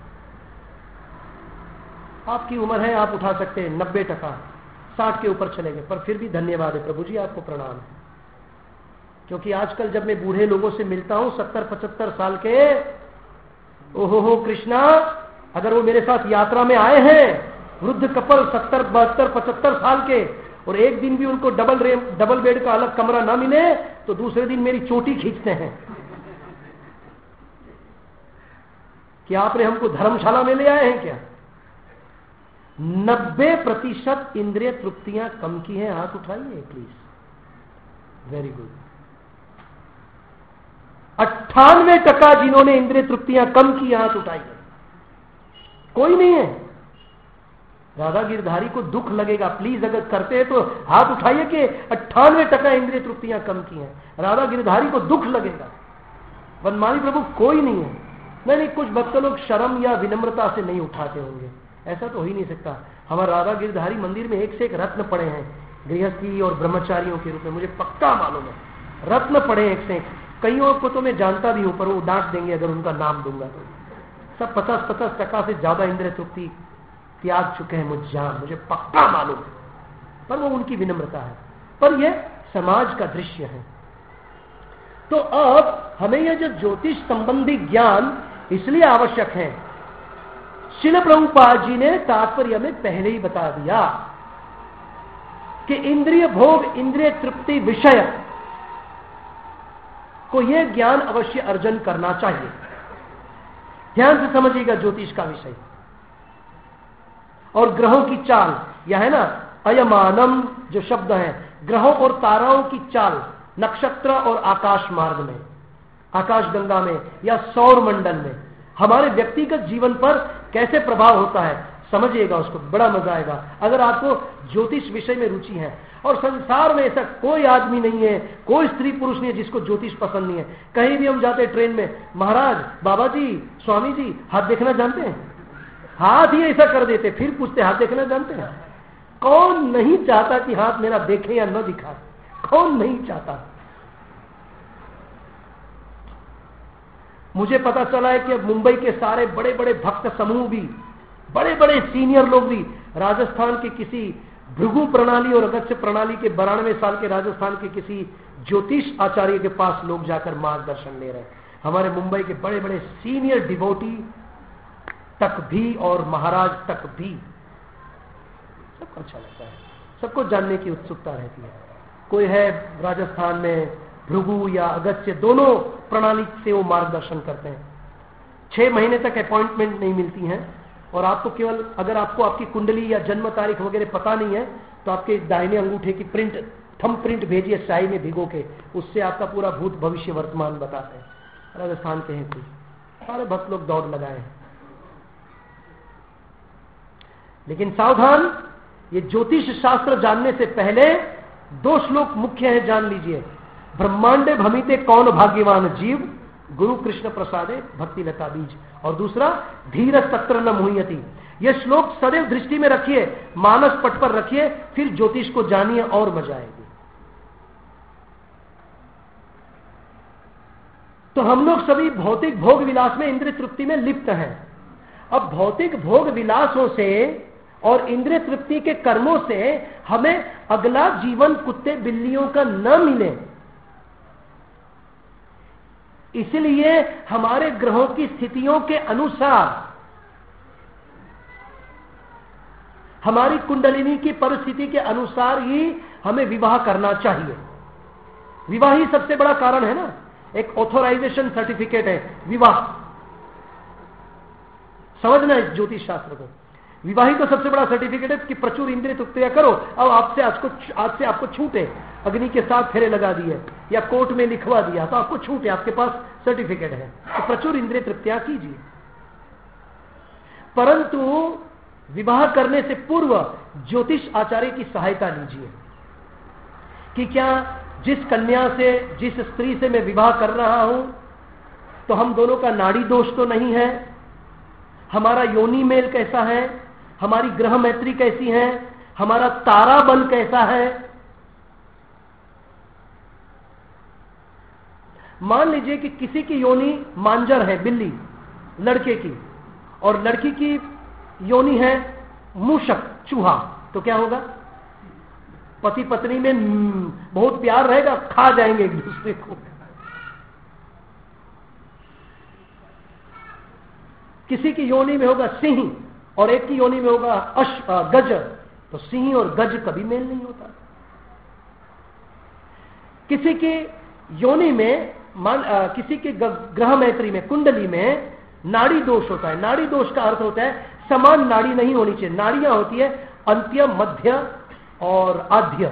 आपकी उम्र है, आप उठा सकते हैं। नब्बे टका, साठ के ऊपर चले गए, पर फिर भी धन्यवाद है प्रभु जी, आपको प्रणाम है। क्योंकि आजकल जब मैं बूढ़े लोगों से मिलता हूं सत्तर पचहत्तर साल के, ओहो हो कृष्णा, अगर वो मेरे साथ यात्रा में आए हैं वृद्ध कपल सत्तर बहत्तर पचहत्तर साल के, और एक दिन भी उनको डबल रे डबल बेड का अलग कमरा ना मिले, तो दूसरे दिन मेरी चोटी खींचते हैं कि आपने हमको धर्मशाला में ले आए हैं क्या। नब्बे प्रतिशत इंद्रिय तृप्तियां कम की हैं, हाथ उठाइए प्लीज। Very good. अट्ठानवे टका जिन्होंने इंद्रिय तृप्तियां कम की, हाथ उठाइए। कोई नहीं है। राधा गिरधारी को दुख लगेगा, प्लीज अगर करते हैं तो हाथ उठाइए कि अट्ठानवे टका इंद्रिय तृप्तियां कम की हैं। राधा गिरधारी को दुख लगेगा। बनमाली प्रभु कोई नहीं है। नहीं नहीं, कुछ भक्त लोग शर्म या विनम्रता से नहीं उठाते होंगे, ऐसा तो हो ही नहीं सकता। हमारे राधा गिरधारी मंदिर में एक से एक रत्न पड़े हैं, गृहस्थी और ब्रह्मचारियों के रूप में, मुझे पक्का मालूम है रत्न पड़े एक से एक। कईयों को तो मैं जानता भी हूं, पर वो डांट देंगे अगर उनका नाम दूंगा तो। सब पचास पचास टका से ज्यादा इंद्रिय तृप्ति त्याग चुके हैं, मुझ जान मुझे पक्का मालूम है, पर वो उनकी विनम्रता है। पर यह समाज का दृश्य है। तो अब हमें यह जो ज्योतिष संबंधी ज्ञान इसलिए आवश्यक है, श्रील प्रभुपाद जी ने तात्पर्य में पहले ही बता दिया कि इंद्रिय भोग इंद्रिय तृप्ति विषय को यह ज्ञान अवश्य अर्जन करना चाहिए। ध्यान से समझिएगा ज्योतिष का विषय और ग्रहों की चाल, यह है ना अयमानम जो शब्द है, ग्रहों और ताराओं की चाल नक्षत्र और आकाश मार्ग में, आकाश गंगा में या सौर मंडल में हमारे व्यक्तिगत जीवन पर कैसे प्रभाव होता है, समझिएगा, उसको बड़ा मजा आएगा। अगर आपको ज्योतिष विषय में रुचि है, और संसार में ऐसा कोई आदमी नहीं है, कोई स्त्री पुरुष नहीं है जिसको ज्योतिष पसंद नहीं है। कहीं भी हम जाते हैं ट्रेन में, महाराज, बाबा जी, स्वामी जी, हाथ देखना जानते हैं? हाथ ही ऐसा कर देते, फिर पूछते हाथ देखना जानते हैं? कौन नहीं चाहता कि हाथ मेरा देखे या न दिखाए? कौन नहीं चाहता? मुझे पता चला है कि अब मुंबई के सारे बड़े बड़े भक्त समूह भी, बड़े बड़े सीनियर लोग भी राजस्थान के किसी भृगु प्रणाली और अगस्त्य प्रणाली के बानवे साल के राजस्थान के किसी ज्योतिष आचार्य के पास लोग जाकर मार्गदर्शन ले रहे हैं। हमारे मुंबई के बड़े बड़े सीनियर डिवोटी तक भी और महाराज तक भी, सबको अच्छा लगता है, सबको जानने की उत्सुकता रहती है। कोई है राजस्थान में भृगु या अगस्त्य दोनों प्रणाली से वो मार्गदर्शन करते हैं। छह महीने तक अपॉइंटमेंट नहीं मिलती है, और आपको केवल, अगर आपको आपकी कुंडली या जन्म तारीख वगैरह पता नहीं है तो आपके दाहिने अंगूठे की प्रिंट, थंब प्रिंट भेजिए स्याही में भिगो के, उससे आपका पूरा भूत भविष्य वर्तमान बताते हैं। राजस्थान के हैं कोई, सारे भक्त लोग दौड़ लगाए हैं। लेकिन सावधान, ये ज्योतिष शास्त्र जानने से पहले दो श्लोक मुख्य है, जान लीजिए। ब्रह्मांडे भमिते कौन भाग्यवान जीव, गुरु कृष्ण प्रसादे भक्ति लता बीज, और दूसरा धीर सत्र न मुह्यति। यह श्लोक सदैव दृष्टि में रखिए, मानस पट पर रखिए, फिर ज्योतिष को जानिए और मजा आएगी। तो हम लोग सभी भौतिक भोग विलास में, इंद्रिय तृप्ति में लिप्त हैं। अब भौतिक भोग विलासों से और इंद्रिय तृप्ति के कर्मों से हमें अगला जीवन कुत्ते बिल्लियों का न मिले, इसलिए हमारे ग्रहों की स्थितियों के अनुसार, हमारी कुंडलिनी की परिस्थिति के अनुसार ही हमें विवाह करना चाहिए। विवाह ही सबसे बड़ा कारण है ना, एक ऑथोराइजेशन सर्टिफिकेट है विवाह। समझना इस ज्योतिष शास्त्र को। विवाह ही तो सबसे बड़ा सर्टिफिकेट है कि प्रचुर इंद्रिय तृप्तियां करो। अब आपसे आज को आज से आपको छूट है, अग्नि के साथ फेरे लगा दिए या कोर्ट में लिखवा दिया तो आपको छूट है, आपके पास सर्टिफिकेट है, तो प्रचुर इंद्रिय तृप्तियां कीजिए। परंतु विवाह करने से पूर्व ज्योतिष आचार्य की सहायता लीजिए कि क्या जिस कन्या से, जिस स्त्री से मैं विवाह कर रहा हूं, तो हम दोनों का नाड़ी दोष तो नहीं है, हमारा योनि मेल कैसा है, हमारी ग्रह मैत्री कैसी है, हमारा तारा बल कैसा है। मान लीजिए कि किसी की योनि मांजर है, बिल्ली, लड़के की, और लड़की की योनि है मूषक, चूहा, तो क्या होगा? पति पत्नी में बहुत प्यार रहेगा, खा जाएंगे एक दूसरे को। किसी की योनि में होगा सिंह और एक की योनि में होगा अश गज, तो सिंह और गज कभी मेल नहीं होता। किसी की योनि में मान आ, किसी के ग्रह मैत्री में, कुंडली में नाड़ी दोष होता है। नाड़ी दोष का अर्थ होता है समान नाड़ी नहीं होनी चाहिए। नाड़ियां होती है अंत्य, मध्य और आद्य।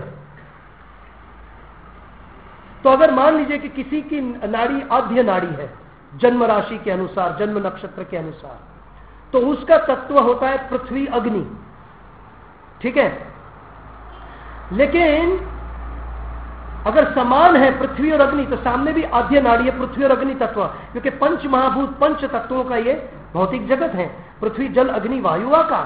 तो अगर मान लीजिए कि किसी की नाड़ी आद्य नाड़ी है जन्म राशि के अनुसार, जन्म नक्षत्र के अनुसार, तो उसका तत्व होता है पृथ्वी अग्नि, ठीक है। लेकिन अगर समान है पृथ्वी और अग्नि, तो सामने भी आद्य नाड़ी है पृथ्वी और अग्नि तत्व, क्योंकि पंच महाभूत, पंच तत्वों का ये भौतिक जगत है, पृथ्वी जल अग्नि वायु आकाश,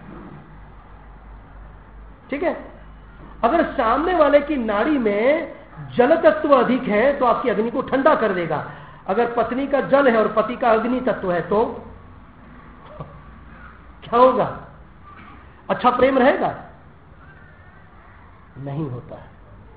ठीक है। अगर सामने वाले की नाड़ी में जल तत्व अधिक है तो आपकी अग्नि को ठंडा कर देगा। अगर पत्नी का जल है और पति का अग्नि तत्व है तो क्या होगा? अच्छा प्रेम रहेगा? नहीं होता है।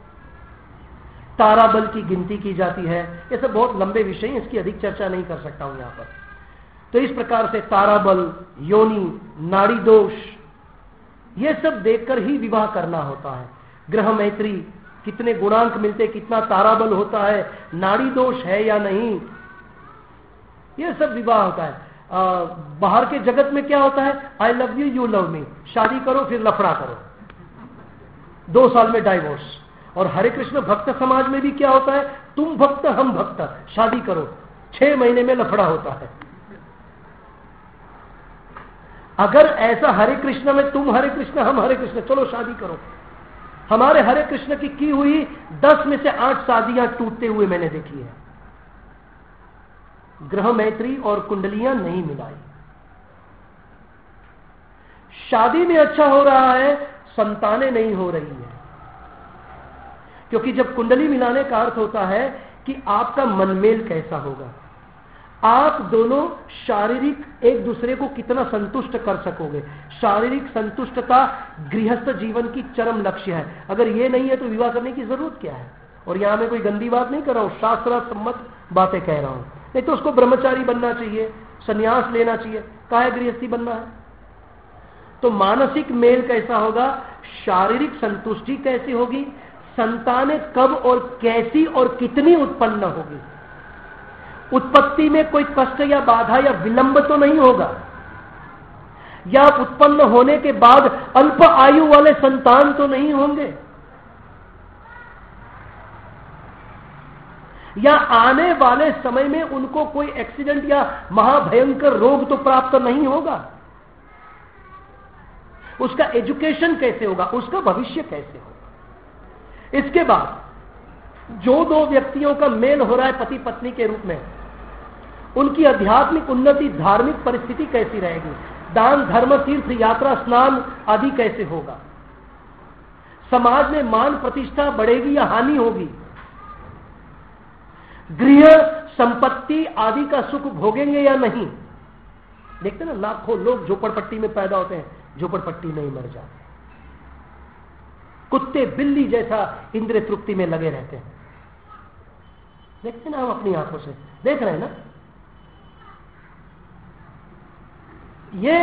तारा बल की गिनती की जाती है, ये सब बहुत लंबे विषय हैं, इसकी अधिक चर्चा नहीं कर सकता हूं यहां पर। तो इस प्रकार से तारा बल, योनि, नाड़ी दोष, ये सब देखकर ही विवाह करना होता है। ग्रह मैत्री, कितने गुणांक मिलते, कितना तारा बल होता है, नाड़ी दोष है या नहीं, ये सब विवाह होता है। आ, बाहर के जगत में क्या होता है? I love you, you love me, शादी करो फिर लफड़ा करो, दो साल में डाइवोर्स। और हरे कृष्ण भक्त समाज में भी क्या होता है? तुम भक्त हम भक्त, शादी करो, छह महीने में लफड़ा होता है। अगर ऐसा हरे कृष्ण में तुम हरे कृष्ण हम हरे कृष्ण, चलो शादी करो, हमारे हरे कृष्ण की की हुई दस में से आठ शादियां टूटते हुए मैंने देखी है। ग्रह मैत्री और कुंडलियां नहीं मिलाई। शादी में अच्छा हो रहा है, संतानें नहीं हो रही है, क्योंकि जब कुंडली मिलाने का अर्थ होता है कि आपका मनमेल कैसा होगा, आप दोनों शारीरिक एक दूसरे को कितना संतुष्ट कर सकोगे। शारीरिक संतुष्टता गृहस्थ जीवन की चरम लक्ष्य है। अगर ये नहीं है तो विवाह करने की जरूरत क्या है? और यहां मैं कोई गंदी बात नहीं कर रहा हूं, शास्त्र सम्मत बातें कह रहा हूं। नहीं तो उसको ब्रह्मचारी बनना चाहिए, संन्यास लेना चाहिए, काहे गृहस्थी बनना है? तो मानसिक मेल कैसा होगा, शारीरिक संतुष्टि कैसी होगी, संतानें कब और कैसी और कितनी उत्पन्न होगी, उत्पत्ति में कोई कष्ट या बाधा या विलंब तो नहीं होगा, या उत्पन्न होने के बाद अल्प आयु वाले संतान तो नहीं होंगे, या आने वाले समय में उनको कोई एक्सीडेंट या महाभयंकर रोग तो प्राप्त नहीं होगा। उसका एजुकेशन कैसे होगा, उसका भविष्य कैसे होगा। इसके बाद जो दो व्यक्तियों का मेल हो रहा है पति पत्नी के रूप में, उनकी आध्यात्मिक उन्नति, धार्मिक परिस्थिति कैसी रहेगी, दान धर्म तीर्थ यात्रा स्नान आदि कैसे होगा, समाज में मान प्रतिष्ठा बढ़ेगी या हानि होगी, गृह संपत्ति आदि का सुख भोगेंगे या नहीं। देखते ना, लाखों लोग झोपड़पट्टी में पैदा होते हैं, झोपड़पट्टी नहीं मर जाते, कुत्ते बिल्ली जैसा इंद्रिय तृप्ति में लगे रहते हैं। देखते हैं ना हम अपनी आंखों से, देख रहे हैं ना। ये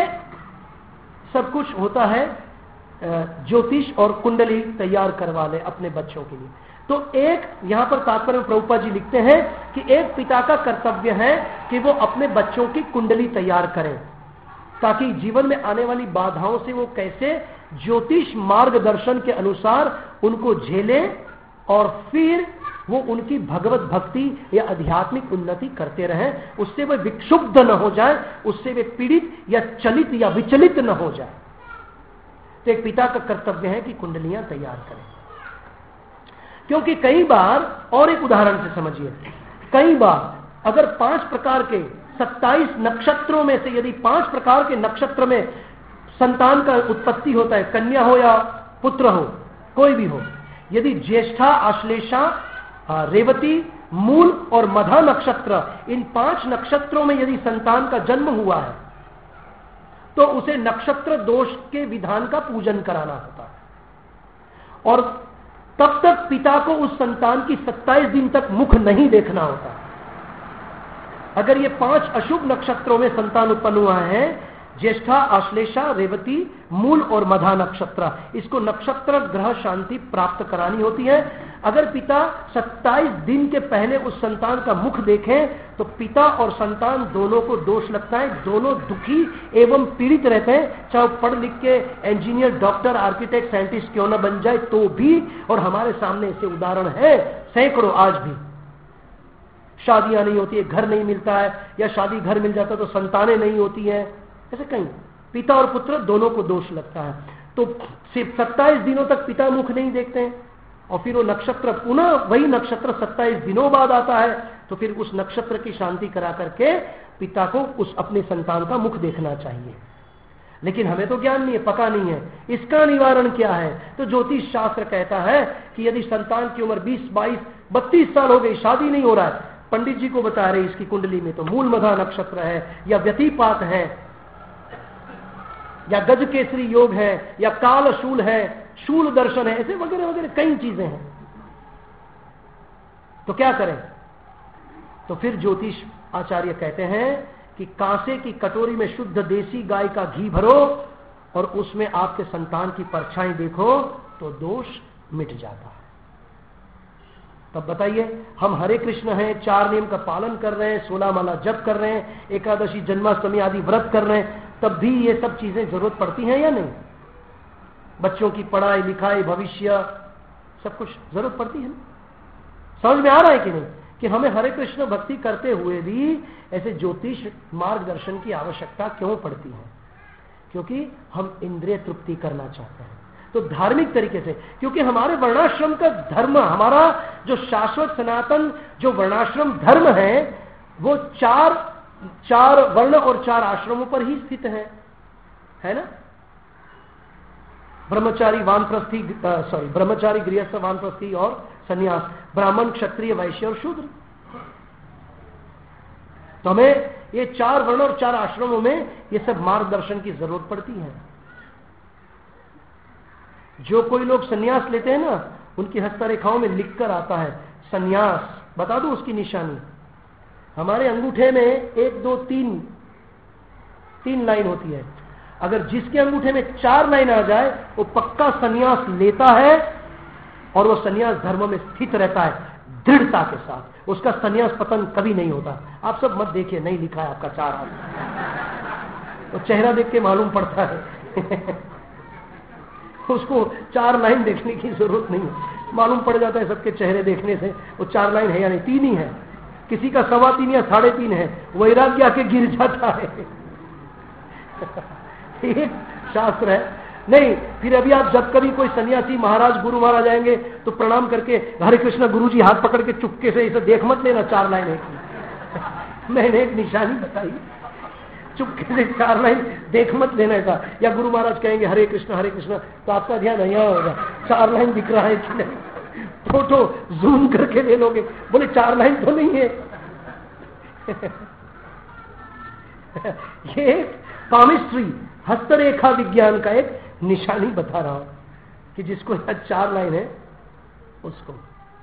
सब कुछ होता है ज्योतिष और कुंडली तैयार करवा ले अपने बच्चों के लिए। तो एक यहां पर तात्पर्य प्रभुपाद जी लिखते हैं कि एक पिता का कर्तव्य है कि वो अपने बच्चों की कुंडली तैयार करें, ताकि जीवन में आने वाली बाधाओं से वो कैसे ज्योतिष मार्गदर्शन के अनुसार उनको झेले और फिर वो उनकी भगवत भक्ति या आध्यात्मिक उन्नति करते रहें, उससे वे विक्षुब्ध न हो जाए, उससे वे पीड़ित या चलित या विचलित न हो जाए। तो एक पिता का कर्तव्य है कि कुंडलियां तैयार करें। क्योंकि कई बार, और एक उदाहरण से समझिए, कई बार अगर पांच प्रकार के सत्ताईस नक्षत्रों में से यदि पांच प्रकार के नक्षत्र में संतान का उत्पत्ति होता है, कन्या हो या पुत्र हो, कोई भी हो, यदि ज्येष्ठा, आश्लेषा, रेवती, मूल और मधा नक्षत्र, इन पांच नक्षत्रों में यदि संतान का जन्म हुआ है तो उसे नक्षत्र दोष के विधान का पूजन कराना होता है, और तब तक पिता को उस संतान की सत्ताईस दिन तक मुख नहीं देखना होता। अगर ये पांच अशुभ नक्षत्रों में संतान उत्पन्न हुआ है, ज्येष्ठा, आश्लेषा, रेवती, मूल और मधा नक्षत्र, इसको नक्षत्र ग्रह शांति प्राप्त करानी होती है। अगर पिता सत्ताईस दिन के पहले उस संतान का मुख देखें तो पिता और संतान दोनों को दोष लगता है, दोनों दुखी एवं पीड़ित रहते हैं, चाहे पढ़ लिख के इंजीनियर, डॉक्टर, आर्किटेक्ट, साइंटिस्ट क्यों न बन जाए तो भी। और हमारे सामने ऐसे उदाहरण है सैकड़ों आज भी। शादियां नहीं होती है, घर नहीं मिलता है, या शादी घर मिल जाता तो संतानें नहीं होती है, ऐसे कहीं पिता और पुत्र दोनों को दोष लगता है। तो सिर्फ सत्ताईस दिनों तक पिता मुख नहीं देखते हैं, और फिर वो नक्षत्र पुनः वही नक्षत्र सत्ताईस दिनों बाद आता है, तो फिर उस नक्षत्र की शांति करा करके पिता को उस अपने संतान का मुख देखना चाहिए। लेकिन हमें तो ज्ञान नहीं है, पता नहीं है इसका निवारण क्या है। तो ज्योतिष शास्त्र कहता है कि यदि संतान की उम्र बीस, बाईस, बत्तीस साल हो गई, शादी नहीं हो रहा है, पंडित जी को बता रहे इसकी कुंडली में तो मूल मधा नक्षत्र है, या व्यतिपात है, या गज केसरी योग है, या काल शूल है, शूल दर्शन है, ऐसे वगैरह वगैरह कई चीजें हैं। तो क्या करें? तो फिर ज्योतिष आचार्य कहते हैं कि कांसे की कटोरी में शुद्ध देसी गाय का घी भरो और उसमें आपके संतान की परछाई देखो तो दोष मिट जाता है। तब बताइए, हम हरे कृष्ण हैं, चार नियम का पालन कर रहे हैं, सोलह माला जप कर रहे हैं, एकादशी, जन्माष्टमी आदि व्रत कर रहे हैं, तब भी ये सब चीजें जरूरत पड़ती हैं या नहीं? बच्चों की पढ़ाई लिखाई, भविष्य, सब कुछ जरूरत पड़ती है ना? समझ में आ रहा है कि नहीं कि हमें हरे कृष्ण भक्ति करते हुए भी ऐसे ज्योतिष मार्गदर्शन की आवश्यकता क्यों पड़ती है? क्योंकि हम इंद्रिय तृप्ति करना चाहते हैं। तो धार्मिक तरीके से, क्योंकि हमारे वर्णाश्रम का धर्म, हमारा जो शाश्वत सनातन जो वर्णाश्रम धर्म है, वो चार चार वर्ण और चार आश्रमों पर ही स्थित है, है ना? ब्रह्मचारी, वानप्रस्थी, सॉरी ब्रह्मचारी, गृहस्थ, वानप्रस्थी और सन्यास, ब्राह्मण, क्षत्रिय, वैश्य और शूद्र। तो हमें ये चार वर्ण और चार आश्रमों में ये सब मार्गदर्शन की जरूरत पड़ती है। जो कोई लोग सन्यास लेते हैं ना, उनकी हस्तरेखाओं में लिखकर आता है सन्यास। बता दो उसकी निशानी, हमारे अंगूठे में एक, दो, तीन तीन लाइन होती है। अगर जिसके अंगूठे में चार लाइन आ जाए वो पक्का सन्यास लेता है और वो सन्यास धर्म में स्थित रहता है दृढ़ता के साथ, उसका सन्यास पतन कभी नहीं होता। आप सब मत देखिए, नहीं लिखा है आपका चार हाथ, तो चेहरा देख के मालूम पड़ता है उसको चार लाइन देखने की जरूरत नहीं है, मालूम पड़ जाता है सबके चेहरे देखने से वो चार लाइन है या नहीं। तीन ही है, किसी का सवा तीन या साढ़े तीन है, वैराग्य आके गिर जाता है एक शास्त्र है नहीं। फिर अभी आप जब कभी कोई सन्यासी महाराज गुरु महाराज आएंगे तो प्रणाम करके हरे कृष्ण गुरु जी हाथ पकड़ के चुपके से इसे देख मत लेना चार लाइन है मैंने एक निशानी बताई, चुपके से चार लाइन देख मत लेने का। या गुरु महाराज कहेंगे हरे कृष्ण हरे कृष्ण, तो आपका ध्यान यहाँ होगा चार लाइन दिख रहा है कि नहीं, फोटो जूम करके ले लोगे, बोले चार लाइन तो नहीं है ये पामिस्ट्री, हस्तरेखा विज्ञान का एक निशानी बता रहा हूं कि जिसको यहां चार लाइन है उसको।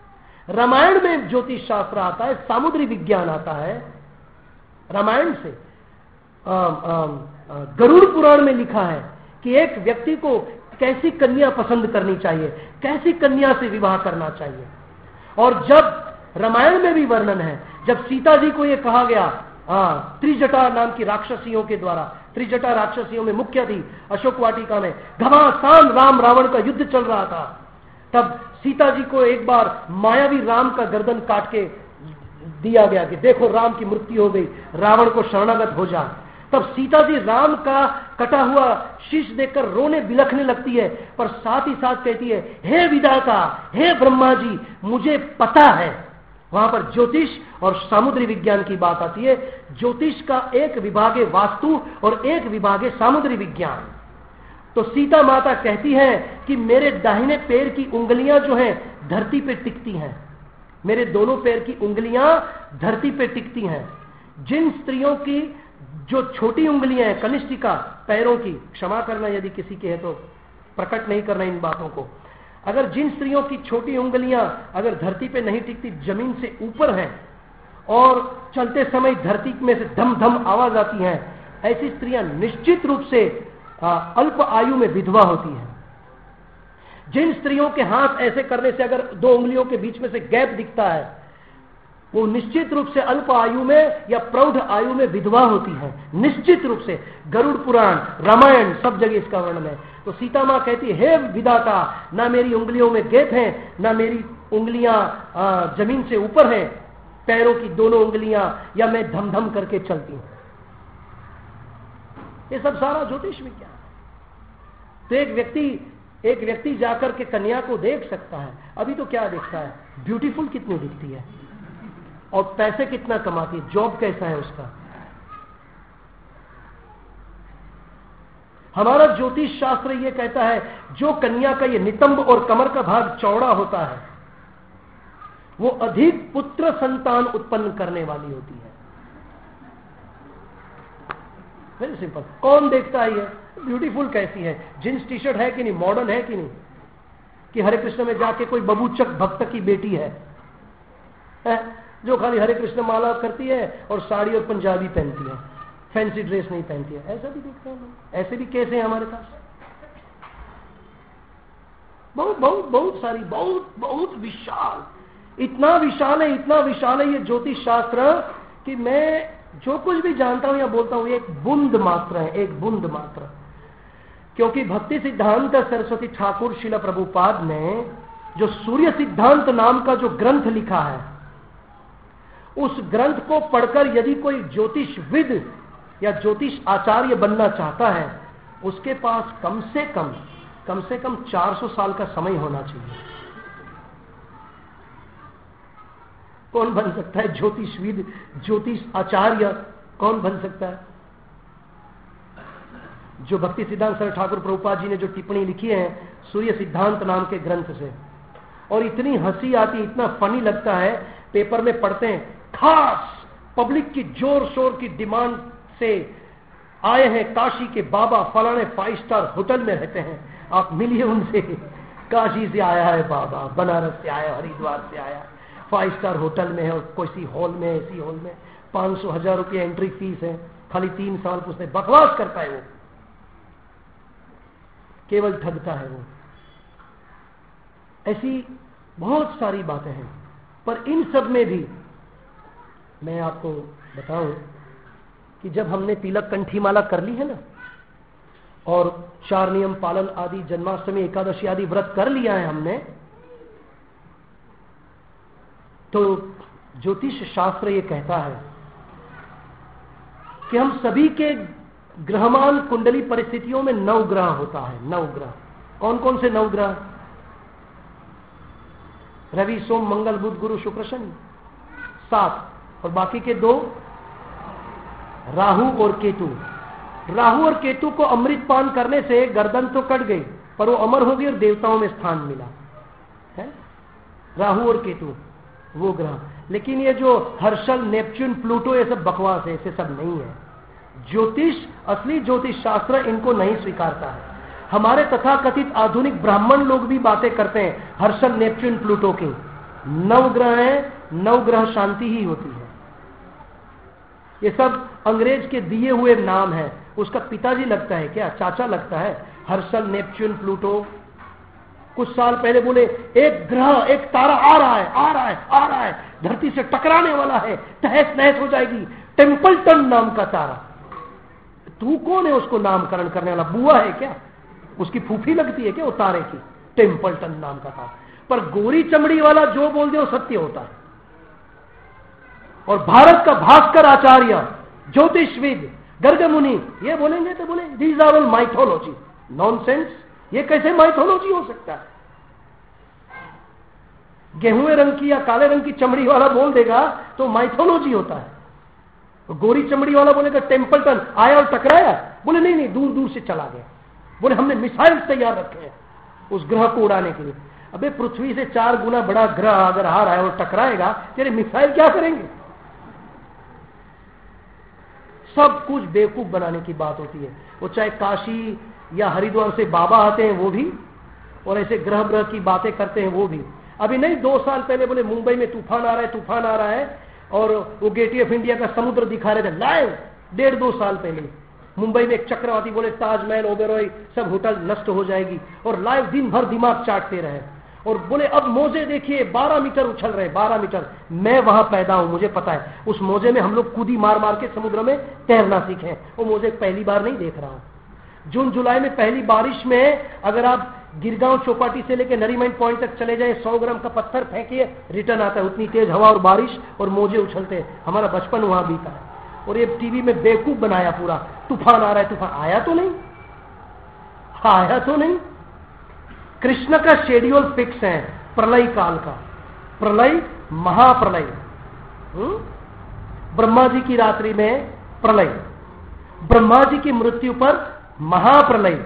रामायण में ज्योतिष शास्त्र आता है, सामुद्री विज्ञान आता है रामायण से। आ, आ, गरुड़ पुराण में लिखा है कि एक व्यक्ति को कैसी कन्या पसंद करनी चाहिए, कैसी कन्या से विवाह करना चाहिए। और जब रामायण में भी वर्णन है, जब सीता जी को यह कहा गया हाँ त्रिजटा नाम की राक्षसियों के द्वारा, त्रिजटा राक्षसियों में मुख्य थी अशोक वाटिका में, घमासान राम रावण का युद्ध चल रहा था, तब सीता जी को एक बार मायावी राम का गर्दन काट के दिया गया कि देखो राम की मृत्यु हो गई, रावण को शरणागत हो जा। तब सीता जी राम का कटा हुआ शीश देखकर रोने बिलखने लगती है, पर साथ ही साथ कहती है, हे विधाता, हे ब्रह्मा जी, मुझे पता है। वहां पर ज्योतिष और सामुद्री विज्ञान की बात आती है। ज्योतिष का एक विभाग है वास्तु और एक विभाग है सामुद्री विज्ञान। तो सीता माता कहती है कि मेरे दाहिने पैर की उंगलियां जो हैं धरती पे टिकती हैं, मेरे दोनों पैर की उंगलियां धरती पे टिकती हैं। जिन स्त्रियों की जो छोटी उंगलियां हैं कनिष्ठिका पैरों की, क्षमा करना यदि किसी के है तो प्रकट नहीं करना इन बातों को, अगर जिन स्त्रियों की छोटी उंगलियां अगर धरती पे नहीं टिकती, जमीन से ऊपर हैं और चलते समय धरती में से धम धम आवाज आती है, ऐसी स्त्रियां निश्चित रूप से अल्प आयु में विधवा होती हैं। जिन स्त्रियों के हाथ ऐसे करने से अगर दो उंगलियों के बीच में से गैप दिखता है, वो निश्चित रूप से अल्प आयु में या प्रौढ़ आयु में विधवा होती है, निश्चित रूप से। गरुड़ पुराण, रामायण, सब जगह इसका वर्णन है। तो सीता मां कहती है, हे विधाता, ना मेरी उंगलियों में गैप है, ना मेरी उंगलियां जमीन से ऊपर हैं, पैरों की दोनों उंगलियां, या मैं धम धम करके चलती हूं। ये सब सारा ज्योतिष विज्ञान। तो एक व्यक्ति एक व्यक्ति जाकर के कन्या को देख सकता है। अभी तो क्या देखता है, ब्यूटीफुल कितनी दिखती है और पैसे कितना कमाती है, जॉब कैसा है उसका। हमारा ज्योतिष शास्त्र यह कहता है जो कन्या का ये नितंब और कमर का भाग चौड़ा होता है वो अधिक पुत्र संतान उत्पन्न करने वाली होती है। Very simple. कौन देखता है ये ब्यूटीफुल कैसी है, जींस टी शर्ट है कि नहीं, मॉडर्न है कि नहीं, कि हरे कृष्ण में जाके कोई बबूचक भक्त की बेटी है, है जो खाली हरे कृष्ण माला करती है और साड़ी और पंजाबी पहनती है, फैंसी ड्रेस नहीं पहनती है। ऐसा भी देखते हैं लोग, ऐसे भी केस हैं हमारे पास। बहुत बहुत बहुत सारी, बहुत बहुत विशाल, इतना विशाल है, इतना विशाल है ये ज्योतिष शास्त्र कि मैं जो कुछ भी जानता हूं या बोलता हूं ये एक बूंद मात्र है, एक बूंद मात्र। क्योंकि भक्ति सिद्धांत सरस्वती ठाकुर शिला प्रभुपाद ने जो सूर्य सिद्धांत नाम का जो ग्रंथ लिखा है, उस ग्रंथ को पढ़कर यदि कोई ज्योतिषविद या ज्योतिष आचार्य बनना चाहता है, उसके पास कम से कम कम से कम चार सौ साल का समय होना चाहिए। कौन बन सकता है ज्योतिषविद, ज्योतिष आचार्य कौन बन सकता है? जो भक्ति सिद्धांत सर ठाकुर प्रभुपाद जी ने जो टिप्पणी लिखी है सूर्य सिद्धांत नाम के ग्रंथ से, और इतनी हंसी आती, इतना फनी लगता है, पेपर में पढ़ते हैं, खास पब्लिक की जोर शोर की डिमांड से आए हैं काशी के बाबा, फलाने फाइव स्टार होटल में रहते हैं, आप मिलिए उनसे। काशी से आया है बाबा, बनारस से आया, हरिद्वार से आया, फाइव स्टार होटल में है और कोई हॉल में, ऐसी हॉल में पांच सौ हजार रुपये एंट्री फीस है, खाली तीन साल उसने बकवास करता है, वो केवल ठगता है वो। ऐसी बहुत सारी बातें हैं, पर इन सब में भी मैं आपको बताऊं कि जब हमने तिलक कंठी माला कर ली है ना, और चार नियम पालन आदि, जन्माष्टमी एकादशी आदि व्रत कर लिया है हमने, तो ज्योतिष शास्त्र ये कहता है कि हम सभी के ग्रहमान कुंडली परिस्थितियों में नौ ग्रह होता है। नौ ग्रह कौन कौन से नौ ग्रह? रवि, सोम, मंगल, बुध, गुरु, शुक्र, शनि, सात, और बाकी के दो राहु और केतु। राहु और केतु को अमृत पान करने से गर्दन तो कट गई, पर वो अमर हो गई और देवताओं में स्थान मिला है। राहु और केतु वो ग्रह। लेकिन ये जो हर्षल, नेपच्यून, प्लूटो, ये सब बकवास है, ऐसे सब नहीं है। ज्योतिष, असली ज्योतिष शास्त्र इनको नहीं स्वीकारता है। हमारे तथाकथित आधुनिक ब्राह्मण लोग भी बातें करते हैं हर्षल, नेपच्यून, प्लूटो की, नवग्रह है, नवग्रह शांति ही होती है। ये सब अंग्रेज के दिए हुए नाम है। उसका पिताजी लगता है क्या, चाचा लगता है, हर्षल, नेपच्यून, प्लूटो। कुछ साल पहले बोले एक ग्रह, एक तारा आ रहा है, आ रहा है, आ रहा है, धरती से टकराने वाला है, तहस नहस हो जाएगी, टेम्पल्टन नाम का तारा। तू कौन है उसको नामकरण करने वाला, बुआ है क्या, उसकी फूफी लगती है क्या वो तारे की, टेम्पल्टन नाम का तारा। पर गोरी चमड़ी वाला जो बोल दे वो सत्य होता है। और भारत का भास्कर आचार्य, ज्योतिषविद, गर्ग मुनि ये बोलेंगे तो बोले these are all mythology. Nonsense, ये कैसे माइथोलॉजी हो सकता है? गेहूं रंग की या काले रंग की चमड़ी वाला बोल देगा तो माइथोलॉजी होता है। तो गोरी चमड़ी वाला बोलेगा टेम्पल्टन आया और टकराया, बोले नहीं नहीं दूर दूर से चला गया। बोले हमने मिसाइल तैयार रखे हैं उस ग्रह को उड़ाने के लिए। अबे पृथ्वी से चार गुना बड़ा ग्रह अगर आ रहा है और टकराएगा, तेरे मिसाइल क्या करेंगे? सब कुछ बेवकूफ बनाने की बात होती है। वो चाहे काशी या हरिद्वार से बाबा आते हैं वो भी, और ऐसे ग्रह ग्रह की बातें करते हैं वो भी। अभी नहीं, दो साल पहले बोले मुंबई में तूफान आ रहा है, तूफान आ रहा है, और वो गेटवे ऑफ इंडिया का समुद्र दिखा रहे थे लाइव, डेढ़ दो साल पहले। मुंबई में एक चक्रवाती, बोले ताजमहल, ओबेरॉय सब होटल नष्ट हो जाएगी, और लाइव दिन भर दिमाग चाटते रहे। और बोले अब मोजे देखिए बारह मीटर उछल रहे, बारह मीटर। मैं वहां पैदा हूं, मुझे पता है। उस मोजे में हम लोग कूदी मार मार के समुद्र में तैरना सीखे। वो मोजे पहली बार नहीं देख रहा हूं। जून जुलाई में पहली बारिश में अगर आप गिरगांव चौपाटी से लेकर नरीमन पॉइंट तक चले जाए, सौ ग्राम का पत्थर फेंकिए, रिटर्न आता है। उतनी तेज हवा और बारिश और मोजे उछलते हैं। हमारा बचपन वहां बीता है। और ये टीवी में बेवकूफ बनाया पूरा, तूफान आ रहा है, तूफान आया तो नहीं, आया तो नहीं। कृष्ण का शेड्यूल फिक्स है प्रलय काल का, प्रलय, महाप्रलय। ब्रह्मा जी की रात्रि में प्रलय, ब्रह्मा जी की मृत्यु पर महाप्रलय,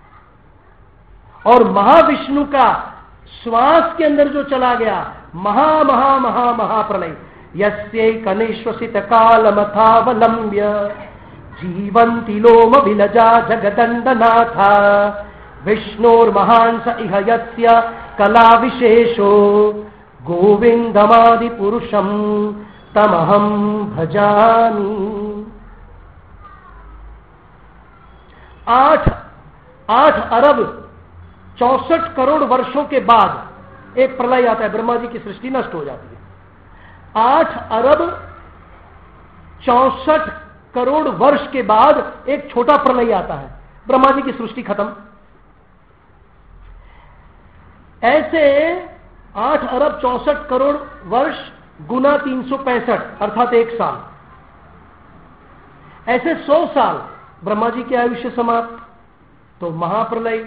और महाविष्णु का श्वास के अंदर जो चला गया महा महा महा महाप्रलय। यस्यै कनिश्वसित कालमथावलंब्य जीवन्ति लोम विलजा जगदंडनाथा विष्णोर्महांस इह यस्य कला विशेषो गोविंदमादि पुरुषम तमहम भजामि। आठ आठ अरब चौसठ करोड़ वर्षों के बाद एक प्रलय आता है, ब्रह्मा जी की सृष्टि नष्ट हो जाती है। आठ अरब चौसठ करोड़ वर्ष के बाद एक छोटा प्रलय आता है, ब्रह्मा जी की सृष्टि खत्म। ऐसे आठ अरब चौसठ करोड़ वर्ष गुना तीन सौ पैंसठ अर्थात एक साल, ऐसे सौ साल ब्रह्मा जी के आयुष्य समाप्त, तो महाप्रलय।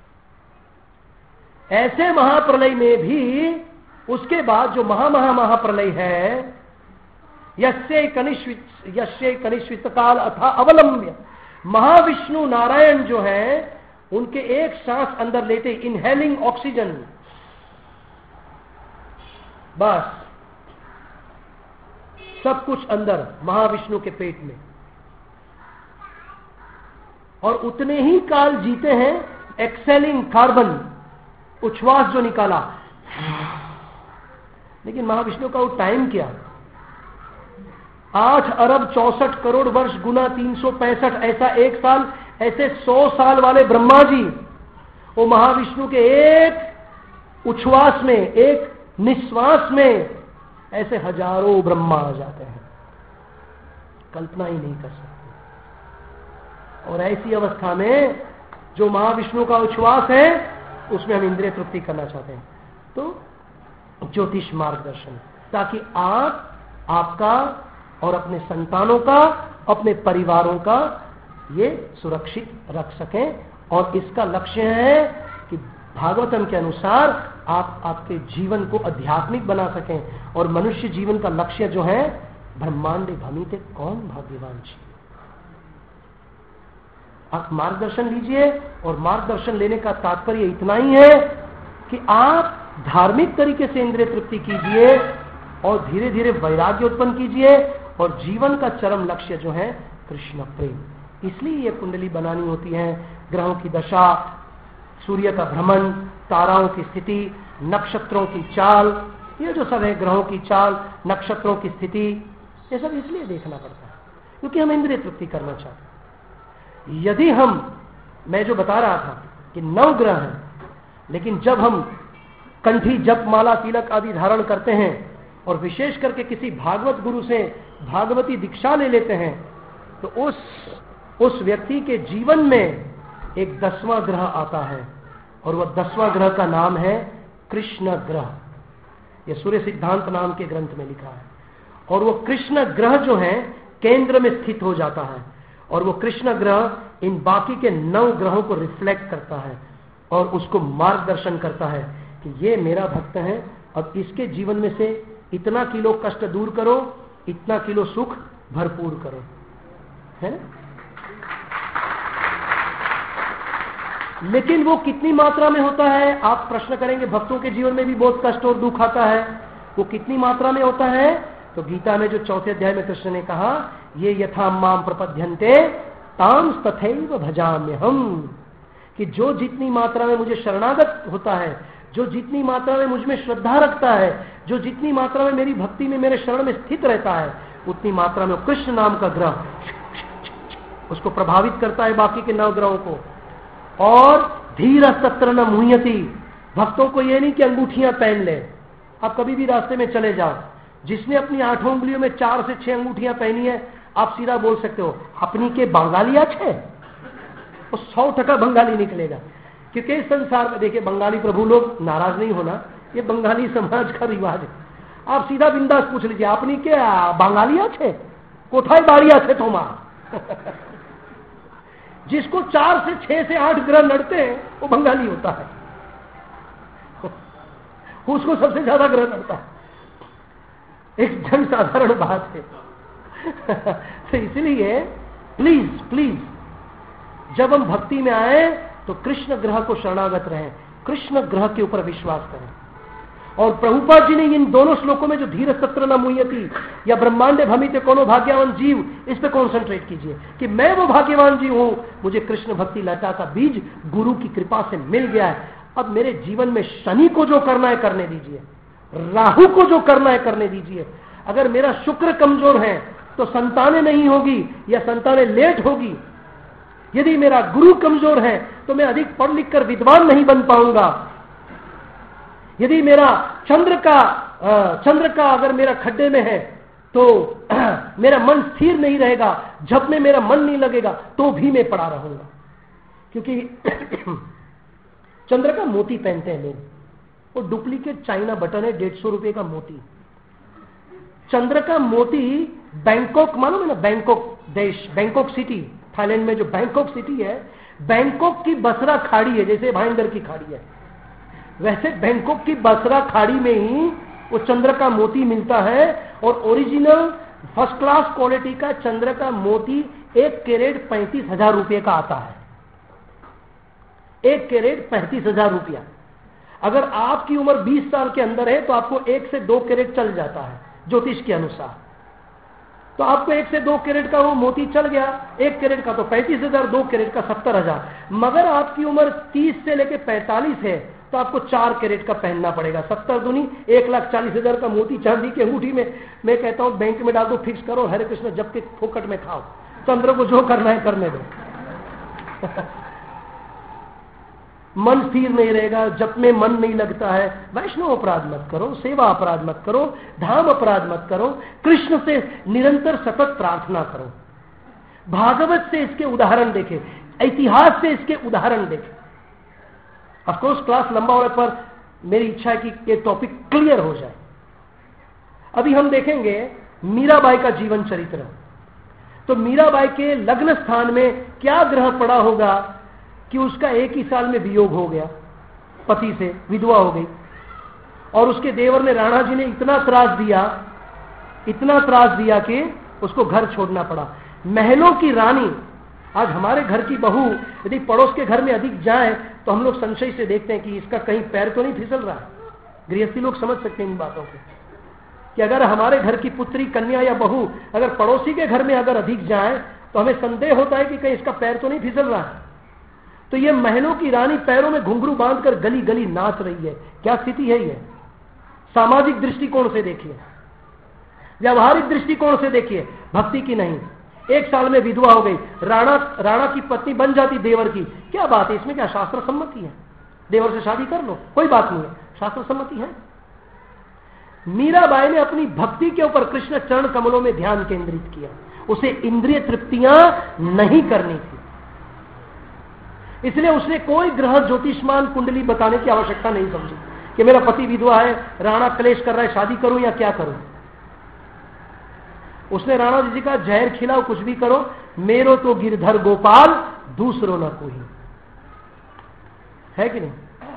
ऐसे महाप्रलय में भी उसके बाद जो महा महा महाप्रलय है, यस्य कनिश्वित यस्य कनिश्वित काल अथा अवलंब्य, महाविष्णु नारायण जो है उनके एक सांस अंदर लेते, इनहेलिंग ऑक्सीजन, बस सब कुछ अंदर महाविष्णु के पेट में, और उतने ही काल जीते हैं एक्सेलिंग कार्बन, उच्छ्वास जो निकाला। लेकिन महाविष्णु का वो टाइम क्या, आठ अरब चौसठ करोड़ वर्ष गुना तीन सौ पैंसठ, ऐसा एक साल। ऐसे सौ साल वाले ब्रह्मा जी वो महाविष्णु के एक उच्छ्वास में, एक निश्वास में ऐसे हजारों ब्रह्मा आ जाते हैं, कल्पना ही नहीं कर सकते। और ऐसी अवस्था में जो महाविष्णु का उच्छ्वास है उसमें हम इंद्रिय तृप्ति करना चाहते हैं, तो ज्योतिष मार्गदर्शन, ताकि आप आपका और अपने संतानों का, अपने परिवारों का ये सुरक्षित रख सकें। और इसका लक्ष्य है कि भागवतम के अनुसार आप आपके जीवन को आध्यात्मिक बना सकें। और मनुष्य जीवन का लक्ष्य जो है ब्रह्मांडे भ्रमिते कौन भाग्यवान जी। आप मार्गदर्शन लीजिए, और मार्गदर्शन लेने का तात्पर्य इतना ही है कि आप धार्मिक तरीके से इंद्रिय तृप्ति कीजिए और धीरे धीरे वैराग्य उत्पन्न कीजिए, और जीवन का चरम लक्ष्य जो है कृष्ण प्रेम। इसलिए ये कुंडली बनानी होती है, ग्रहों की दशा, सूर्य का भ्रमण, ताराओं की स्थिति, नक्षत्रों की चाल, ये जो सब है ग्रहों की चाल, नक्षत्रों की स्थिति, ये सब इसलिए देखना पड़ता है क्योंकि हम इंद्रिय तृप्ति करना चाहते हैं। यदि हम, मैं जो बता रहा था कि नौ ग्रह हैं, लेकिन जब हम कंठी, जप माला, तिलक आदि धारण करते हैं और विशेष करके किसी भागवत गुरु से भागवती दीक्षा ले लेते हैं, तो उस उस व्यक्ति के जीवन में एक दसवां ग्रह आता है और वह दसवां ग्रह का नाम है कृष्ण ग्रह। यह सूर्य सिद्धांत नाम के ग्रंथ में लिखा है। और वो कृष्ण ग्रह जो है केंद्र में स्थित हो जाता है और वो कृष्ण ग्रह इन बाकी के नौ ग्रहों को रिफ्लेक्ट करता है और उसको मार्गदर्शन करता है कि ये मेरा भक्त है, अब इसके जीवन में से इतना किलो कष्ट दूर करो, इतना किलो सुख भरपूर करो, है ना? लेकिन वो कितनी मात्रा में होता है? आप प्रश्न करेंगे, भक्तों के जीवन में भी बहुत कष्ट और दुख आता है, वो कितनी मात्रा में होता है? तो गीता में जो चौथे अध्याय में कृष्ण ने कहा, ये यथा माम प्रपद्यन्ते ताम तथैव भजाम्यहम, कि जो जितनी मात्रा में मुझे शरणागत होता है, जो जितनी मात्रा में मुझ में श्रद्धा रखता है, जो जितनी मात्रा में मेरी भक्ति में, मेरे शरण में स्थित रहता है, उतनी मात्रा में कृष्ण नाम का ग्रह उसको प्रभावित करता है, बाकी के नौ ग्रहों को। और धीर तत्र न मुह्यति, भक्तों को ये नहीं कि अंगूठियां पहन ले। आप कभी भी रास्ते में चले जाओ, जिसने अपनी आठों उंगलियों में चार से छह अंगूठियां पहनी है, आप सीधा बोल सकते हो अपनी के बंगाली अच्छे, वो सौ टका बंगाली निकलेगा। क्योंकि इस संसार में देखिए, बंगाली प्रभु लोग, नाराज नहीं होना, ये बंगाली समाज का रिवाज है। आप सीधा बिंदास पूछ लीजिए, अपनी के बंगाली अच्छे, कोठाई बाड़ी अच्छे तुम्हारा जिसको चार से छह से आठ ग्रह लड़ते हैं वो बंगाली होता है, उसको सबसे ज्यादा ग्रह लड़ता है। एक जन साधारण बात है। तो इसलिए प्लीज प्लीज जब हम भक्ति में आए तो कृष्ण ग्रह को शरणागत रहें, कृष्ण ग्रह के ऊपर विश्वास करें। और प्रभुपाद जी ने इन दोनों श्लोकों में जो धीर सत्र न मुह्यति या ब्रह्मांडे भ्रमित कोनो भाग्यवान जीव, इस पे कॉन्सेंट्रेट कीजिए कि मैं वो भाग्यवान जीव हूं, मुझे कृष्ण भक्ति लता का बीज गुरु की कृपा से मिल गया है। अब मेरे जीवन में शनि को जो करना है करने दीजिए, राहु को जो करना है करने दीजिए। अगर मेरा शुक्र कमजोर है तो संतानें नहीं होगी या संतानें लेट होगी। यदि मेरा गुरु कमजोर है तो मैं अधिक पढ़ लिख कर विद्वान नहीं बन पाऊंगा। यदि मेरा चंद्र का चंद्र का अगर मेरा खड्डे में है तो मेरा मन स्थिर नहीं रहेगा, जब में मेरा मन नहीं लगेगा तो भी मैं पड़ा रहूंगा। क्योंकि चंद्र का मोती पहनते हैं लोग, वो डुप्लीकेट चाइना बटन है, डेढ़ सौ रुपए का मोती। चंद्र का मोती बैंकॉक, मालूम है ना, बैंकॉक देश, बैंकॉक सिटी, थाईलैंड में जो बैंकॉक सिटी है, बैंकॉक की बसरा खाड़ी है, जैसे भाईंदर की खाड़ी है, वैसे बैंकॉक की बसरा खाड़ी में ही वो चंद्र का मोती मिलता है। और ओरिजिनल फर्स्ट क्लास क्वालिटी का चंद्र का मोती एक कैरेट पैंतीस हजार रुपये का आता है। एक कैरेट पैंतीस हजार रुपया। अगर आपकी उम्र बीस साल के अंदर है तो आपको एक से दो कैरेट चल जाता है ज्योतिष के अनुसार। तो आपको एक से दो कैरेट का वो मोती चल गया, एक कैरेट का तो पैंतीस हजार, दो कैरेट का सत्तर हजार। मगर आपकी उम्र तीस से लेकर पैंतालीस है तो आपको चार कैरेट का पहनना पड़ेगा। सत्तर दूनी एक लाख चालीस हजार का मोती चांदी की अंगूठी में, मैं कहता हूं बैंक में डाल दो, फिक्स करो, हरे कृष्ण जब के फोकट में खाओ, चंद्र को जो करना है करने दो। मन स्थिर नहीं रहेगा, जब में मन नहीं लगता है। वैष्णव अपराध मत करो, सेवा अपराध मत करो, धाम अपराध मत करो, कृष्ण से निरंतर सतत प्रार्थना करो। भागवत से इसके उदाहरण देखे, इतिहास से इसके उदाहरण देखे। ऑफकोर्स क्लास लंबा होने पर मेरी इच्छा है कि ये टॉपिक क्लियर हो जाए। अभी हम देखेंगे मीराबाई का जीवन चरित्र। तो मीराबाई के लग्न स्थान में क्या ग्रह पड़ा होगा कि उसका एक ही साल में वियोग हो गया, पति से विधवा हो गई। और उसके देवर ने, राणा जी ने इतना त्रास दिया, इतना त्रास दिया कि उसको घर छोड़ना पड़ा। महलों की रानी, आज हमारे घर की बहू यदि पड़ोस के घर में अधिक जाए तो हम लोग संशय से देखते हैं कि इसका कहीं पैर तो नहीं फिसल रहा है। गृहस्थी लोग समझ सकते हैं इन बातों को कि अगर हमारे घर की पुत्री, कन्या या बहू अगर पड़ोसी के घर में अगर अधिक जाए तो हमें संदेह होता है कि कहीं इसका पैर तो नहीं फिसल रहा है। तो ये महलों की रानी पैरों में घुंघरू बांधकर गली गली नाच रही है। क्या स्थिति है ये? सामाजिक दृष्टिकोण से देखिए, व्यावहारिक दृष्टिकोण से देखिए, भक्ति की नहीं। एक साल में विधवा हो गई, राणा राणा की पत्नी बन जाती देवर की, क्या बात है, इसमें क्या शास्त्र सम्मति है? देवर से शादी कर लो, कोई बात नहीं है, शास्त्र सम्मति है। मीराबाई ने अपनी भक्ति के ऊपर कृष्ण चरण कमलों में ध्यान केंद्रित किया, उसे इंद्रिय तृप्तियां नहीं करनी थी, इसलिए उसने कोई ग्रह ज्योतिषमान कुंडली बताने की आवश्यकता नहीं समझी कि मेरा पति विधवा है, राणा क्लेश कर रहा है, शादी करूं या क्या करूं। उसने राणा जी का जहर खिलाओ, कुछ भी करो, मेरो तो गिरधर गोपाल दूसरो न कोई, है कि नहीं?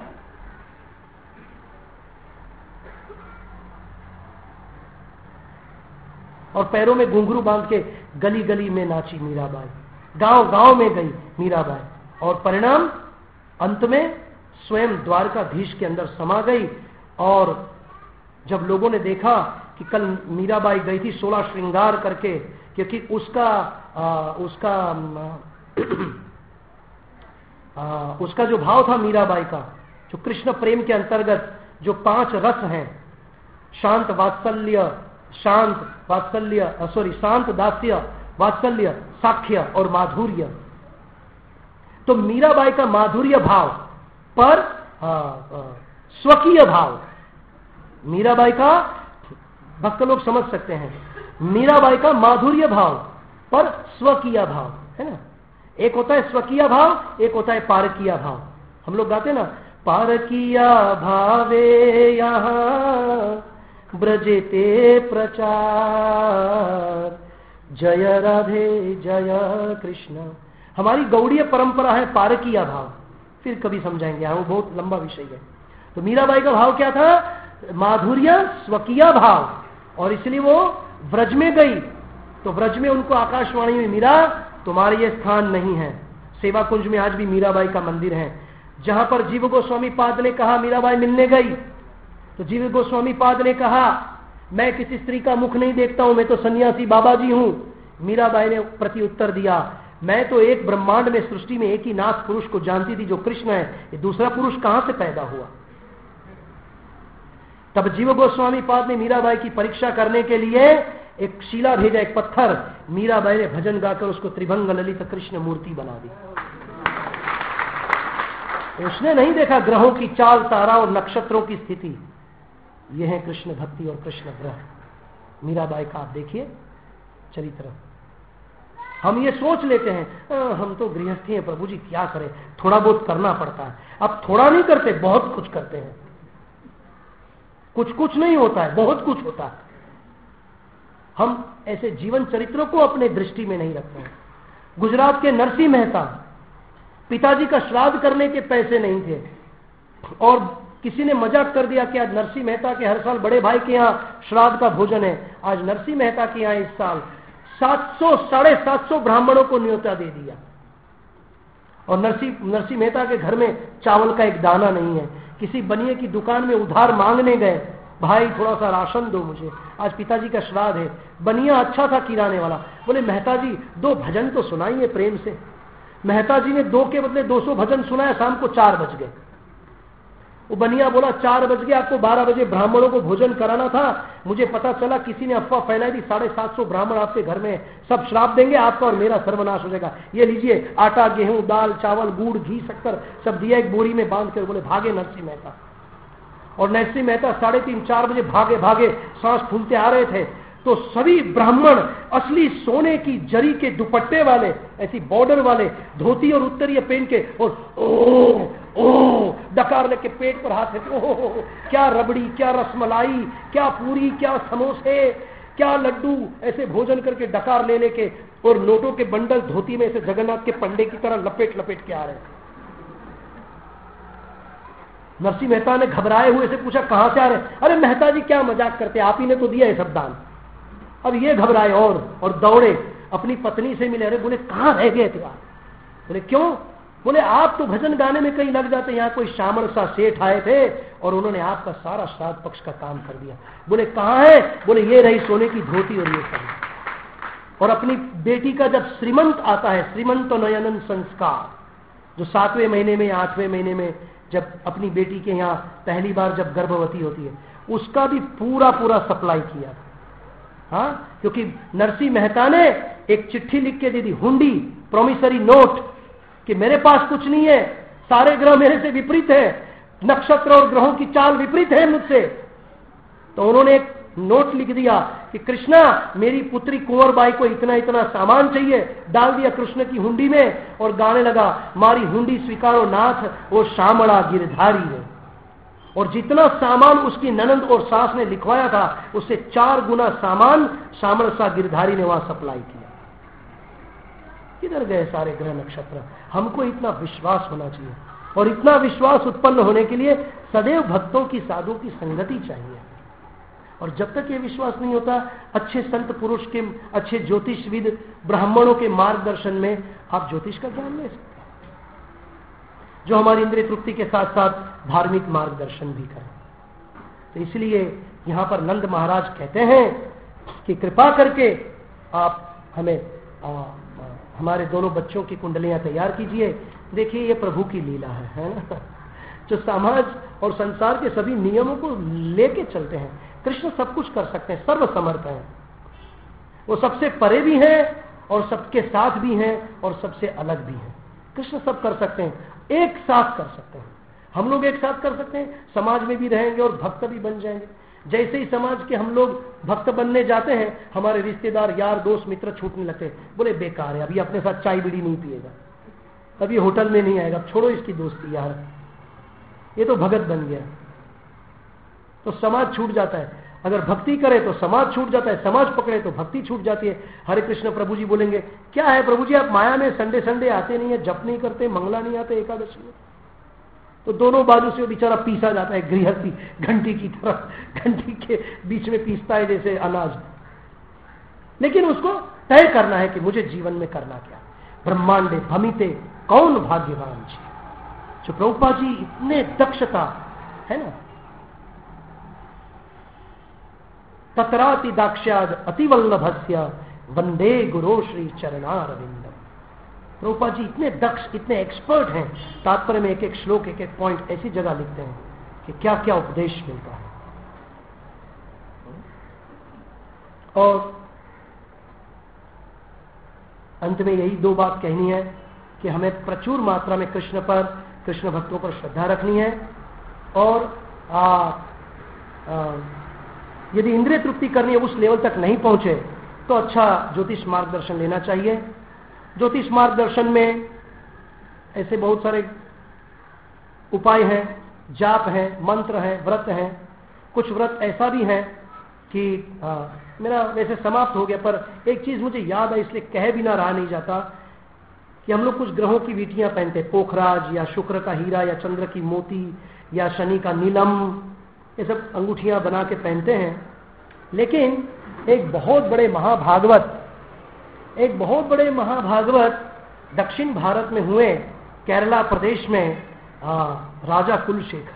और पैरों में घुंघरू बांध के गली गली में नाची मीराबाई, गांव गांव में गई मीराबाई, और परिणाम अंत में स्वयं द्वारकाधीश के अंदर समा गई। और जब लोगों ने देखा कि कल मीराबाई गई थी सोलह श्रृंगार करके, क्योंकि उसका आ, उसका आ, उसका जो भाव था मीराबाई का, जो कृष्ण प्रेम के अंतर्गत जो पांच रस हैं, शांत वात्सल्य, शांत वात्सल्य सॉरी शांत दास्य, वात्सल्य, साख्य और माधुर्य, तो मीराबाई का माधुर्य भाव पर आ, आ, स्वकीय भाव, मीराबाई का भक्त लोग समझ सकते हैं, मीराबाई का माधुर्य भाव पर स्वकीय भाव है ना। एक होता है स्वकीय भाव, एक होता है पारकीय भाव। हम लोग गाते ना, पारकीय भावे यहाँ ब्रजेते प्रचार, जय राधे जय कृष्ण। हमारी गौड़ीय परंपरा है पारकीय भाव, फिर कभी समझाएंगे, वो बहुत लंबा विषय है। तो मीराबाई का भाव क्या था? माधुर्य, स्वकीय भाव, और इसलिए वो व्रज में गई। तो व्रज में उनको आकाशवाणी में, मीरा तुम्हारे ये स्थान नहीं है। सेवा कुंज में आज भी मीराबाई का मंदिर है, जहां पर जीव गोस्वामी पाद ने कहा मीराबाई मिलने गई, तो जीव गोस्वामी पाद ने कहा मैं किसी स्त्री का मुख नहीं देखता हूं, मैं तो सन्यासी बाबा जी हूं। मीराबाई ने प्रति उत्तर दिया, मैं तो एक ब्रह्मांड में, सृष्टि में एक ही नाथ पुरुष को जानती थी जो कृष्ण है, ये दूसरा पुरुष कहां से पैदा हुआ? तब जीव गोस्वामी पाद ने मीराबाई की परीक्षा करने के लिए एक शिला भेजा, एक पत्थर। मीराबाई ने भजन गाकर उसको त्रिभंग ललित कृष्ण मूर्ति बना दी। उसने नहीं देखा ग्रहों की चाल, तारा और नक्षत्रों की स्थिति। यह है कृष्ण भक्ति और कृष्ण ग्रह। मीराबाई का आप देखिए चरित्र। हम ये सोच लेते हैं आ, हम तो गृहस्थी हैं प्रभु जी, क्या करें, थोड़ा बहुत करना पड़ता है। अब थोड़ा नहीं करते, बहुत कुछ करते हैं। कुछ कुछ नहीं होता है, बहुत कुछ होता है। हम ऐसे जीवन चरित्रों को अपने दृष्टि में नहीं रखते हैं। गुजरात के नरसिंह मेहता, पिताजी का श्राद्ध करने के पैसे नहीं थे, और किसी ने मजाक कर दिया कि आज नरसिंह मेहता के हर साल बड़े भाई के यहाँ श्राद्ध का भोजन है। आज नरसिंह मेहता के यहाँ इस साल सात सौ साढ़े सात सौ ब्राह्मणों को न्योता दे दिया, और नरसिंह नरसिंह मेहता के घर में चावल का एक दाना नहीं है। किसी बनिए की दुकान में उधार मांगने गए, भाई थोड़ा सा राशन दो मुझे, आज पिताजी का श्राद्ध है। बनिया अच्छा था किराने वाला, बोले मेहता जी दो भजन तो सुनाइए प्रेम से। मेहता जी ने दो के बदले दो सौ भजन सुनाया। शाम को चार बज गए। वो बनिया बोला चार बज गए, आपको बारह बजे ब्राह्मणों को भोजन कराना था। मुझे पता चला किसी ने अफवाह फैलाई थी, साढ़े सात सौ ब्राह्मण आपके घर में, सब श्राप देंगे, आपका और मेरा सर्वनाश हो जाएगा। ये लीजिए आटा, गेहूं, दाल, चावल, गुड़, घी, शक्कर सब दिया एक बोरी में बांध कर। बोले भागे नरसिंह मेहता। और नरसिंह मेहता साढ़े तीन चार बजे भागे भागे सांस फूलते आ रहे थे, तो सभी ब्राह्मण असली सोने की जरी के दुपट्टे वाले, ऐसी बॉर्डर वाले धोती और उत्तरीय पहन के, और ओ ओ डकार लेके पेट पर हाथ रखे, ओ क्या रबड़ी, क्या रसमलाई, क्या पूरी, क्या समोसे, क्या लड्डू, ऐसे भोजन करके डकार ले लेके, और नोटों के बंडल धोती में ऐसे जगन्नाथ के पंडे की तरह लपेट लपेट के आ रहे। नरसिंह मेहता ने घबराए हुए से पूछा कहां से आ रहे? अरे मेहता जी क्या मजाक करते, आप ही ने तो दिया है सब दान। अब ये घबराए और और दौड़े, अपनी पत्नी से मिले। अरे बोले कहां रह गए थे आप? बोले क्यों? बोले आप तो भजन गाने में कहीं लग जाते, यहाँ कोई शामल सा सेठ आए थे और उन्होंने आपका सारा श्राद्ध पक्ष का काम कर दिया। बोले कहां है? बोले ये रही सोने की धोती और ये सब। और अपनी बेटी का जब श्रीमंत आता है, श्रीमंत नयनन संस्कार, जो सातवें महीने में, आठवें महीने में जब अपनी बेटी के यहाँ पहली बार जब गर्भवती होती है, उसका भी पूरा पूरा सप्लाई किया। हाँ, क्योंकि नरसिंह मेहता ने एक चिट्ठी लिख के दे दी, हुंडी, प्रोमिसरी नोट, कि मेरे पास कुछ नहीं है, सारे ग्रह मेरे से विपरीत है, नक्षत्र और ग्रहों की चाल विपरीत है मुझसे। तो उन्होंने एक नोट लिख दिया कि कृष्णा, मेरी पुत्री कुंवरबाई को इतना इतना सामान चाहिए, डाल दिया कृष्ण की हुंडी में और गाने लगा, मारी हुंडी स्वीकारो नाथ, वो श्यामला गिरधारी है। और जितना सामान उसकी ननंद और सास ने लिखवाया था, उससे चार गुना सामान श्यामल सा गिरधारी ने वहां सप्लाई किया। किधर गए सारे ग्रह नक्षत्र? हमको इतना विश्वास होना चाहिए, और इतना विश्वास उत्पन्न होने के लिए सदैव भक्तों की, साधु की संगति चाहिए। और जब तक ये विश्वास नहीं होता, अच्छे संत पुरुष के, अच्छे ज्योतिषविद ब्राह्मणों के मार्गदर्शन में आप ज्योतिष का ज्ञान ले सकते हैं, जो हमारी इंद्रिय तृप्ति के साथ साथ धार्मिक मार्गदर्शन भी करें। तो इसलिए यहां पर नंद महाराज कहते हैं कि कृपा करके आप हमें आ, आ, हमारे दोनों बच्चों की कुंडलियां तैयार कीजिए। देखिए, ये प्रभु की लीला है, है ना, जो समाज और संसार के सभी नियमों को लेके चलते हैं। कृष्ण सब कुछ कर सकते हैं, सर्व समर्थ हैं, वो सबसे परे भी हैं और सबके साथ भी हैं और सबसे अलग भी हैं। कृष्ण सब कर सकते हैं, एक साथ कर सकते हैं। हम लोग एक साथ कर सकते हैं, समाज में भी रहेंगे और भक्त भी बन जाएंगे। जैसे ही समाज के हम लोग भक्त बनने जाते हैं, हमारे रिश्तेदार, यार, दोस्त, मित्र छूटने लगते हैं, बोले बेकार है, अभी अपने साथ चाय बीड़ी नहीं पिएगा, कभी होटल में नहीं आएगा, छोड़ो इसकी दोस्ती यार, ये तो भगत बन गया। तो समाज छूट जाता है। अगर भक्ति करे तो समाज छूट जाता है, समाज पकड़े तो भक्ति छूट जाती है। हरे कृष्ण प्रभु जी बोलेंगे, क्या है प्रभु जी, आप माया में संडे संडे आते नहीं है, जप नहीं करते, मंगला नहीं आते एकादशी में। तो दोनों बाजू से बेचारा पीसा जाता है, गृहस्थी घंटी की तरह, घंटी के बीच में पीसता है जैसे अनाज। लेकिन उसको तय करना है कि मुझे जीवन में करना क्या। ब्रह्मांडे भमिते कौन भाग्यवान जी, जो प्रभुपाद जी इतने दक्षता है ना, तत्राति दाक्ष्याद अतिवल्लभस्य वंदे गुरो श्री चरणारविंदम। प्रभुपाद जी इतने दक्ष, इतने एक्सपर्ट हैं, तात्पर्य में एक एक श्लोक, एक एक पॉइंट ऐसी जगह लिखते हैं कि क्या क्या उपदेश मिलता है। और अंत में यही दो बात कहनी है कि हमें प्रचुर मात्रा में कृष्ण पर, कृष्ण भक्तों पर श्रद्धा रखनी है। और आ, आ, यदि इंद्रिय तृप्ति करनी है, उस लेवल तक नहीं पहुंचे, तो अच्छा ज्योतिष मार्गदर्शन लेना चाहिए। ज्योतिष मार्गदर्शन में ऐसे बहुत सारे उपाय हैं, जाप हैं, मंत्र हैं, व्रत हैं। कुछ व्रत ऐसा भी है कि आ, मेरा वैसे समाप्त हो गया, पर एक चीज मुझे याद है, इसलिए कह भी ना रहा नहीं जाता, कि हम लोग कुछ ग्रहों की वीटियां पहनते, पोखराज या शुक्र का हीरा या चंद्र की मोती या शनि का नीलम, ये सब अंगूठियां बना के पहनते हैं। लेकिन एक बहुत बड़े महाभागवत एक बहुत बड़े महाभागवत दक्षिण भारत में हुए, केरला प्रदेश में, आ, राजा कुलशेखर,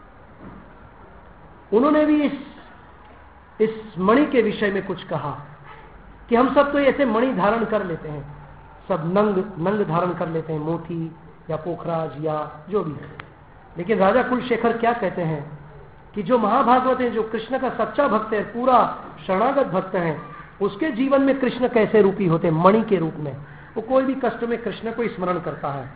उन्होंने भी इस इस मणि के विषय में कुछ कहा कि हम सब तो ऐसे मणि धारण कर लेते हैं, सब नंग नंग धारण कर लेते हैं, मोती या पोखराज या जो भी है। लेकिन राजा कुलशेखर क्या कहते हैं कि जो महाभागवत है, जो कृष्ण का सच्चा भक्त है, पूरा शरणागत भक्त है, उसके जीवन में कृष्ण कैसे रूपी होते हैं, मणि के रूप में। वो कोई भी कष्ट में कृष्ण को स्मरण करता है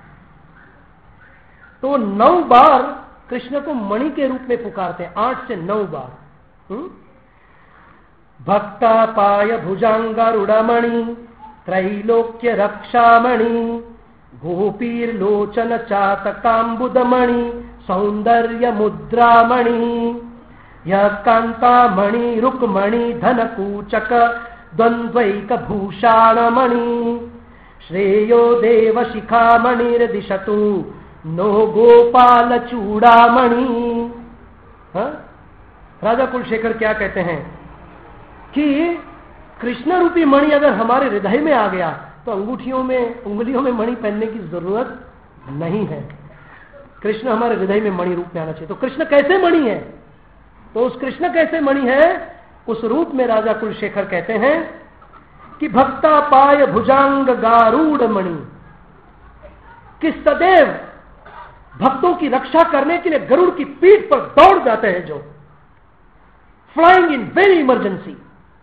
तो नौ बार कृष्ण को मणि के रूप में पुकारते हैं, आठ से नौ बार। हुँ? भक्ता पाय भुजांगारूढ़मणि त्रैलोक्य रक्षामणि गोपीर्लोचन चातकांबुदमणि सौंदर्य मुद्रामणि यह कांतामणि रुक्मणि धनकूचक द्वंद्वैक भूषाणमणि श्रेयो देव शिखामणिर्दिशतु नो गोपाल चूड़ामणि। राजा कुलशेखर क्या कहते हैं कि कृष्ण रूपी मणि अगर हमारे हृदय में आ गया तो अंगूठियों में, उंगलियों में मणि पहनने की जरूरत नहीं है। कृष्ण हमारे हृदय में मणि रूप में आना चाहिए। तो कृष्ण कैसे मणि है? तो उस कृष्ण कैसे मणि है, उस रूप में राजा कुलशेखर कहते हैं कि भक्ता पाय भुजांग गारूढ़ मणि, कि सदैव भक्तों की रक्षा करने के लिए गरुड़ की पीठ पर दौड़ जाते हैं जो, फ्लाइंग इन वेरी इमरजेंसी।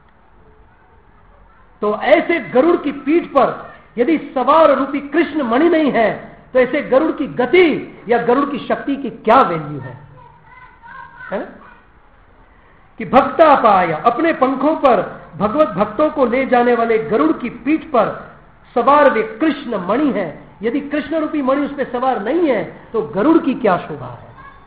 तो ऐसे गरुड़ की पीठ पर यदि सवार रूपी कृष्ण मणि नहीं है तो ऐसे गरुड़ की गति या गरुड़ की शक्ति की क्या वैल्यू है, है? कि भक्ता पाया, अपने पंखों पर भगवत भक्तों को ले जाने वाले गरुड़ की पीठ पर सवार वे कृष्ण मणि है। यदि कृष्ण रूपी मणि उस पर सवार नहीं है तो गरुड़ की क्या शोभा है।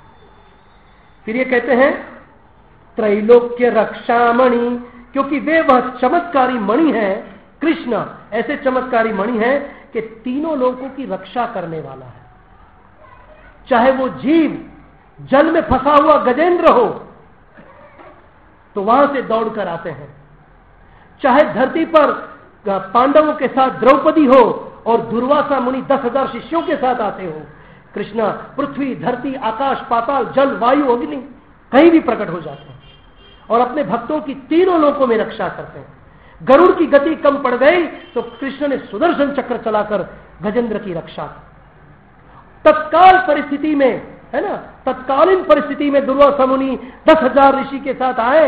फिर ये कहते हैं त्रैलोक्य रक्षामणि, क्योंकि वे वह चमत्कारी मणि है, कृष्ण ऐसे चमत्कारी मणि है कि तीनों लोगों की रक्षा करने वाला है। चाहे वो जीव जल में फंसा हुआ गजेंद्र हो तो वहां से दौड़कर आते हैं, चाहे धरती पर पांडवों के साथ द्रौपदी हो और दुर्वासा मुनि दस हजार शिष्यों के साथ आते हो, कृष्ण पृथ्वी धरती आकाश पाताल जल वायु अग्नि कहीं भी प्रकट हो जाते हैं और अपने भक्तों की तीनों लोकों में रक्षा करते हैं। गरुड़ की गति कम पड़ गई तो कृष्ण ने सुदर्शन चक्र चलाकर गजेंद्र की रक्षा की। तत्काल परिस्थिति में, है ना, तत्कालीन परिस्थिति में दुर्वासा मुनि दस हजार ऋषि के साथ आए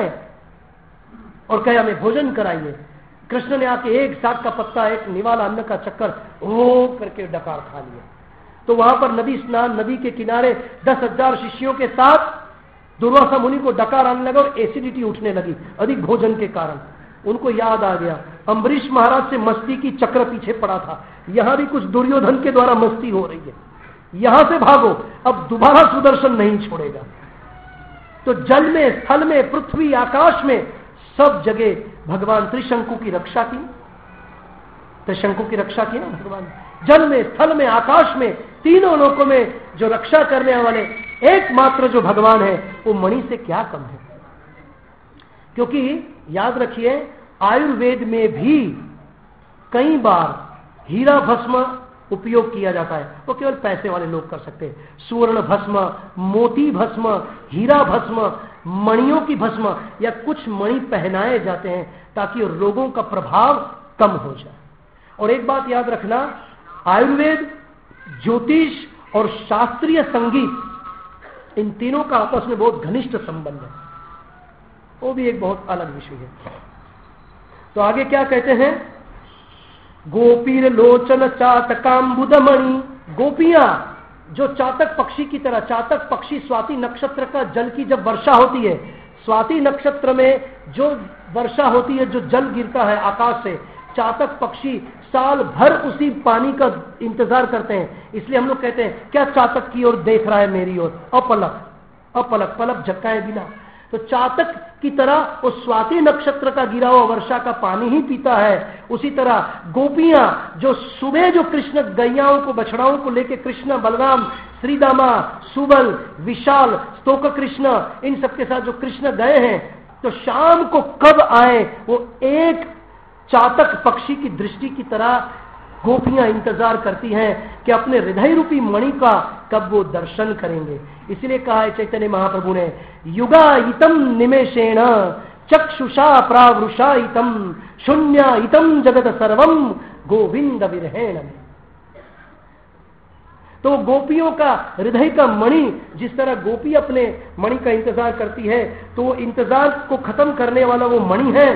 और कहे हमें भोजन कराइए। कृष्ण ने आके एक साग का पत्ता, एक निवाला अन्न का चक्कर ओ करके डकार खा लिया। तो वहां पर नदी स्नान, नदी के किनारे दस हजार शिष्यों के साथ दुर्वासा मुनि को डकार आने लगा और एसिडिटी उठने लगी अधिक भोजन के कारण। उनको याद आ गया अम्बरीश महाराज से मस्ती की चक्र पीछे पड़ा था, यहां भी कुछ दुर्योधन के द्वारा मस्ती हो रही है, यहां से भागो, अब दोबारा सुदर्शन नहीं छोड़ेगा। तो जल में, स्थल में, पृथ्वी आकाश में सब जगह भगवान त्रिशंकु की रक्षा की, त्रिशंकु की रक्षा की ना भगवान। जल में, स्थल में, आकाश में, तीनों लोकों में जो रक्षा करने वाले एकमात्र जो भगवान है वो मणि से क्या कम है। क्योंकि याद रखिए आयुर्वेद में भी कई बार हीरा भस्म उपयोग किया जाता है, वो केवल पैसे वाले लोग कर सकते हैं। सुवर्ण भस्म, मोती भस्म, हीरा भस्म, मणियों की भस्म या कुछ मणि पहनाए जाते हैं ताकि रोगों का प्रभाव कम हो जाए। और एक बात याद रखना, आयुर्वेद, ज्योतिष और शास्त्रीय संगीत, इन तीनों का आपस में बहुत घनिष्ठ संबंध है, वो भी एक बहुत अलग विषय है। तो आगे क्या कहते हैं, गोपीर लोचन चातकाम्बुदमणि, गोपियां जो चातक पक्षी की तरह, चातक पक्षी स्वाति नक्षत्र का जल की जब वर्षा होती है, स्वाति नक्षत्र में जो वर्षा होती है, जो जल गिरता है आकाश से, चातक पक्षी साल भर उसी पानी का इंतजार करते हैं। इसलिए हम लोग कहते हैं क्या चातक की ओर देख रहा है मेरी ओर, अपलक अपलक पलक झपकाए बिना। तो चातक की तरह वो स्वाति नक्षत्र का गिरा हुआ वर्षा का पानी ही पीता है। उसी तरह गोपियां जो सुबह जो कृष्ण गैयाओं को, बछड़ाओं को लेके कृष्ण, बलराम, श्रीदामा, सुबल, विशाल, स्तोक कृष्ण, इन सबके साथ जो कृष्ण गए हैं, तो शाम को कब आए वो एक चातक पक्षी की दृष्टि की तरह गोपियां इंतजार करती हैं कि अपने हृदय रूपी मणि का कब वो दर्शन करेंगे। इसलिए कहा है चैतन्य महाप्रभु ने, युगायितम निमेषेण चक्षुषा प्रावृषायितम शून्यायितम जगत सर्वम गोविंद विरहेण। तो गोपियों का हृदय का मणि, जिस तरह गोपी अपने मणि का इंतजार करती है, तो इंतजार को खत्म करने वाला वो मणि है।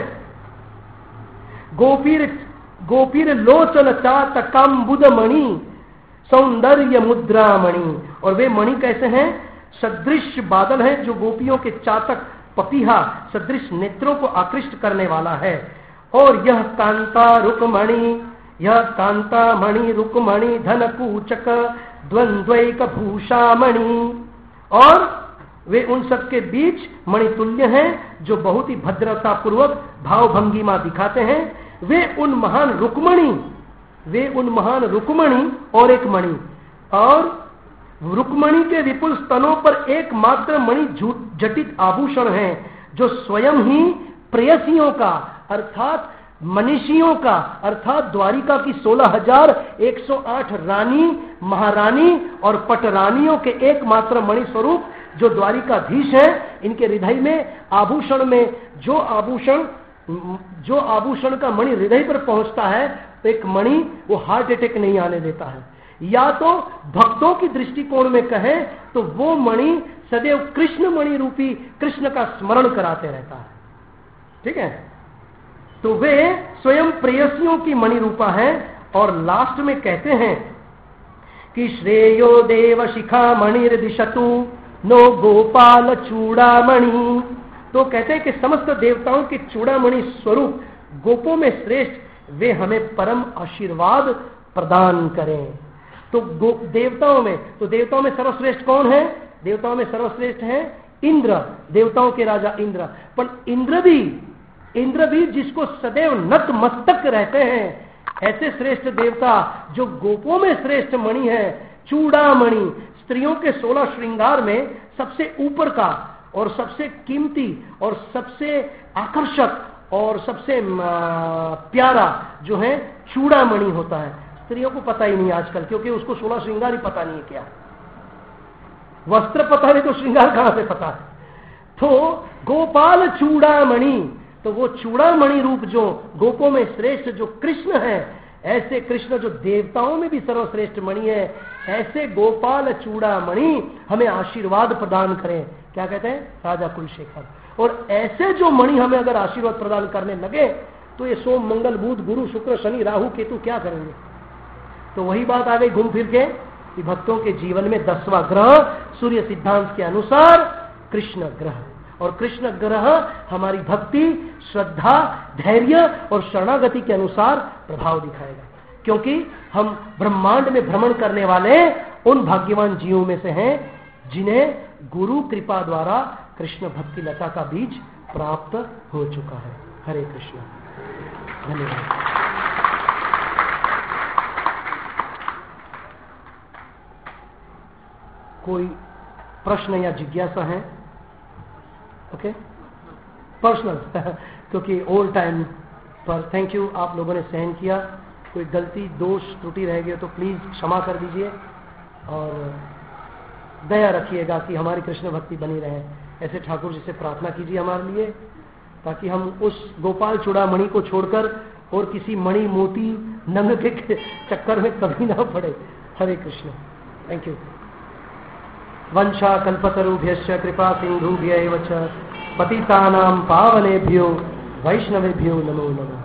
गोपीर गोपीर लोचन चातकाम्बुद मणि सौंदर्य मुद्रा मणि। और वे मणि कैसे हैं, सदृश बादल है जो गोपियों के चातक पपीहा सदृश नेत्रों को आकृष्ट करने वाला है। और यह कांता रुकमणि, यह कांता मणि रुकमणि धन कूचक द्वंद्वैक भूषा मणि, और वे उन सबके बीच मणितुल्य हैं जो बहुत ही भद्रता पूर्वक भाव भंगिमा दिखाते हैं। वे उन महान रुक्मणी, वे उन महान रुक्मणी और एक मणि, और रुक्मणी के विपुल स्तनों पर एकमात्र मणि जटित आभूषण है जो स्वयं ही प्रेयसियों का अर्थात मनीषियों का अर्थात द्वारिका की सोलह हजार एक सौ आठ रानी, महारानी और पटरानियों के एकमात्र मणि स्वरूप जो द्वारिकाधीश है, इनके हृदय में आभूषण में जो आभूषण जो आभूषण का मणि हृदय पर पहुंचता है, तो एक मणि वो हार्ट अटैक नहीं आने देता है। या तो भक्तों की दृष्टिकोण में कहें तो वो मणि सदैव कृष्ण मणि रूपी कृष्ण का स्मरण कराते रहता है। ठीक है, तो वे स्वयं प्रेयसियों की मणि रूपा है। और लास्ट में कहते हैं कि श्रेयो देव शिखा मणिर्दिशतु नो गोपाल चूड़ामणि। तो कहते हैं कि समस्त देवताओं के चूड़ामणि स्वरूप गोपों में श्रेष्ठ वे हमें परम आशीर्वाद प्रदान करें। तो देवताओं में तो देवताओं में सर्वश्रेष्ठ कौन है? देवताओं में सर्वश्रेष्ठ है इंद्र, देवताओं के राजा इंद्र। पर इंद्र भी इंद्र भी जिसको सदैव नतमस्तक रहते हैं, ऐसे श्रेष्ठ देवता जो गोपों में श्रेष्ठ मणि है, चूड़ामणि, स्त्रियों के सोलह श्रृंगार में सबसे ऊपर का और सबसे कीमती और सबसे आकर्षक और सबसे प्यारा जो है चूड़ामणि होता है। स्त्रियों को पता ही नहीं आजकल, क्योंकि उसको सोलह श्रृंगार ही पता नहीं है क्या, वस्त्र पता नहीं तो श्रृंगार कहां से पता है। तो गोपाल चूड़ामणि, तो वो चूड़ामणि रूप जो गोपों में श्रेष्ठ जो कृष्ण है, ऐसे कृष्ण जो देवताओं में भी सर्वश्रेष्ठ मणि है, ऐसे गोपाल चूड़ामणि हमें आशीर्वाद प्रदान करें। क्या कहते हैं? राजा कुलशेखर। और ऐसे जो मणि हमें अगर आशीर्वाद प्रदान करने लगे तो ये सोम मंगल बुध गुरु शुक्र शनि राहु केतु क्या करेंगे? तो वही बात आ गई घूम फिर के कि भक्तों के जीवन में दसवां ग्रह सूर्य सिद्धांत के अनुसार कृष्ण ग्रह, और कृष्ण ग्रह हमारी भक्ति, श्रद्धा, धैर्य और शरणागति के अनुसार प्रभाव दिखाएगा। क्योंकि हम ब्रह्मांड में भ्रमण करने वाले उन भाग्यवान जीवों में से हैं जिन्हें गुरु कृपा द्वारा कृष्ण भक्ति लता का बीज प्राप्त हो चुका है। हरे कृष्ण, धन्यवाद। कोई प्रश्न या जिज्ञासा है? ओके, पर्सनल क्योंकि ओल्ड टाइम पर थैंक यू, आप लोगों ने सहन किया। कोई गलती दोष त्रुटि रह गई तो प्लीज क्षमा कर दीजिए और दया रखिएगा कि हमारी कृष्ण भक्ति बनी रहे। ऐसे ठाकुर जी से प्रार्थना कीजिए हमारे लिए, ताकि हम उस गोपाल चूड़ामणि को छोड़कर और किसी मणि मोती नंग के चक्कर में कभी ना पड़े। Hare Krishna, thank you. वंशा कल्पतरुभ्यश्च कृपा सिंधुभ्य एव च पतितानां पावनेभ्यो वैष्णवेभ्यो नमो नमः।